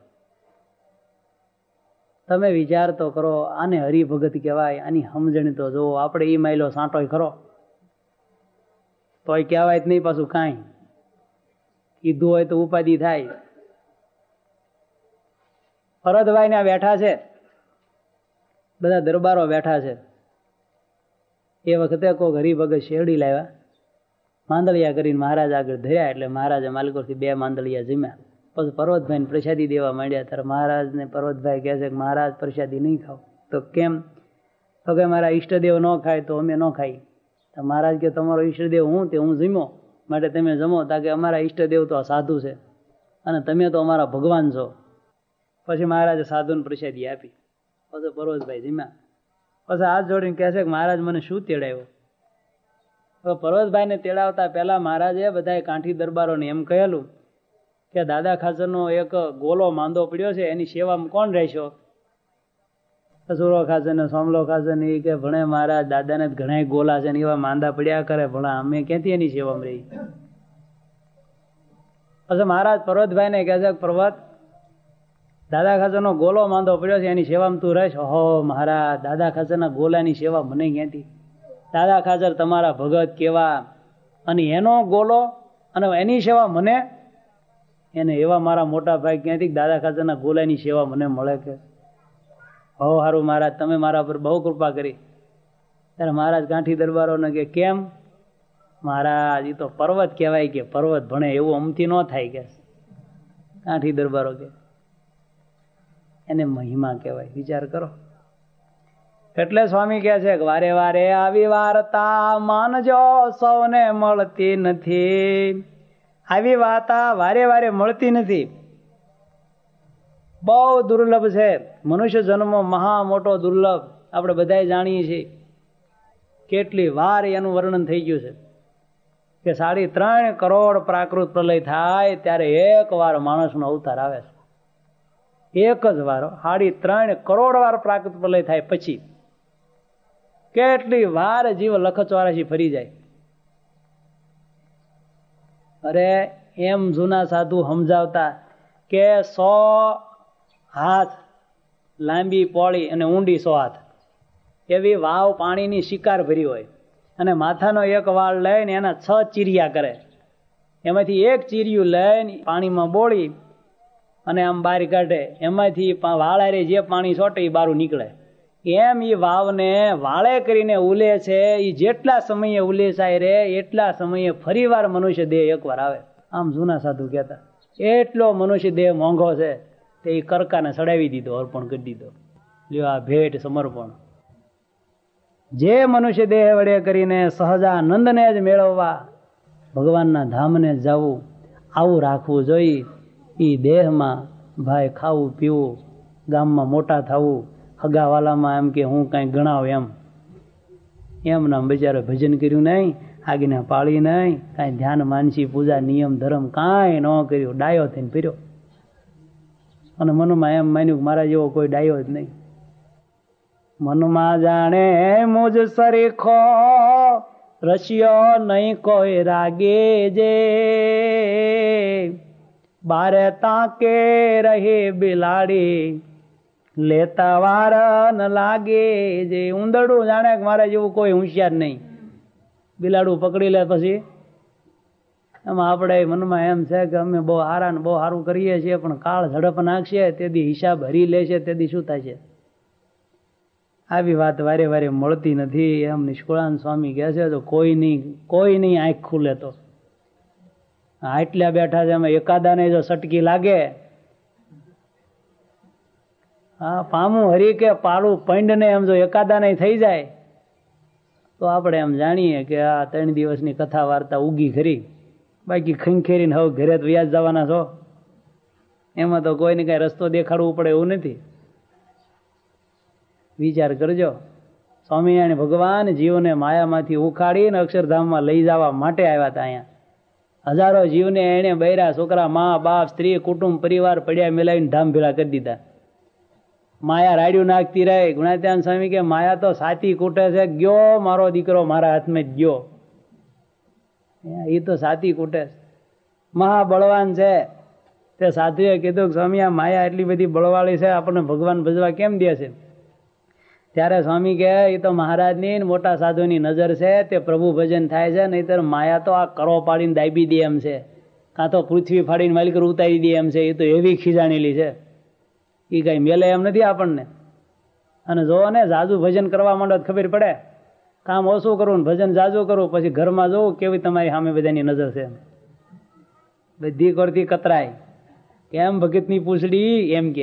તમે વિચાર તો કરો, આને હરિભગત કહેવાય. આની સમજણ તો જો આપણે એ માયલો સાંટોય ખરો તોય કહેવાય જ નહીં પાછું કાંઈ. કીધું હોય તો ઉપાધિ થાય. ભરતભાઈ ને બેઠા છે, બધા દરબારો બેઠા છે. એ વખતે કોઈ હરિભગત શેરડી લાવ્યા, માંદળિયા કરીને મહારાજ આગળ ધર્યા. એટલે મહારાજે માલિકોથી 2 માંદળિયા જમ્યા. પછી પર્વતભાઈને પ્રસાદી દેવા માંડ્યા. ત્યારે મહારાજને પર્વતભાઈ કહે છે કે મહારાજ પ્રસાદી નહીં ખાવ. તો કેમ? તો કે મારા ઈષ્ટદેવ ન ખાય તો અમે ન ખાઈ. તો મહારાજ કે તમારો ઈષ્ટદેવ હું? તે હું જમ્યો માટે તમે જમો. તા કે અમારા ઈષ્ટદેવ તો સાધુ છે અને તમે તો અમારા ભગવાન છો. પછી મહારાજે સાધુને પ્રસાદી આપી. પછી પર્વતભાઈ જમ્યા. પછી હાથ જોડીને કહે છે કે મહારાજ મને શું તેડાવ્યો? તો પર્વતભાઈને તેડાવતા પહેલા મહારાજે બધા કાંઠી દરબારોને એમ કહેલું કે દાદા ખાચરનો એક ગોલો માંદો પડ્યો છે, એની સેવામાં કોણ રહેશો? સસુરો ખાચર ને સોમલો ખાચર ને એ કે ભણે મહારાજ, દાદાને ઘણા ગોલા છે ને એવા માંદા પડ્યા કરે, ભણા અમે ક્યાંથી એની સેવામાં રહી? પછી મહારાજ પર્વતભાઈને કહે છે પર્વત, દાદા ખાચરનો ગોલો માંદો પડ્યો છે, એની સેવામાં તું રહીશ. હો મહારાજ, દાદા ખાચરના ગોલાની સેવા મને ક્યાંથી? દાદા ખાચર તમારા ભગત કેવા, અને એનો ગોલો અને એની સેવા મને, એને એવા મારા મોટા ભાઈ ક્યાંથી દાદા ખાચરના ગોલાની સેવા મને મળે કે? હો હારું મહારાજ, તમે મારા પર બહુ કૃપા કરી. ત્યારે મહારાજ કાંઠી દરબારોને કે કેમ? મહારાજ એ તો પર્વત કહેવાય કે પર્વત ભણે એવું અમથી ન થાય કે. કાંઠી દરબારો કે એને મહિમા કહેવાય. વિચાર કરો. એટલે સ્વામી કહે છે કે વારે વારે આવી વાર્તા માનજો, સૌને મળતી નથી. આવી વાર્તા વારે વારે મળતી નથી, બહુ દુર્લભ છે. મનુષ્ય જન્મ મહા મોટો દુર્લભ, આપણે બધા જાણીએ છીએ. કેટલી વાર એનું વર્ણન થઈ ગયું છે કે 3.5 કરોડ પ્રાકૃત પ્રલય થાય ત્યારે એક વાર માણસનો અવતાર આવે છે. એક જ વાર, 3.5 કરોડ વાર પ્રાકૃત પ્રલય થાય પછી કેટલી વાર જીવ લખ 84 ફરી જાય. અરે એમ જૂના સાધુ સમજાવતા કે 100 હાથ લાંબી પોળી અને ઊંડી 100 હાથ એવી વાવ પાણીની શિકાર ભરી હોય, અને માથાનો એક વાળ લઈને એના 6 ચીરિયા કરે, એમાંથી એક ચીરિયું લઈને પાણીમાં બોળી અને આમ બહાર કાઢે, એમાંથી વાળારે જે પાણી છોટે એ બારું નીકળે. એમ એ વાવને વાળે કરીને ઉલે છે. એ જેટલા સમયે ઉલેસાય રે એટલા સમયે ફરીવાર મનુષ્ય દેહ એકવાર આવે. આમ જૂના સાધુ કહેતા. એટલો મનુષ્ય દેહ મોંઘો છે તે એ કરકાને ચડાવી દીધો, અર્પણ કરી દીધો. લ્યો આ ભેટ સમર્પણ. જે મનુષ્ય દેહ વડે કરીને સહજાનંદને જ મેળવવા, ભગવાનના ધામને જ જવું, આવું રાખવું જોઈએ. એ દેહમાં ભાઈ ખાવું પીવું, ગામમાં મોટા થવું, હગાવાલામાં એમ કે હું કાંઈ ગણાવ એમ નામ બિચારે ભજન કર્યું નહીં, આજ્ઞા પાળી નહીં, કાંઈ ધ્યાન માનસી પૂજા નિયમ ધર્મ કાંઈ ન કર્યું, ડાયો થઈને ફર્યો. અને મનમાં એમ માન્યું કે મારા જેવો કોઈ ડાયો જ નહીં. મનમાં જાણે મુજ સરીખો રશિયો નહીં કોઈ રાગે જે, બારે તાકે રહી બિલાડી લેતા વાર ન લાગે જે. ઉંદરડું જાણે કે મારા જેવું કોઈ હોશિયાર નહીં, બિલાડું પકડી લે પછી. એમાં આપણે મનમાં એમ છે કે અમે બહુ હારા ને બહુ સારું કરીએ છીએ, પણ કાળ ઝડપ નાખશે તેથી હિસાબ હરી લેશે તેથી શું થાય છે? આવી વાત વારે વારે મળતી નથી. એમ નિષ્કુળાનંદ સ્વામી કહે છે તો કોઈ નહીં આંખ ખુલે તો. આટલા બેઠા છે, એમાં એકાદાને જો સટકી લાગે, હા પામું હરી કે પાડું પંડને એમ જો એકાદાને થઈ જાય તો આપણે એમ જાણીએ કે આ 3 દિવસની કથા વાર્તા ઉગી ખરી. બાકી ખંખેરીને હવે ઘરે જ વ્યાજ જવાના છો, એમાં તો કોઈને કાંઈ રસ્તો દેખાડવું પડે એવું નથી. વિચાર કરજો. સ્વામિનારાયણ ભગવાન જીવને માયામાંથી ઉખાડીને અક્ષરધામમાં લઈ જવા માટે આવ્યા હતા. અહીંયા હજારો જીવને એને બૈરા છોકરા મા બાપ સ્ત્રી કુટુંબ પરિવાર પડ્યા મિલાવીને ધામ ભેળા કરી દીધા. માયા રાડ્યું નાખતી રહી. ગુણાત્યાન સ્વામી કે માયા તો સાતી કૂટે છે, ગયો મારો દીકરો મારા હાથમાં જ ગયો. એ તો સાતી કૂટે છે, મહાબળવાન છે. તે સાધુએ કીધું કે સ્વામી આ માયા એટલી બધી બળવાળી છે, આપણને ભગવાન ભજવા કેમ દે છે? ત્યારે સ્વામી કહે એ તો મહારાજની મોટા સાધુની નજર છે, તે પ્રભુ ભજન થાય છે. નહીતર માયા તો આ કરો પાડીને દાબી દે એમ છે, કાં તો પૃથ્વી ફાડીને માલિકર ઉતારી દે એમ છે. એ તો એવી ખીજાણેલી છે, એ કઈ મેલે એમ નથી આપણને. અને જો ને જાજુ ભજન કરવા માંડો ખબર પડે. કામ ઓછું કરવું, ભજન જાજુ કરવું, પછી ઘરમાં જોવું કેવી તમારી સામે બધાની નજર છે. બધી કરતી કતરાય કેમ ભગતની પૂછડી એમ કે,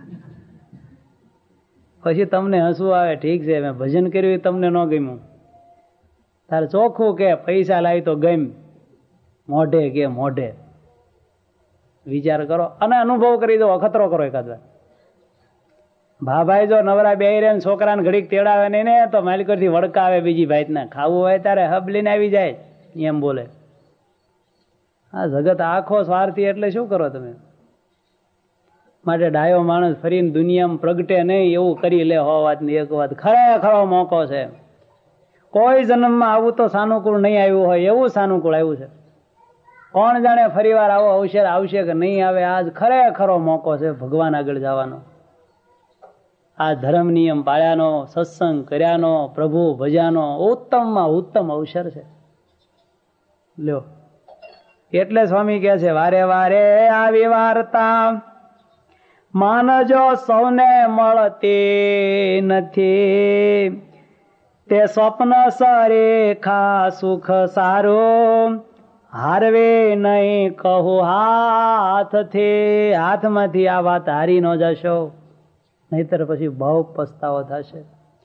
પછી તમને હસવું આવે. ઠીક છે મેં ભજન કર્યું તમને ન ગમ્યું, તારે ચોખ્ખું કે પૈસા લાવી તો ગમ, મોઢે કે મોઢે. વિચાર કરો અને અનુભવ કરી દો, અખતરો કરો એકાદ વાર. ભાઈ જો નવરા બે રે છોકરાને ઘડીક તેડાવે નહીં ને તો માલિકરથી વડકા આવે બીજી ભાઈના. ખાવું હોય ત્યારે હબ લઈને આવી જાય એમ બોલે. આ જગત આખો સ્વાર્થી એટલે શું કરો તમે? માટે ડાયો માણસ ફરીને દુનિયામાં પ્રગટે નહીં એવું કરી લે. હો વાતની એક વાત ખરેખરો મોકો છે. કોઈ જન્મમાં આવું તો સાનુકૂળ નહીં આવ્યું હોય એવું સાનુકૂળ આવ્યું છે. કોણ જાણે ફરીવાર આવો અવસર આવશે કે નહીં આવે. આજ ખરેખરો મોકો છે ભગવાન આગળ જવાનો. આ ધર્મ નિયમ પાળ્યાનો, સત્સંગ કર્યાનો, પ્રભુ ભજ્યાનો ઉત્તમમાં ઉત્તમ અવસર છે. લ્યો, એટલે સ્વામી કહે છે વારે વારે આવી વાર્તા માનજો સૌને મળતી નથી. તે સ્વપ્ન સરેખા સુખ સારું હારવે નહીં કહું હાથથી. હાથમાંથી આ વાત હારી ન જશો, નહીતર પછી બહુ પસ્તાવો થશે.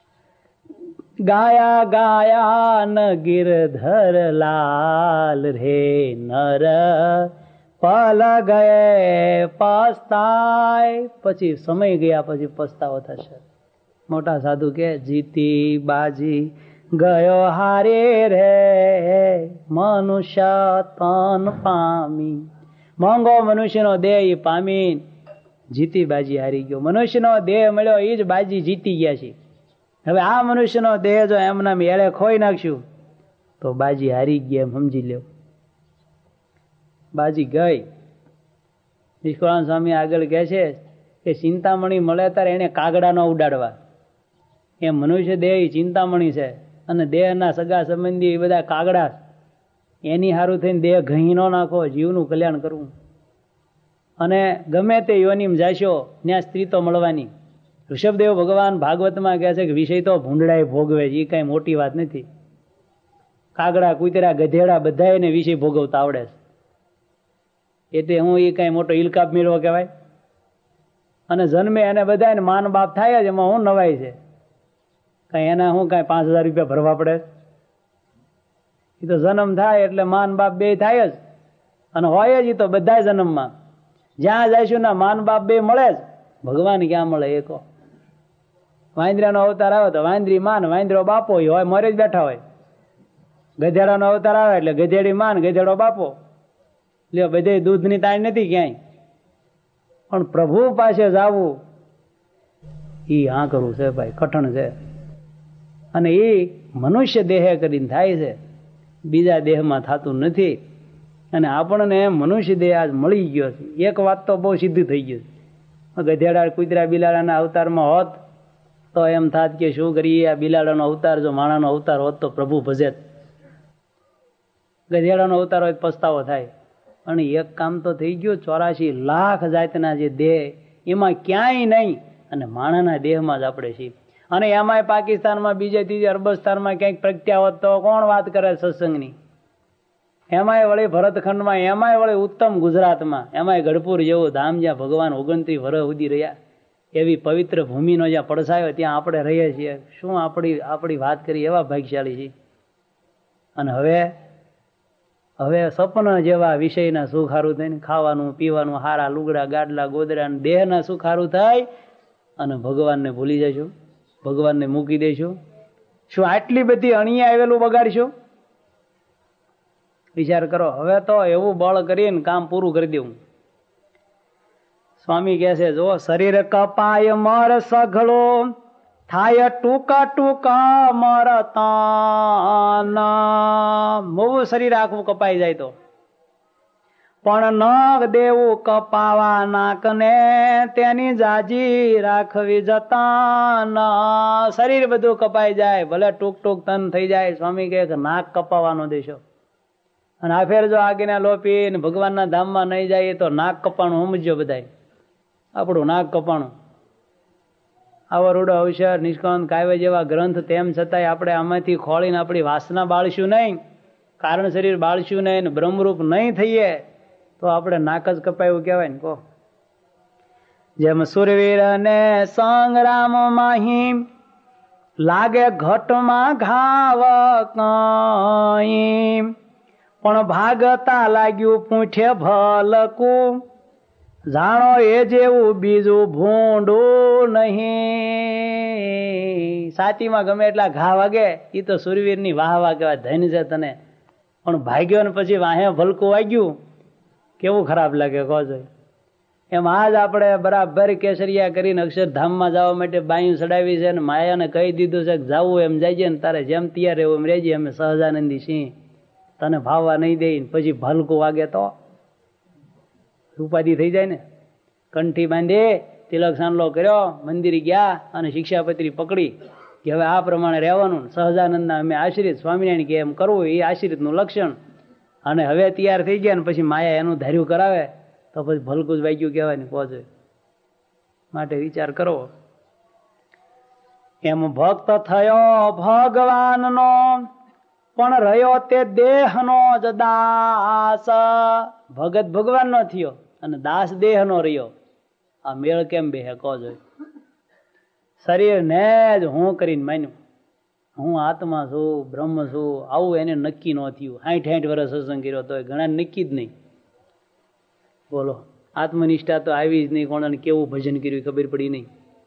ગાયા ગાયા ન ગિરધર લાલ રે નર પલ ગયે પસ્તાય. પછી સમય ગયા પછી પસ્તાવો થશે. મોટા સાધુ કે જીતી બાજી ગયો હારે રે મનુષ્ય તન પામી. મોંઘો મનુષ્યનો દેહ પામી જીતી બાજી હારી ગયો. મનુષ્યનો દેહ મળ્યો એ જ બાજી જીતી ગયા છે. હવે આ મનુષ્યનો દેહ જો એમના મેળે ખોઈ નાખશું તો બાજી હારી ગયા એમ સમજી લ્યો. બાજી ગઈ. નિષ્કળાનંદ સ્વામી આગળ કહે છે કે ચિંતામણી મળે ત્યારે એને કાગડા ન ઉડાડવા. એ મનુષ્ય દેહ ચિંતામણી છે અને દેહના સગા સંબંધી એ બધા કાગડા. એની હારું થઈને દેહ ઘહી ન નાખો, જીવનું કલ્યાણ કરવું. અને ગમે તે યોનિમ જાશો ત્યાં સ્ત્રી તો મળવાની. ઋષભદેવ ભગવાન ભાગવતમાં કહે છે કે વિષય તો ભૂંડડાએ ભોગવે છે, એ કાંઈ મોટી વાત નથી. કાગડા, કૂતરા, ગધેડા બધા એને વિષય ભોગવતા આવડે છે. એટલે હું એ કાંઈ મોટો ઇલકાબ મેળવો કહેવાય. અને જન્મે એને બધાને માન બાપ થાય જ, એમાં હું નવાય છે કાંઈ. એના હું કાંઈ 5000 રૂપિયા ભરવા પડે? એ તો જન્મ થાય એટલે માન બાપ બે થાય જ. અને હોય જ એ તો બધા જન્મમાં. જ્યાં જઈશું ના માન બાપ બે મળે જ. ભગવાન ક્યાં મળે? એકો વાંદરાનો અવતાર આવે તો વાંદરી માન, વાંદરો બાપો હોય મરે જ બેઠા હોય. ગધેડાનો અવતાર આવે એટલે ગધેડી માન, ગધેડો બાપો. લ્યો, બધે દૂધની તાણ નથી ક્યાંય. પણ પ્રભુ પાસે જવું એ હા કરવું છે ભાઈ, કઠણ છે. અને એ મનુષ્ય દેહ કરીને થાય છે, બીજા દેહમાં થતું નથી. અને આપણને મનુષ્ય દેહ આજ મળી ગયો છે. એક વાત તો બહુ સિદ્ધ થઈ ગયું. ગધેડા, કૂતરા, બિલાડાના અવતારમાં હોત તો એમ થાત કે શું કરીએ, આ બિલાડાનો અવતાર જો માણાનો અવતાર હોત તો પ્રભુ ભજેત. ગધેડાનો અવતાર હોય પસ્તાવો થાય. અને એક કામ તો થઈ ગયું, 84 લાખ જાતના જે દેહ એમાં ક્યાંય નહીં, અને માણાના દેહમાં જ આપણે છીએ. અને એમાંય પાકિસ્તાનમાં, બીજે ત્રીજે અરબસ્તાનમાં ક્યાંક પ્રગટ્યા હોત તો કોણ વાત કરે સત્સંગની? એમાંય વળી ભરતખંડમાં, એમાંય વળી ઉત્તમ ગુજરાતમાં, એમાંય ગઢપુર જેવું ધામ જ્યાં ભગવાન 29 વર્ષ સુધી રહ્યા, એવી પવિત્ર ભૂમિનો જ્યાં પડછાયો ત્યાં આપણે રહીએ છીએ. શું આપણી વાત કરી, એવા ભાગ્યશાળી છીએ. અને હવે સપન જેવા વિષયના સુખ હારું થઈને ખાવાનું પીવાનું, હારા લુગડા, ગાડલા, ગોદડા, દેહના સુખ હારું થાય અને ભગવાનને ભૂલી જઈશું, ભગવાનને મૂકી દઈશું. શું આટલી બધી અણીએ આવેલું બગાડશું? વિચાર કરો. હવે તો એવું બળ કરીને કામ પૂરું કરી દેવું. સ્વામી કહે છે જો શરીર કપાય મર સઘળો થાય ટૂંકા ટૂંકા મરતા. મોવું શરીર આખું કપાઈ જાય તો પણ નખ દેવું કપાવા નાકને તેની જાજી રાખવી જતા. શરીર બધું કપાઈ જાય, ભલે ટૂંક ટૂંક તન થઈ જાય. સ્વામી કહે કે નાક કપાવાનો દેશો. અને આ ફેર જો આગેના લોપી ભગવાનના ધામમાં નહીં જાય તો નાક કપાણું સમજો બધાય. આપણું નાક કપાણું. આવો રૂડો અવસર, નિષ્કાંત કાવ્ય જેવા ગ્રંથ, તેમ છતાંય આપણે આમાંથી ખોળીને આપણી વાસના બાળશું નહીં, કારણ શરીર બાળશું નહીં, બ્રહ્મરૂપ નહીં થઈએ તો આપણે નાક જ કપાયું કહેવાય ને. કહો જેમ સુરવીર ને સંગ્રામ માહી લાગે ઘટમાં ઘાવ કઈ, પણ ભાગતા લાગ્યું પૂંઠે ભલકું, જાણો એ જેવું બીજું ભૂંડું નહીં. સાતીમાં ગમે એટલા ઘા વાગે એ તો સુરવીરની વાહ વાહ કહેવાય, ધન છે તને. પણ ભાગ્યો ને પછી વાહે ભલકું વાગ્યું, કેવું ખરાબ લાગે કહો છો. એમ આજ આપણે બરાબર કેસરિયા કરીને અક્ષરધામમાં જવા માટે બાયું ચડાવી છે, ને માયાને કહી દીધું છે કે જાવું એમ જાય ને તારે જેમ તૈયાર રહેવું એમ રહેજે. અમે સહજાનંદી સિંહ તને ભાવવા નહીં દે પછી ભલકું વાગે તો ઉપાધિ થઈ જાય ને. કંઠી બાંધી તિલક સાંડલો કર્યો, મંદિરે ગયા અને શિક્ષાપત્રી પકડી કે હવે આ પ્રમાણે રહેવાનું. સહજાનંદના અમે આશ્રિત, સ્વામિનારાયણ કે એમ કરવું એ આશ્રિતનું લક્ષણ. અને હવે તૈયાર થઈ ગયા ને પછી માયા એનું ધાર્યું કરાવે તો પછી ભલકું જ વાગ્યું કહેવાય ને પહોંચે. માટે વિચાર કરો. એમ ભક્ત થયો ભગવાનનો પણ રહ્યો તે દેહનો જ દાસ. ભગત ભગવાનનો થયો અને દાસ દેહનો રહ્યો. આ મેળ કેમ બેહે કહો જોઈએ. શરીરને જ હું કરીને માન્યું હું આત્મા છું, બ્રહ્મ છું, આવું એને નક્કી ન થયું. 60 વર્ષ સત્સંગ કર્યો તો ઘણા નક્કી જ નહીં. બોલો, આત્મનિષ્ઠા તો આવી જ નહીં. કોણાને કેવું ભજન કર્યું ખબર પડી નહીં.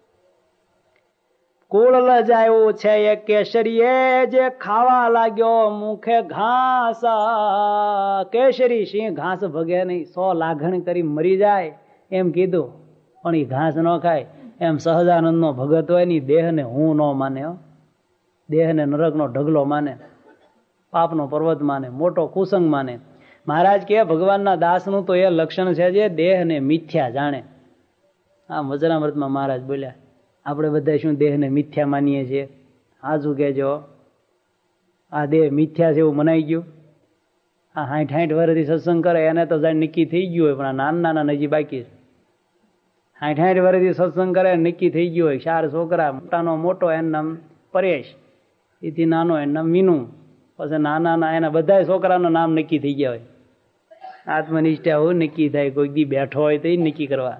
કુળ લજાયું છે એ કેસરીએ જે ખાવા લાગ્યો મુખે ઘાસ. કેસરી સિંહ ઘાસ ભગે નહીં, 100 લાઘણ કરી મરી જાય એમ કીધું, પણ એ ઘાસ ન ખાય. એમ સહજાનંદ નો ભગત હોય ને દેહને હું ન માને, દેહને નરકનો ઢગલો માને, પાપનો પર્વત માને, મોટો કુસંગ માને. મહારાજ કે ભગવાનના દાસનું તો એ લક્ષણ છે જે દેહને મિથ્યા જાણે. આમ વચનામૃતમાં મહારાજ બોલ્યા. આપણે બધા શું દેહને મિથ્યા માનીએ છીએ? હાજુ કહેજો, આ દેહ મિથ્યા છે એવું મનાઈ ગયું? આ 60 વર્ષથી સત્સંગ કરે એને તો જાણે નક્કી થઈ ગયું હોય, પણ આ નાના નાના હજી બાકી છે. 60 વર્ષથી સત્સંગ કરે નક્કી થઈ ગયું હોય. 4 છોકરા, મોટાનો મોટો એનું નામ પરેશ, એથી નાનો એનું નામ મીનુ, પછી નાના એના બધા છોકરાનું નામ નક્કી થઈ ગયા હોય. આત્મનિષ્ઠા હોય નક્કી થાય. કોઈક દી બેઠો હોય તો એ નક્કી કરવા.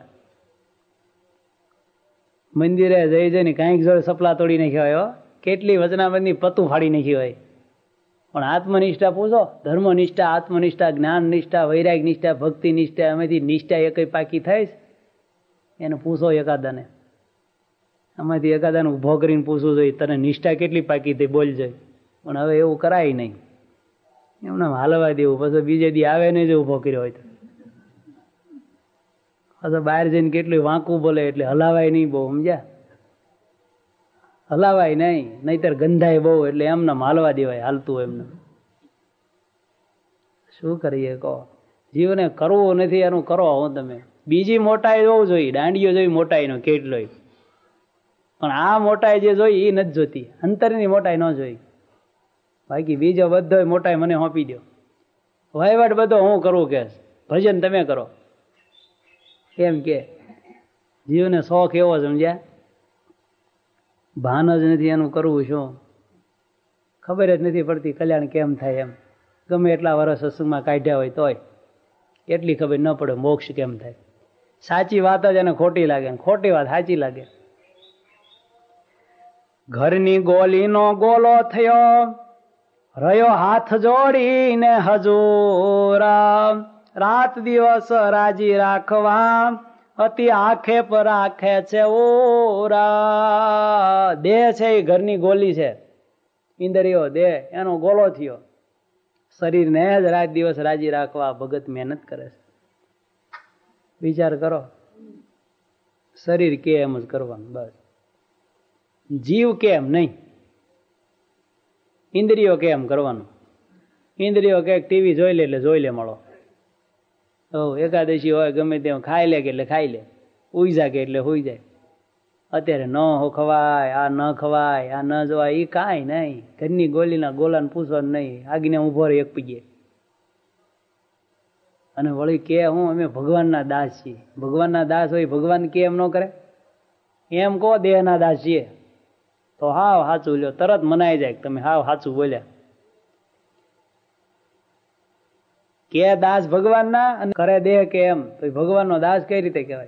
મંદિરે જઈ જઈને કાંઈક જોડે સપલા તોડી નાખ્યા હોય, કેટલી વચનામૃતની પતું ફાડી નાખી હોય. પણ આત્મનિષ્ઠા પૂછો, ધર્મનિષ્ઠા, આત્મનિષ્ઠા, જ્ઞાન નિષ્ઠા, વૈરાગ નિષ્ઠા, ભક્તિ નિષ્ઠા, એમાંથી નિષ્ઠા એ કઈ પાકી થાય? એને પૂછો એકાદાને. આમાંથી એકાદાને ઉભો કરીને પૂછવું જોઈએ તને નિષ્ઠા કેટલી પાકી થઈ, બોલજે. પણ હવે એવું કરાય નહીં. એમને હાલવા દેવું, પછી બીજે દી આવે ને જો ઉભો કર્યો હોય તો. પછી બહાર જઈને કેટલું વાંકું બોલે એટલે હલાવાય નહીં બહુ, સમજ્યા? હલાવાય નહીં, નહીતર ગંધાય બહુ, એટલે એમને હાલવા દેવાય. હાલતું એમને શું કરીએ કહો? જીવને કરવું નથી એનું કરો. હું તમે બીજી મોટાઈ જોવું જોઈએ, દાંડીઓ જોઈ મોટાઈનો કેટલોય, પણ આ મોટાઈ જે જોઈ એ નથી જોતી. અંતરની મોટાઈ ન જોઈ. બાકી બીજો બધો મોટાઈ મને સોંપી દો. વહીવટ બધો હું કરું કે ભજન તમે કરો એમ કે. જીવને શોખ એવો, સમજ્યા? ભાન જ નથી એનું કરવું શું, ખબર જ નથી પડતી કલ્યાણ કેમ થાય એમ. ગમે એટલા વર્ષ સત્સંગમાં કાઢ્યા હોય તોય એટલી ખબર ન પડે મોક્ષ કેમ થાય. સાચી વાત જ એને ખોટી લાગે, ખોટી વાત સાચી લાગે. ઘરની ગોલીનો ગોલો થયો, રહ્યો હાથ જોડીને હજુરા. રાત દિવસ રાજી રાખવા અતિ આંખે પર રાખે છે ઓરા. દેહ છે એ ઘરની ગોલી છે, ઇન્દ્રિયો દેહ એનો ગોલો થયો. શરીરને જ રાત દિવસ રાજી રાખવા ભગત મહેનત કરે છે. વિચાર કરો, શરીર કે એમ જ કરવાનું બસ. જીવ કેમ નહીં, ઇન્દ્રિયો કેમ કરવાનું. ઇન્દ્રિયો કે ટીવી જોઈ લે એટલે જોઈ લે મળો. એકાદશી હોય ગમે તેમ ખાઈ લે કે એટલે ખાઈ લે, ઉઈ જાગે એટલે હોઈ જાય. અત્યારે ન ખવાય, આ ન ખવાય, આ ન જોવાય, એ કાંઈ નહીં. ઘરની ગોલીના ગોલાને પૂછવાનું નહીં, આગને ઉભો રહે એક પીએ. અને વળી કે હું અમે ભગવાનના દાસ છીએ. ભગવાનના દાસ હોય ભગવાન કે એમ ન કરે? એમ કહો દેહના દાસ છીએ તો હાવ સાચું લ્યો, તરત મનાઈ જાય તમે હાવ સાચું બોલ્યા. કે દાસ ભગવાનના અને કરે દેહ કે એમ, તો ભગવાનનો દાસ કઈ રીતે કહેવાય?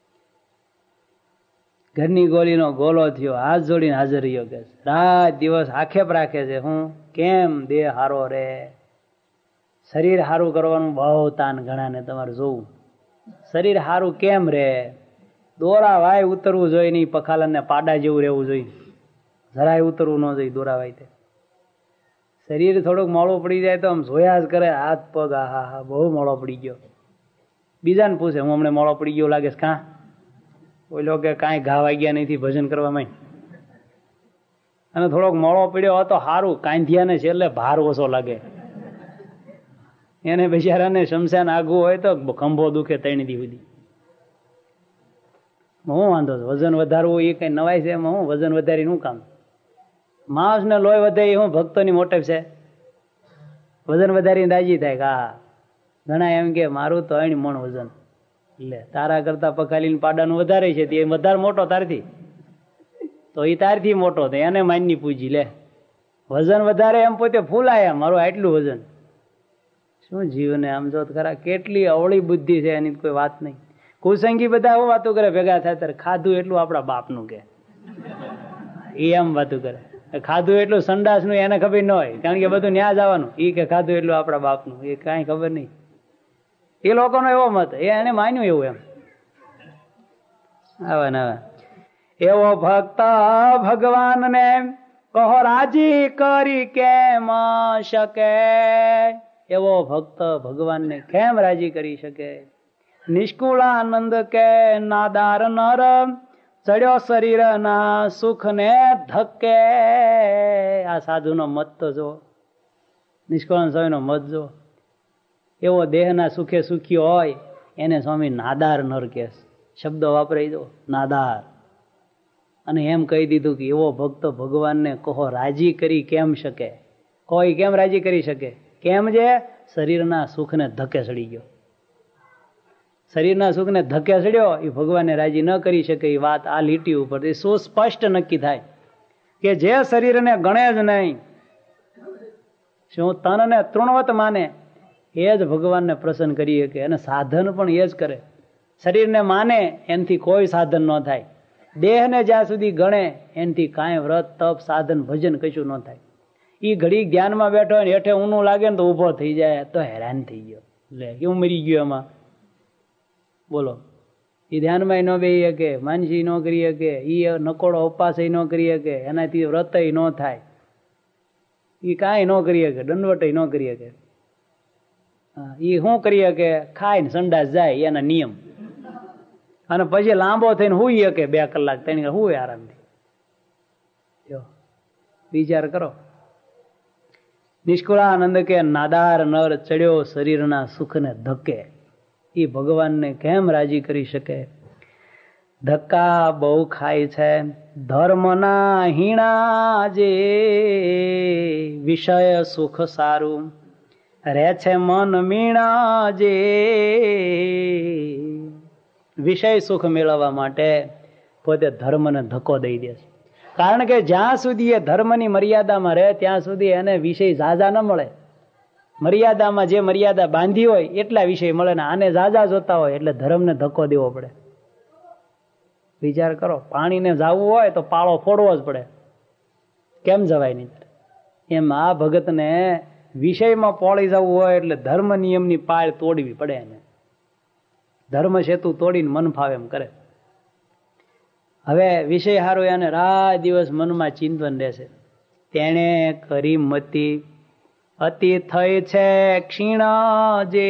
ઘરની ગોલીનો ગોલો થયો, હાથ જોડીને હાજર રહ્યો કે રાત દિવસ આક્ષેપ રાખે છે. હું કેમ દેહ હારો રે? શરીર સારું કરવાનું બહુ તાન ઘણાને તમારે જોવું. શરીર સારું કેમ રે? દોરા વાય ઉતરવું જોઈએ નહીં, પખાલાને પાડા જેવું રહેવું જોઈએ. જરાય ઉતરવું ન જોઈએ દોરા વાય તે. શરીર થોડુંક મોડું પડી જાય તો આમ જોયા જ કરે, હાથ પગ આહા હા બહુ મોડો પડી ગયો. બીજાને પૂછે હું હમણાં મોડો પડી ગયો લાગે છે કાં? ઓલો કે કાંઈ ઘા વાગ્યા નથી ભજન કરવામાં. અને થોડોક મોડો પડ્યો હતો સારું, કાંધિયાને છેલ્લે ભાર ઓછો લાગે. એને બિચારાને શમશાન આગવું હોય તો ખંભો દુખે 3 દી સુધી. હું વાંધો છે? વજન વધારવું એ કઈ નવાય છે? એમાં હું વજન વધારી નું કામ? માણસને લોહી વધે એ હું ભક્તોની મોટેપ છે? વજન વધારીને રાજી થાય કે હા. ઘણા એમ કે મારું તો 8 મણ વજન, લે તારા કરતા પખાલીને પાડાનું વધારે છે, તે વધારે મોટો તારથી, તો એ તારથી મોટો તો એને માનની પૂજી લે. વજન વધારે એમ પોતે ફૂલાય, મારું આટલું વજન. શું જીવને આમ જો ખરા કેટલી અવળી બુદ્ધિ છે, એની કોઈ વાત નહીં. કુસંગી બધા એવું વાતું કરે ભેગા થાય ત્યારે, ખાધું એટલું આપણા બાપનું કે એ એમ વાતું કરે. ખાધું એટલું સંડાસનું એને ખબર ન હોય, કારણ કે બધું ન્યા જવાનું. એ કે ખાધું એટલું આપણા બાપનું, એ કાંઈ ખબર નહીં. એ લોકોનો એવો મત, એને માન્યું એવું એમ. આવે ને આવે એવો ભક્ત ભગવાનને કહો રાજી કરી કેમ શકે? એવો ભક્ત ભગવાનને કેમ રાજી કરી શકે? નિષ્કુળાનંદ કે નાદાર નર ચડ્યો શરીરના સુખને ધક્કે. આ સાધુનો મત તો જો, નિષ્કુળાનંદ સ્વામીનો મત જો. એવો દેહના સુખે સુખી હોય એને સ્વામી નાદાર નર કહે. શબ્દો વાપરાઈ દો, નાદાર. અને એમ કહી દીધું કે એવો ભક્ત ભગવાનને કહો રાજી કરી કેમ શકે? કોઈ કેમ રાજી કરી શકે? કેમ? જે શરીરના સુખને ધક્કે ચડી ગયો. શરીરના સુખને ધક્કે ચડ્યો એ ભગવાનને રાજી ન કરી શકે. એ વાત આ લીટી ઉપરથી સુસ્પષ્ટ નક્કી થાય કે જે શરીરને ગણે જ નહીં, શું તનને તૃણવત માને, એ જ ભગવાનને પ્રસન્ન કરી શકે. અને સાધન પણ એ જ કરે. શરીરને માને એનાથી કોઈ સાધન ન થાય. દેહને જ્યાં સુધી ગણે એનાથી કાંઈ વ્રત તપ સાધન ભજન કશું ન થાય. એ ઘડી જ્ઞાનમાં બેઠો હોય ને હેઠે ઊનું લાગે ને તો ઊભો થઈ જાય તો હેરાન થઈ ગયો, લે કેવું મરી ગયો એમાં. બોલો, એ ધ્યાનમાં ન બેસી શકે, માનસી ન કરી શકે, એ નકોડો ઉપવાસ ન કરી શકે, એનાથી વ્રત ન થાય, એ કાંઈ ન કરી શકે, દંડવટ ન કરી શકે. એ શું કરી શકે? ખાઈને સંડાસ જાય એના નિયમ, અને પછી લાંબો થઈને હુઈ શકે 2 કલાક 3 કલાક હુંય આરામથી. વિચાર કરો. નિષ્કુળાનંદ કે નાદાર નર ચડ્યો શરીરના સુખને ધક્કે. એ ભગવાનને કેમ રાજી કરી શકે? ધક્કા બહુ ખાય છે ધર્મના હીણા, જે વિષય સુખ સારું રહે છે મન મીણા. જે વિષય સુખ મેળવવા માટે પોતે ધર્મને ધક્કો દઈ દે છે. કારણ કે જ્યાં સુધી એ ધર્મની મર્યાદામાં રહે ત્યાં સુધી એને વિષય ઝાઝા ન મળે. મર્યાદામાં જે મર્યાદા બાંધી હોય એટલા વિષય મળે ને આને ઝાઝા જોતા હોય એટલે ધર્મને ધક્કો દેવો પડે. વિચાર કરો, પાણીને જાવું હોય તો પાળો ફોડવો જ પડે, કેમ જવાય નહીં? એમ આ ભગતને વિષયમાં પોળી જવું હોય એટલે ધર્મ નિયમની પાળ તોડવી પડે. એને ધર્મ સેતુ તોડીને મન ફાવે એમ કરે. હવે વિષય હારો એને રાત દિવસ મનમાં ચિંતન રહેશે. તેણે કરી મતી અતિ થઈ છે ક્ષીણ, જે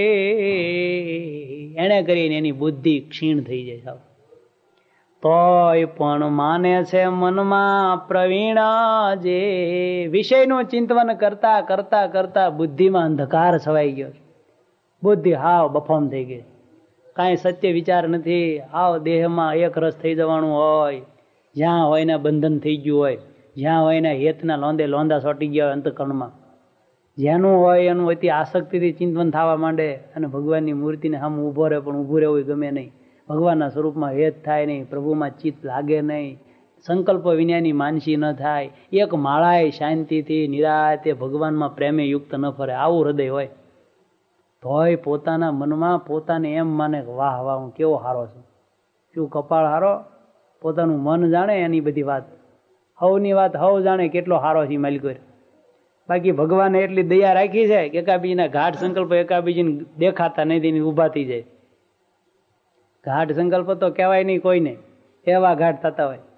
એને કરીને એની બુદ્ધિ ક્ષીણ થઈ જાય. તોય પણ માને છે મનમાં પ્રવીણ, જે વિષયનું ચિંતન કરતા કરતા કરતા બુદ્ધિમાં અંધકાર છવાઈ ગયો. બુદ્ધિ હાવ બફામ થઈ ગઈ, કાંઈ સત્ય વિચાર નથી. હાવ દેહમાં એક રસ થઈ જવાનું હોય, જ્યાં હોય ને બંધન થઈ ગયું હોય, જ્યાં હોય ને હેતના લોંદા સોટી ગયા હોય અંતકરણમાં, જેનું હોય એનું અતિ આસક્તિથી ચિંતન થવા માંડે અને ભગવાનની મૂર્તિને સામે ઊભો રહે પણ ઊભું રહેવું ગમે નહીં. ભગવાનના સ્વરૂપમાં હેત થાય નહીં, પ્રભુમાં ચિત્ત લાગે નહીં, સંકલ્પ વિનાની માનસી ન થાય, એક માળાએ શાંતિથી નિરાતે ભગવાનમાં પ્રેમે યુક્ત ન ફરે, આવું હૃદય હોય તોય પોતાના મનમાં પોતાને એમ માને કે વાહ વાહ હું કેવો હારો છું. શું કપાળ હારો! પોતાનું મન જાણે એની બધી વાત, હવની વાત હવ જાણે કેટલો હારો છે માલિકો. બાકી ભગવાને એટલી દયા રાખી છે કે એકાબીજીના ઘાટ સંકલ્પ એકાબીજીને દેખાતા નહીં, ઊભા થઈ જાય. ઘાટ સંકલ્પ તો કહેવાય નહીં કોઈને, એવા ઘાટ થતા હોય.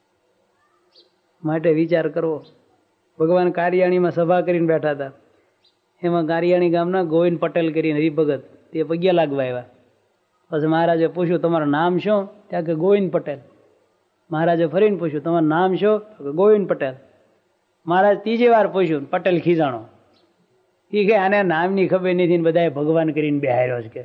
માટે વિચાર કરવો. ભગવાન કારિયાણીમાં સભા કરીને બેઠા હતા. એમાં કારિયાણી ગામના ગોવિંદ પટેલ કરીને હરિભગત તે પગ્યા લાગવા આવ્યા. પછી મહારાજે પૂછ્યું તમારું નામ શું? ત્યાં કે ગોવિંદ પટેલ. મહારાજે ફરીને પૂછ્યું તમારું નામ શું? ગોવિંદ પટેલ. મહારાજ ત્રીજી વાર પૂછ્યું, પટેલ ખીજાણો. એ કે આને નામની ખબર નથી, બધાએ ભગવાન કરીને બેહાર્યો છે કે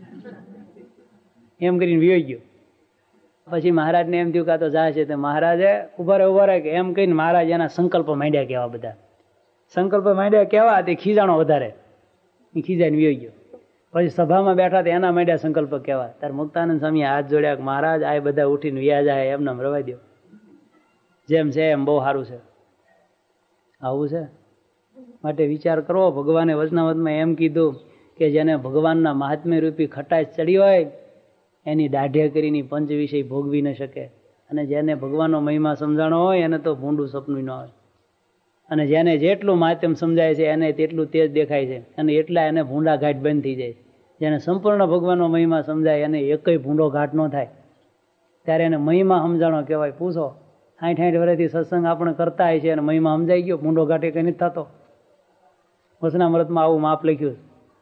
એમ કરીને વિયો ગયો. પછી મહારાજને એમ થયું કે આ તો જાય છે. તો મહારાજે ઉભા રહે કે એમ કહીને મહારાજ એના સંકલ્પ માંડ્યા કેવા, બધા સંકલ્પ માંડ્યા કેવા, તે ખીજાણો વધારે, એ ખીજાઈને વિયો ગયો. પછી સભામાં બેઠા તો એના માંડ્યા સંકલ્પ કેવા. ત્યારે મુક્તાનંદ સ્વામી હાથ જોડ્યા, મહારાજ આ બધા ઉઠીને વ્યા જાય, એમને રવા દો, જેમ છે એમ બહુ સારું છે. આવું છે માટે વિચાર કરવો. ભગવાને વચનાવતમાં એમ કીધું કે જેને ભગવાનના મહાત્મ્ય રૂપી ખટાશ ચડી હોય એની દાઢે કરીને પંચ વિષય ભોગવી ન શકે. અને જેને ભગવાનનો મહિમા સમજાણો હોય એને તો ભૂંડું સપનું ન હોય. અને જેને જેટલું માધ્યમ સમજાય છે એને તેટલું તેજ દેખાય છે, અને એટલા એને ભૂંડા ઘાટ બંધ થઈ જાય. જેને સંપૂર્ણ ભગવાનનો મહિમા સમજાય એને એકય ભૂંડો ઘાટ ન થાય, ત્યારે એને મહિમા સમજાણો કહેવાય. પૂછો 60-60 વર્ષથી સત્સંગ આપણે કરતા હોય છે અને મહિમા સમજાઈ ગયો, ભૂંડો ઘાટે કંઈ નથી થતો. વચનામૃતમાં આવું માપ લખ્યું.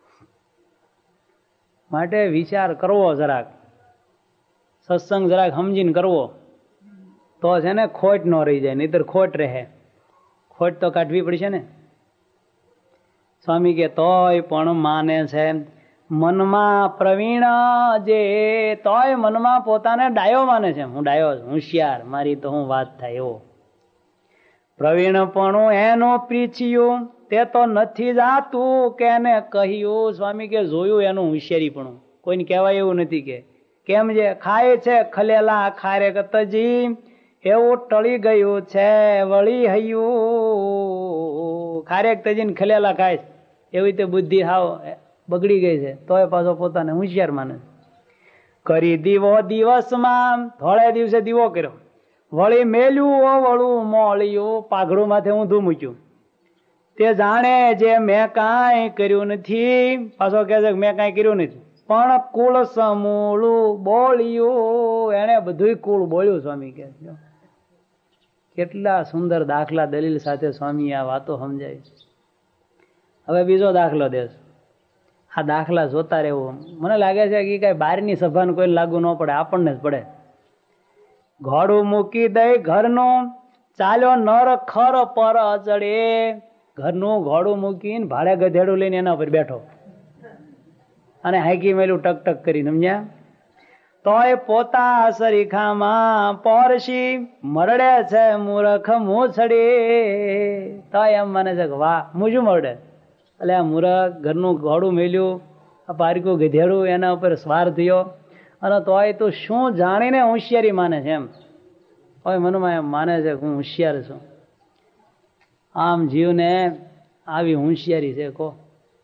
માટે વિચાર કરવો, જરાક સત્સંગ જરાક સમજીને કરવો, તો છે ને ખોટ ન રહી જાય, નહીતર ખોટ રહે. ખોટ તો કાઢવી પડશે ને. સ્વામી કે તોય પણ માને છે મનમાં પ્રવીણ જે, તોય મનમાં પોતાને ડાયો માને છે. હું ડાયો, હોશિયાર, મારી તો હું વાત થાય એવો. પ્રવીણપણું એનું પ્રીચ્યું તે તો નથી જાતું કે એને કહ્યું. સ્વામી કે જોયું એનું હોશિયારીપણું, કોઈને કહેવાય એવું નથી. કે કેમ જે ખાય છે ખલેલા ખારે કતજી, એવું ટળી ગયું છે વળી હૈયું. ખારેક તજીને ખલેલા ખાય એવી તે બુદ્ધિ હાવ બગડી ગઈ છે, તોય પાછો પોતાને હોશિયાર માને. કરી દીવો દિવસમાં, થોડે દિવસે દીવો કર્યો, વળી મેલ્યું વળું મોળ્યું, પાઘડું માથે ઊંધું મૂક્યું. તે જાણે જે મેં કાંઈ કર્યું નથી, પાછો કહે છે મેં કાંઈ કર્યું નથી, પણ કુળ સમૂળું બોલ્યું. એને બધું કુળ બોલ્યું. સ્વામી કહે કેટલા સુંદર દાખલા દલીલ સાથે સ્વામી આ વાતો સમજાય. હવે બીજો દાખલો દેશ. આ દાખલા જોતા રહેવું. મને લાગે છે કે કઈ બહારની સભાને કોઈ લાગુ ન પડે, આપણને જ પડે. ઘોડું મૂકી દઈ ઘરનું, ચાલ્યો નર ખર પર ચડે. ઘરનું ઘોડું મૂકીને ભાડે ગધેડું લઈને એના ઉપર બેઠો અને હાઈકી મેલું ટક ટક કરી, સમજ્યા? તોય પોતા સરીખામાં પોરશી મરડે છે મૂર્ખ મૂછડી. તોય એમ માને છે કે વાહ હું શું મરડે, એટલે આ મૂર્ખ ઘરનું ઘોડું મેલ્યું, આ પારકું ગધેડું એના ઉપર સ્વાર થયો, અને તોય તું શું જાણીને હોશિયારી માને છે એમ. હવે મનમાં એમ માને છે કે હું હોશિયાર છું. આમ જીવને આવી હોશિયારી છે કો.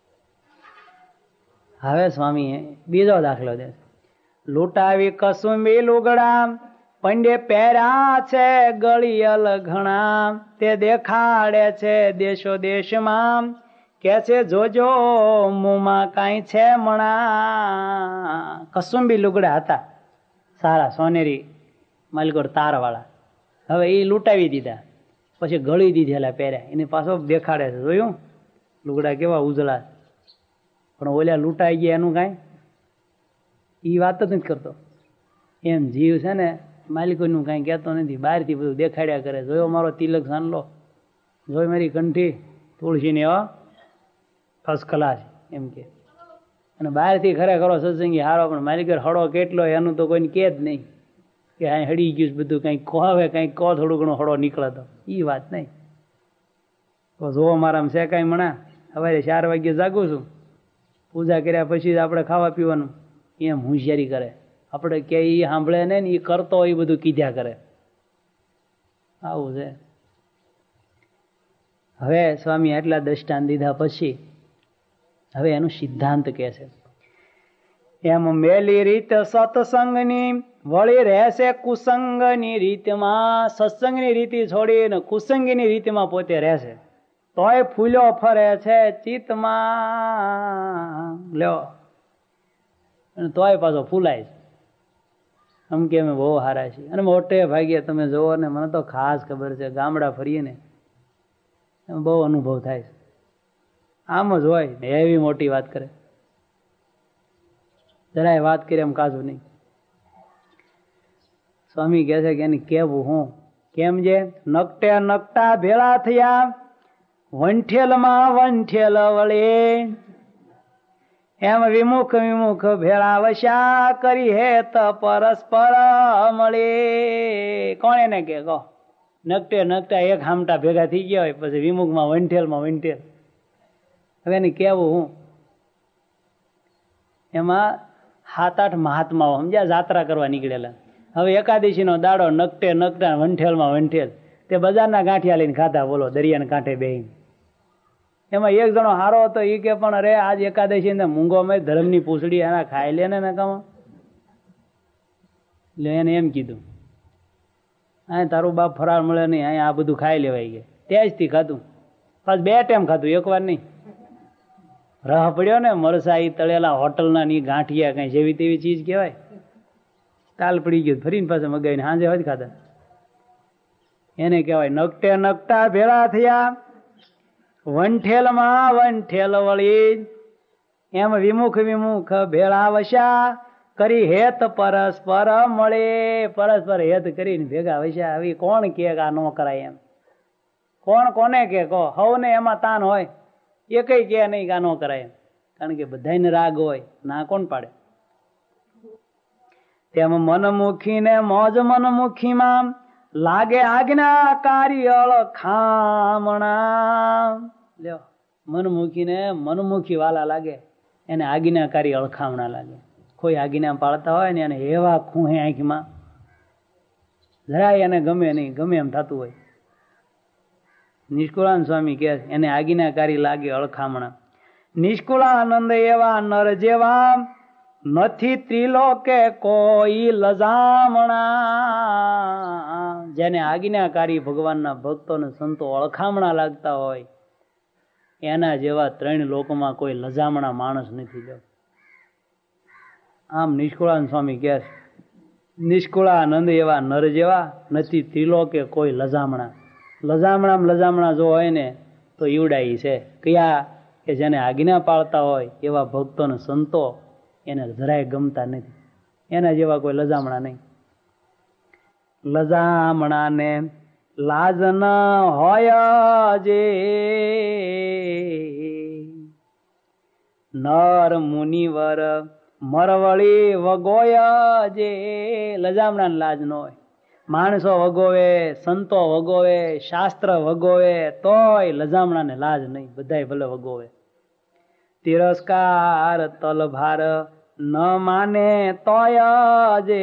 હવે સ્વામી બીજો દાખલો દે. લૂંટાવી કસુંબી લુગડા પંડે પહેર્યા છે ગળિયલ ઘણા, તે દેખાડે છે દેશો દેશમાં, કે છે જોજો મુમાં કાંઈ છે મણા. કસુંબી લુગડા હતા સારા સોનેરી માલગોડ તારવાળા, હવે એ લૂંટાવી દીધા, પછી ગળી દીધેલા પહેર્યા, એને પાછો દેખાડે છે. જોયું લુગડા કેવા ઉજળા, પણ ઓલા લૂંટાઈ ગયા એનું કાંઈ એ વાત જ નથી કરતો. એમ જીવ છે ને માલિકોનું કાંઈ કહેતો નથી, બહારથી બધું દેખાડ્યા કરે. જોયો મારો તિલક સાનલો, જોઈ મારી કંઠી તુળસીની ફર્સ્ટ ક્લાસ એમ કે. અને બહારથી ખરેખર સત્સંગી હારો, પણ માલિક હળો કેટલો એનું તો કોઈને કહે જ નહીં કે આ હળી ગયું બધું, કંઈક ખોવે કંઈક કહો થોડું ઘણું હળો નીકળે તો એ વાત નહીં. તો જોવો મારામાં છે કાંઈ મણા, સવારે 4 વાગ્યે જાગું છું, પૂજા કર્યા પછી જ આપણે ખાવા પીવાનું. એમ હોશિયારી કરે. આપણે કે એ સાંભળે ને એ કરતો એ બધું કીધ્યા કરે. આવું છે. હવે સ્વામી આટલા દ્રષ્ટાંત દીધા પછી હવે એનું સિદ્ધાંત કહે છે. એમ મેલી રીત સત્સંગની વળી રહેશે કુસંગની રીતમાં. સત્સંગની રીતિ છોડીને કુસંગીની રીતમાં પોતે રહેશે, તોય ફૂલ્યો ફરે છે ચિત્તમાં. લ્યો, તોય પાછો ફૂલાય છે. આમ કે અમે બહુ સારા છીએ. અને મોટે ભાગ્યે તમે જોવો ને, મને તો ખાસ ખબર છે, ગામડા ફરીએ ને એમ બહુ અનુભવ થાય છે. આમ જ હોય ને એવી મોટી વાત કરે, જરાય વાત કરી એમ કાજુ નહીં. સ્વામી કહે છે કે એની કેવું હું કેમ જે નકટે નકટા ભેળા થયા વંઠેલમાં વંઠેલ વળે એમ વિમુખ વિમુખ ભેળા વશા કરી હેત પરસ્પર મળે. કોણ એને કે કહો? નકટે નકટા એક હામટા ભેગા થઈ ગયા હોય પછી વિમુખમાં વંઠેલમાં વંઠેલ. હવે એને કેવું હું? એમાં 7-8 મહાત્માઓ સમજ્યા જાત્રા કરવા નીકળેલા. હવે એકાદશીનો દાડો નકટે નકટા વંઠેલમાં વંઠેલ તે બજારના ગાંઠિયા લઈને ખાધા. બોલો, દરિયાના કાંઠે બેહીને. એમાં એક જણો હારો હતો. એ કે પણ અરે આજ એકાદશી ને મૂંગો મેં ધર્મની પૂછડી એના ખાઈ લે ને કામ. એટલે એને એમ કીધું, અહીં તારું બાપ ફરાળ મળે નહીં, અહીં આ બધું ખાઈ લેવાય ગયા. ત્યાંજથી ખાધું. પાછું 2 ટાઈમ ખાધું, એકવાર નહીં. રહ પડ્યો ને મરસા ઈ તળેલા હોટલના ની ગાંઠિયા કઈ જેવી તેવી ચીજ કહેવાય. તાલ પડી ગયું, ફરીને પાછા મગાવીને સાંજે હોય ખાધા. એને કહેવાય નકટે નકટા ભેળા થયા વંઠેલમાં વંઠેલ વળી એમ વિમુખ વિમુખ ભેળા વશા કરી હેત પરસ્પર મળે. પરસ્પર હેત કરીને ભેગા વશા. આવી કોણ કે આ ન કરાય એમ? કોણ કોને કે કહો? હવને એમાં તાન હોય, એ કઈ કે નહીં કે આ ન કરાય એમ. કારણ કે બધાને રાગ હોય, ના કોણ પાડે? તેમ મનમુખી ને મોજ મનમુખીમાં લાગે આજ્ઞાકારી અળખામણા. લ્યો, મનમુખી ને મનમુખી વાલા લાગે, એને આજ્ઞાકારી અળખામણા લાગે. કોઈ આજ્ઞા પાળતા હોય ને એને એવા ખૂહે આંખમાં જરાય એને ગમે નહીં, ગમે એમ થતું હોય. નિષ્કુળાનંદ સ્વામી કહે એને આજ્ઞાકારી લાગે અળખામણા. નિષ્કુળાનંદ એવા નર જેવા નથી ત્રિલોકે કોઈ લજામણા. જેને આજ્ઞાકારી ભગવાનના ભક્તોને સંતો અળખામણા લાગતા હોય એના જેવા 3 લોકોમાં કોઈ લજામણા માણસ નથી. લો, આમ નિષ્કુળાનંદ સ્વામી કહે નિષ્કુળાનંદ એવા નર જેવા નથી ત્રિલોકે કોઈ લજામણા. લજામણા જો હોય ને તો ઈવડાઈ છે. કયા? કે જેને આજ્ઞા પાળતા હોય એવા ભક્તોને સંતો એને જરાય ગમતા નથી. એના જેવા કોઈ લજામણા નહીં. લજામણા ને લાજ ન હોય જે નર મુનિવર મરવળી વગોય જે. લજામણા લાજ ન હોય. માણસો વગોવે, સંતો વગોવે, શાસ્ત્ર વગોવે તોય લજામણાને લાજ નહીં. બધાય ભલે વગોવે. તિરસ્કાર તલભાર ન માને તોય જે.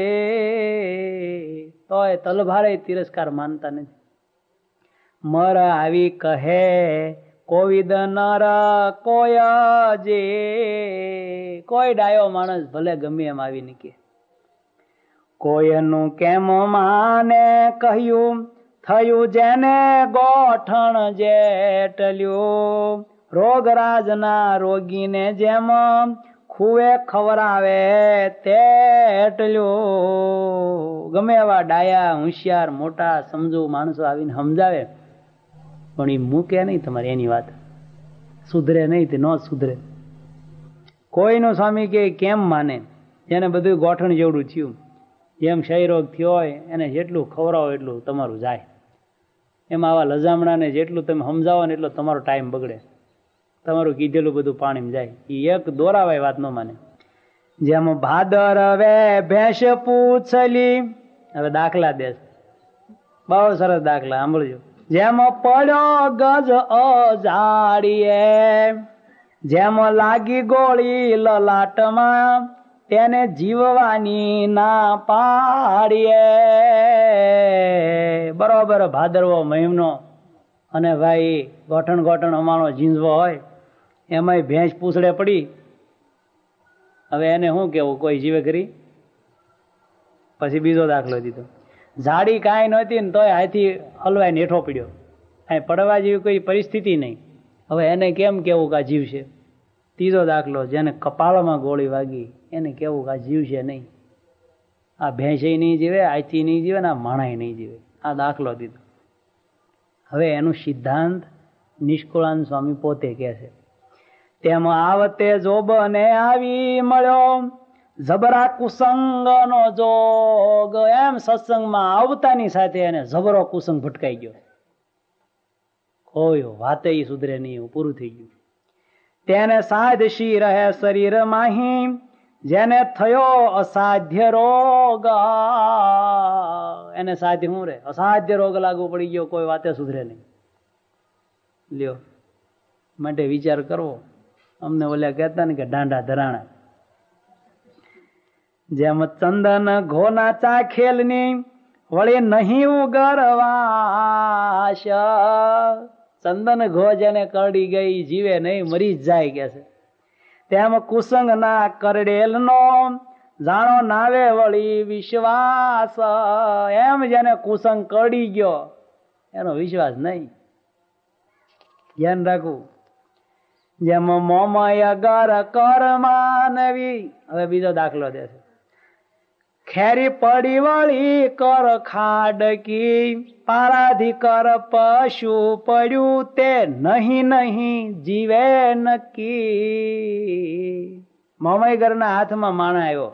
તોય તલભારે તિરસ્કાર માનતા નથી. મર આવી કહે કોવિદ નર કોય જે. કોઈ ડાયો માણસ ભલે ગમે એમ આવી નીકે. કોઈનું કેમ માને કહ્યું થયું જેને ગોઠણ જેટલ્યું. રોગરાજના રોગીને જેમ ખુએ ખવરાવે તેટલ્યું. ગમે એવા ડાયા હોશિયાર મોટા સમજુ માણસો આવીને સમજાવે પણ એ મૂકે નહીં તમારે એની વાત. સુધરે નહીં તે ન સુધરે. કોઈનું સ્વામી કે કેમ માને? જેને બધું ગોઠણ જેવડું થયું, જેમ ક્ષયરોગ થયો હોય એને જેટલું ખવડાવો એટલું તમારું જાય. એમાં આવા લજામણાને જેટલું તમે સમજાવો ને એટલો તમારો ટાઈમ બગડે. તમારું કીધેલું બધું પાણીમાં જાય. એ એક દોરાવાય વાત ન માને. જેમ ભાદરવે ભેંસ પૂછલી. હવે દાખલા દેશ, બહુ સરસ દાખલા સાંભળજો. જેમ પડ્યો ગજ અજાડીએ, જેમ લાગી ગોળી લલાટમાં તેને જીવવાની ના પાડીએ. બરોબર ભાદરવો મહિનો અને ભાઈ ગોઠણ અમારો ઝીંઝવો હોય એમાંય ભેંસ પૂછડે પડી. હવે એને શું કેવું? કોઈ જીવે કરી? પછી બીજો દાખલો દીધો. ઝાડી કાંઈ નહોતી ને તોય હાથી હલવાઈને હેઠો પડ્યો. કાંઈ પડવા જેવી કોઈ પરિસ્થિતિ નહીં. હવે એને કેમ કેવું કે આ જીવશે? ત્રીજો દાખલો, જેને કપાળમાં ગોળી વાગી એને કેવું કે આ જીવશે નહીં. આ ભેંસે નહીં જીવે, હાથી નહીં જીવે ને આ માણાય નહીં જીવે. આ દાખલો દીધો. હવે એનું સિદ્ધાંત નિષ્કુળાનંદ સ્વામી પોતે કહે છે. તેમ આવતે જોબને આવી મળ્યો જબરા કુસંગનો જોગ. એમ સત્સંગમાં આવતાની સાથે એને જબરો કુસંગ ભટકાઈ ગયો. હોય વાતે ઈ સુધરે નહીં, એવું પૂરું થઈ ગયું. તેને સાધશી રહે શરીર માહી, જેને થયો અસાધ્ય રોગ, એને સાધ્ય શું રે? અસાધ્ય રોગ લાગુ પડી ગયો, કોઈ વાતે સુધરે નહીં. લ્યો, માટે વિચાર કરવો. અમને ઓલ્યા કહેતા ને કે ડાંડા ધરાણા. જેમ ચંદન ઘોના ચાખેલની વળી નહીં ઉગરવાશ. ચંદન ઘો જેને કરડી ગઈ જીવે નહીં, મરી જ જાય કે છે. તેમ કુસંગ ના કરડેલ નો જાણો નાવે વળી વિશ્વાસ. એમ જેને કુસંગ કરડી ગયો એનો વિશ્વાસ નહીં. ધ્યાન રાખવું. જેમ મોમય અગર કર માનવી. હવે બીજો દાખલો દે છે. ખેરી પડી વળી કર ખાડકી, પારાધી કર પશુ પડ્યું તે નહીં નહીં જીવે નક્કી. મોમયગરના હાથમાં માણા આવ્યો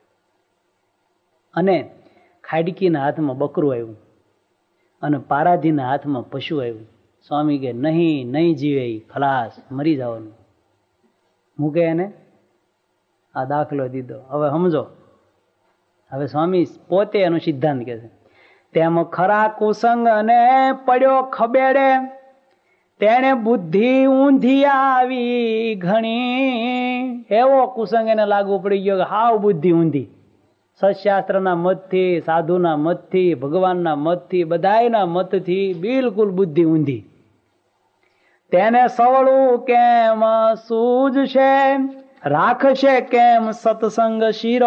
અને ખાડકીના હાથમાં બકરું આવ્યું અને પારાધીના હાથમાં પશુ આવ્યું. સ્વામી કે નહીં નહીં જીવે, ખલાસ, મરી જવાનું. મૂકે એને આ દાખલો દીધો. હવે સમજો. હવે સ્વામી પોતે એનો સિદ્ધાંત કે છે. તેમ ખરા કુસંગ અને પડ્યો ખબેડે, તેને બુદ્ધિ ઊંધી આવી ઘણી. એવો કુસંગ એને લાગુ પડી ગયો કે હાવ બુદ્ધિ ઊંધી. સત્શાસ્ત્રના મતથી, સાધુના મતથી, ભગવાનના મતથી, બધાયના મતથી બિલકુલ બુદ્ધિ ઊંધી. તેને સવળું કેમ સૂજશે, રાખશે કેમ સત્સંગ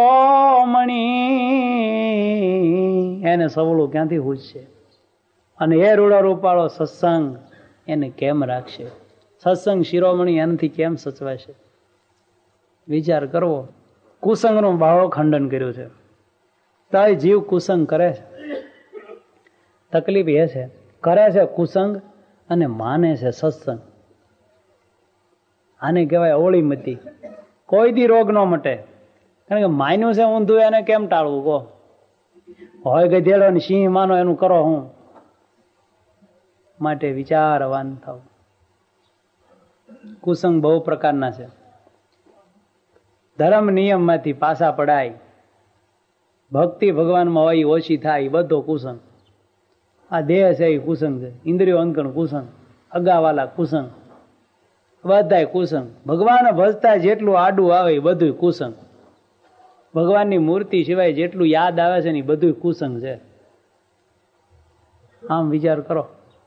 શિરોમણી. એને સવળું ક્યાંથી પૂછશે? અને એ રૂડો રૂપાળો સત્સંગ એને કેમ રાખશે? સત્સંગ શિરોમણી એનાથી કેમ સચવાશે? વિચાર કરવો. કુસંગનું બાળો ખંડન કર્યું છે. તો જીવ કુસંગ કરે છે. તકલીફ એ છે, કરે છે કુસંગ અને માને છે સત્સંગ. આને કહેવાય અવળી મતી. કોઈ દી રોગ ન મટે. કારણ કે માન્યું છે ઊંધું, એને કેમ ટાળવું કહો? હોય ગધેડો ને સિંહ માનો એનું કરો હું. માટે વિચારવાન થાવ. કુસંગ બહુ પ્રકારના છે. ધર્મ નિયમમાંથી પાછા પડાય, ભક્તિ ભગવાનમાં હોય ઓછી થાય, એ બધો કુસંગ. આ દેહ છે એ કુસંગ છે. ઇન્દ્રિયો અંકણ કુસંગ, અગાવાલા કુસંગ, બધાય કુસંગ. ભગવાન ભજતા જેટલું આડું આવે એ બધું કુસંગ. ભગવાનની મૂર્તિ સિવાય જેટલું યાદ આવે છે ને એ બધું કુસંગ છે. આમ વિચાર કરો.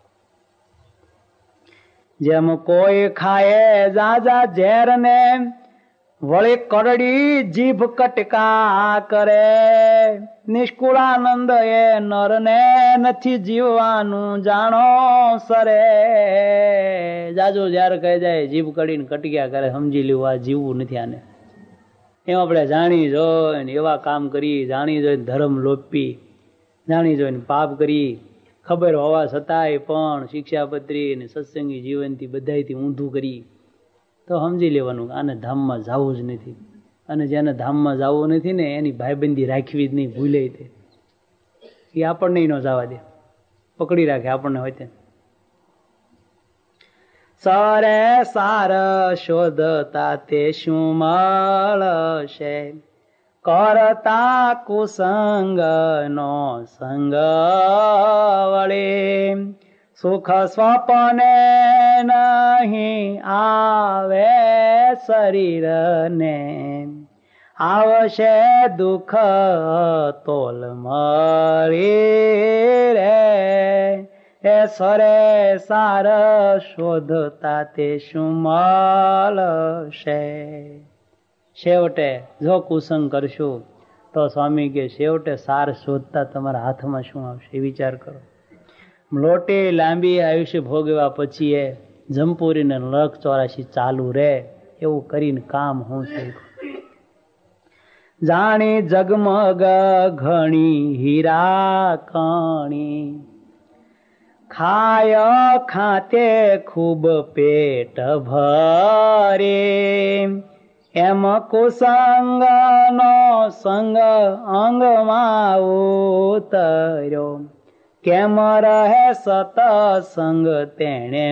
જેમ કોઈ ખાય જાજા ઝેર ને વળી કરડી જીભ કટકા કરે, નિષ્કુળાનંદ એ નર ને નથી જીવવાનું જાણો સરે. જાજો જયારે કહી જાય જીભ કડીને કટક્યા કરે, સમજી લેવું આ જીવવું નથી આને. એમ આપણે જાણી જોઈને એવા કામ કરી, જાણી જોઈને ધર્મ લોપી, જાણી જોઈને પાપ કરી, ખબર હોવા છતાંય પણ શિક્ષાપત્રી અને સત્સંગી જીવનથી બધાયથી ઊંધું કરી, તો સમજી લેવાનું આને ધામમાં જવું જ નથી. અને જેને ધામમાં જવું નથી ને એની ભાઈબંધી રાખવી જ નહીં, ભૂલે તે. એ આપણને ન જવા દે, પકડી રાખે આપણને હોય તે. સરે સાર શોધતા તે શું મળશે, કરતા કુસંગ નો સંગ વળે. સુખ સ્વપને નહીં આવે શરીર ને, આવશે દુઃખ તોલ મળી રે. એ સરે સાર શોધતા તે શું મળશે. છેવટે જો કુસંગ કરશું તો સ્વામી કે છેવટે સાર શોધતા તમારા હાથમાં શું આવશે વિચાર કરો. લોટી લાંબી આયુષ્ય ભોગવ્યા પછી એ જમપુરીને લખ 84 ચાલુ રે એવું કરીને કામ હું છે. જાણી જગમગ ઘણી હીરા કણી, ખાય ખાતે ખૂબ પેટ ભરે. એમ કુસંગ નો સંગ અંગમાં ઉતર્યો, કેમ રહે સતસંગ તેણે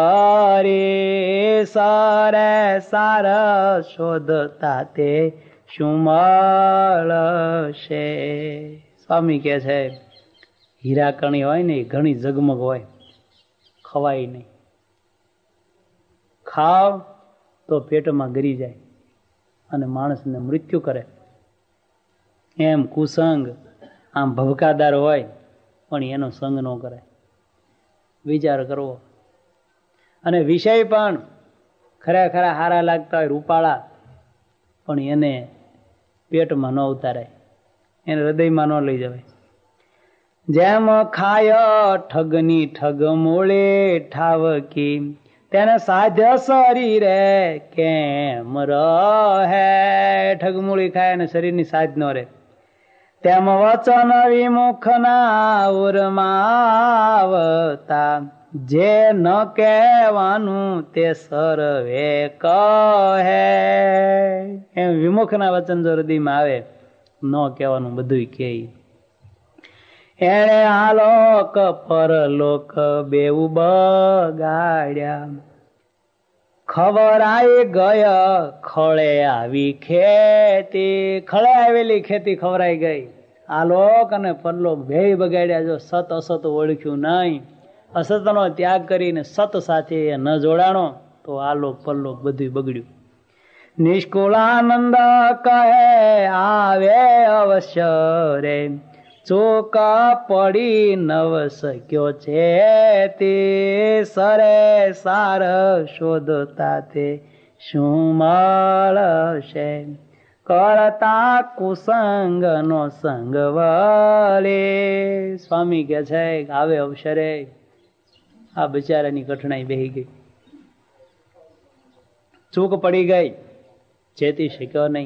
કરી, સારે સાર શોધતા તે શું મળશે. સ્વામી કે છે હીરાકણી હોય ને ઘણી ઝગમગ હોય, ખવાય નહીં. ખાવ તો પેટમાં ગરી જાય અને માણસને મૃત્યુ કરે. એમ કુસંગ આમ ભવકાદાર હોય પણ એનો સંગ ન કરે, વિચાર કરવો. અને વિષય પણ ખરેખર હારા લાગતા હોય, રૂપાળા, પણ એને પેટમાં ન ઉતારાય, એને હૃદયમાં ન લઈ જવાય. જેમ ખાય ઠગની ઠગ મૂળે ઠાવકી, તેને સાધ્ય શરીરે કેમ રહે. ઠગમૂળી ખાય અને શરીરની સાધ ન રહે. તેમ વચન વિમુખના ઉરમાવતા, જે ન કહેવાનું તે સર્વે કહે. એમ વિમુખના વચન જો હૃદયમાં આવે, ન કહેવાનું બધું કહે. એણે આલોક પરલોક બેઉ બગાડ્યા, ખવરાઈ ગયા ખળે આવી ખેતી. ખળે આવેલી ખેતી ખવરાઈ ગઈ. આલોક અને પરલોક બેય બગાડ્યા. જો સત અસત ઓળખ્યું નહીં, અસતનો ત્યાગ કરીને સત સાથે ન જોડાણો તો આલોક પરલોક બધું બગડ્યું. નિષ્કુળાનંદ કહે આવે અવશ્ય રે, ચોકા પડી નવ શક્યો છે તે, સરે સાર શોધતા તે શું મળશે. કરતા કુસંગ નો સંગ વળે. સ્વામી કે છે આવે અવસરે. આ બિચારાની કઠણાઈ બેહી ગઈ, ચૂક પડી ગઈ, ચેતી શક્યો નહીં.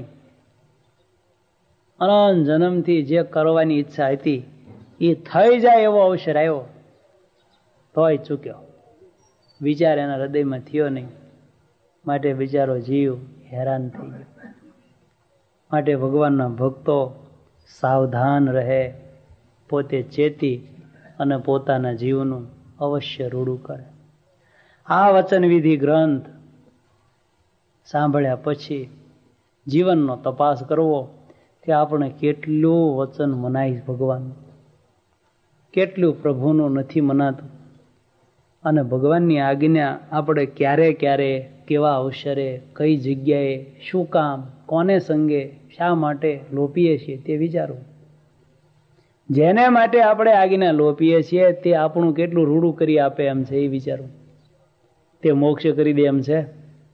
અનંત જન્મથી જે કરવાની ઈચ્છા હતી એ થઈ જાય એવો અવસર આવ્યો, તોય ચૂક્યો. વિચાર એના હૃદયમાં થયો નહીં, માટે બિચારો જીવ હેરાન થઈ ગયો. માટે ભગવાનના ભક્તો સાવધાન રહે, પોતે ચેતી અને પોતાના જીવનું અવશ્ય રૂડું કરે. આ વચનવિધિ ગ્રંથ સાંભળ્યા પછી જીવનનો તપાસ કરવો કે આપણે કેટલું વચન મનાય ભગવાનનું, કેટલું પ્રભુનું નથી મનાતું, અને ભગવાનની આજ્ઞા આપણે ક્યારે ક્યારે, કેવા અવસરે, કઈ જગ્યાએ, શું કામ, કોને સંગે, શા માટે લોપીએ છીએ તે વિચારવું. જેને માટે આપણે આજ્ઞા લોપીએ છીએ તે આપણું કેટલું રૂડું કરી આપે એમ છે એ વિચારવું. તે મોક્ષ કરી દે એમ છે,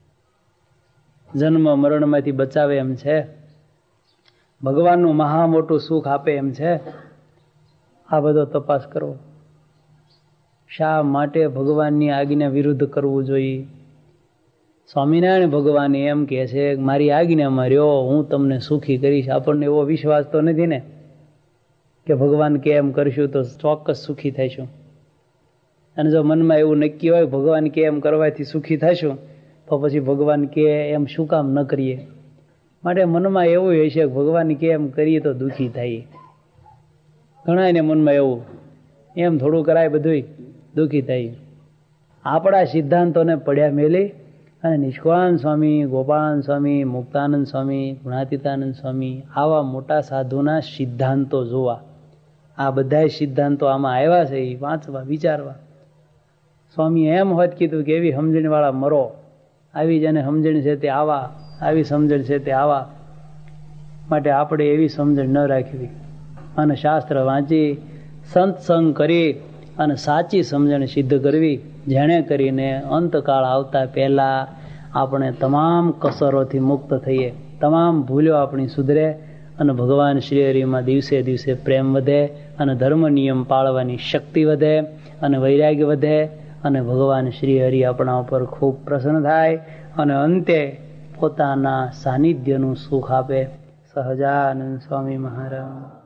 જન્મ મરણમાંથી બચાવે એમ છે, ભગવાનનું મહા મોટું સુખ આપે એમ છે. આ બધો તપાસ કરવો. શા માટે ભગવાનની આજ્ઞા વિરુદ્ધ કરવું જોઈએ? સ્વામિનારાયણ ભગવાન એમ કહે છે મારી આજ્ઞામાં રહ્યો, હું તમને સુખી કરીશ. આપણને એવો વિશ્વાસ તો નથી ને કે ભગવાન કે એમ કરશું તો ચોક્કસ સુખી થઈશું. અને જો મનમાં એવું નક્કી હોય ભગવાન કે એમ કરવાથી સુખી થઈશું, તો પછી ભગવાન કે એમ શું કામ ન કરીએ? માટે મનમાં એવું હોય છે ભગવાન કે એમ કરીએ તો દુઃખી થાય. ઘણા એને મનમાં એવું, એમ થોડું કરાય બધું દુઃખી થાય. આપણા સિદ્ધાંતોને પડ્યા મેલી અને નિષ્કાન સ્વામી, ગોપાલ સ્વામી, મુક્તાનંદ સ્વામી, ગુણાતીતાનંદ સ્વામી, આવા મોટા સાધુના સિદ્ધાંતો જોવા. આ બધા સિદ્ધાંતો આમાં આવ્યા છે એ વાંચવા, વિચારવા. સ્વામી એમ હોત કીધું કે એવી સમજણવાળા મરો, આવી જેને સમજણ છે તે આવા, આવી સમજણ છે તે આવા. માટે આપણે એવી સમજણ ન રાખવી અને શાસ્ત્ર વાંચી સંતસંગ કરી અને સાચી સમજણ સિદ્ધ કરવી, જેણે કરીને અંતકાળ આવતા પહેલાં આપણે તમામ કસરોથી મુક્ત થઈએ, તમામ ભૂલો આપણી સુધરે અને ભગવાન શ્રી હરિમાં દિવસે દિવસે પ્રેમ વધે અને ધર્મ નિયમ પાળવાની શક્તિ વધે અને વૈરાગ્ય વધે અને ભગવાન શ્રી હરિ આપણા ઉપર ખૂબ પ્રસન્ન થાય અને અંતે પોતાના સાનિધ્યનું સુખ આપે. સહજાનંદ સ્વામી મહારાજ.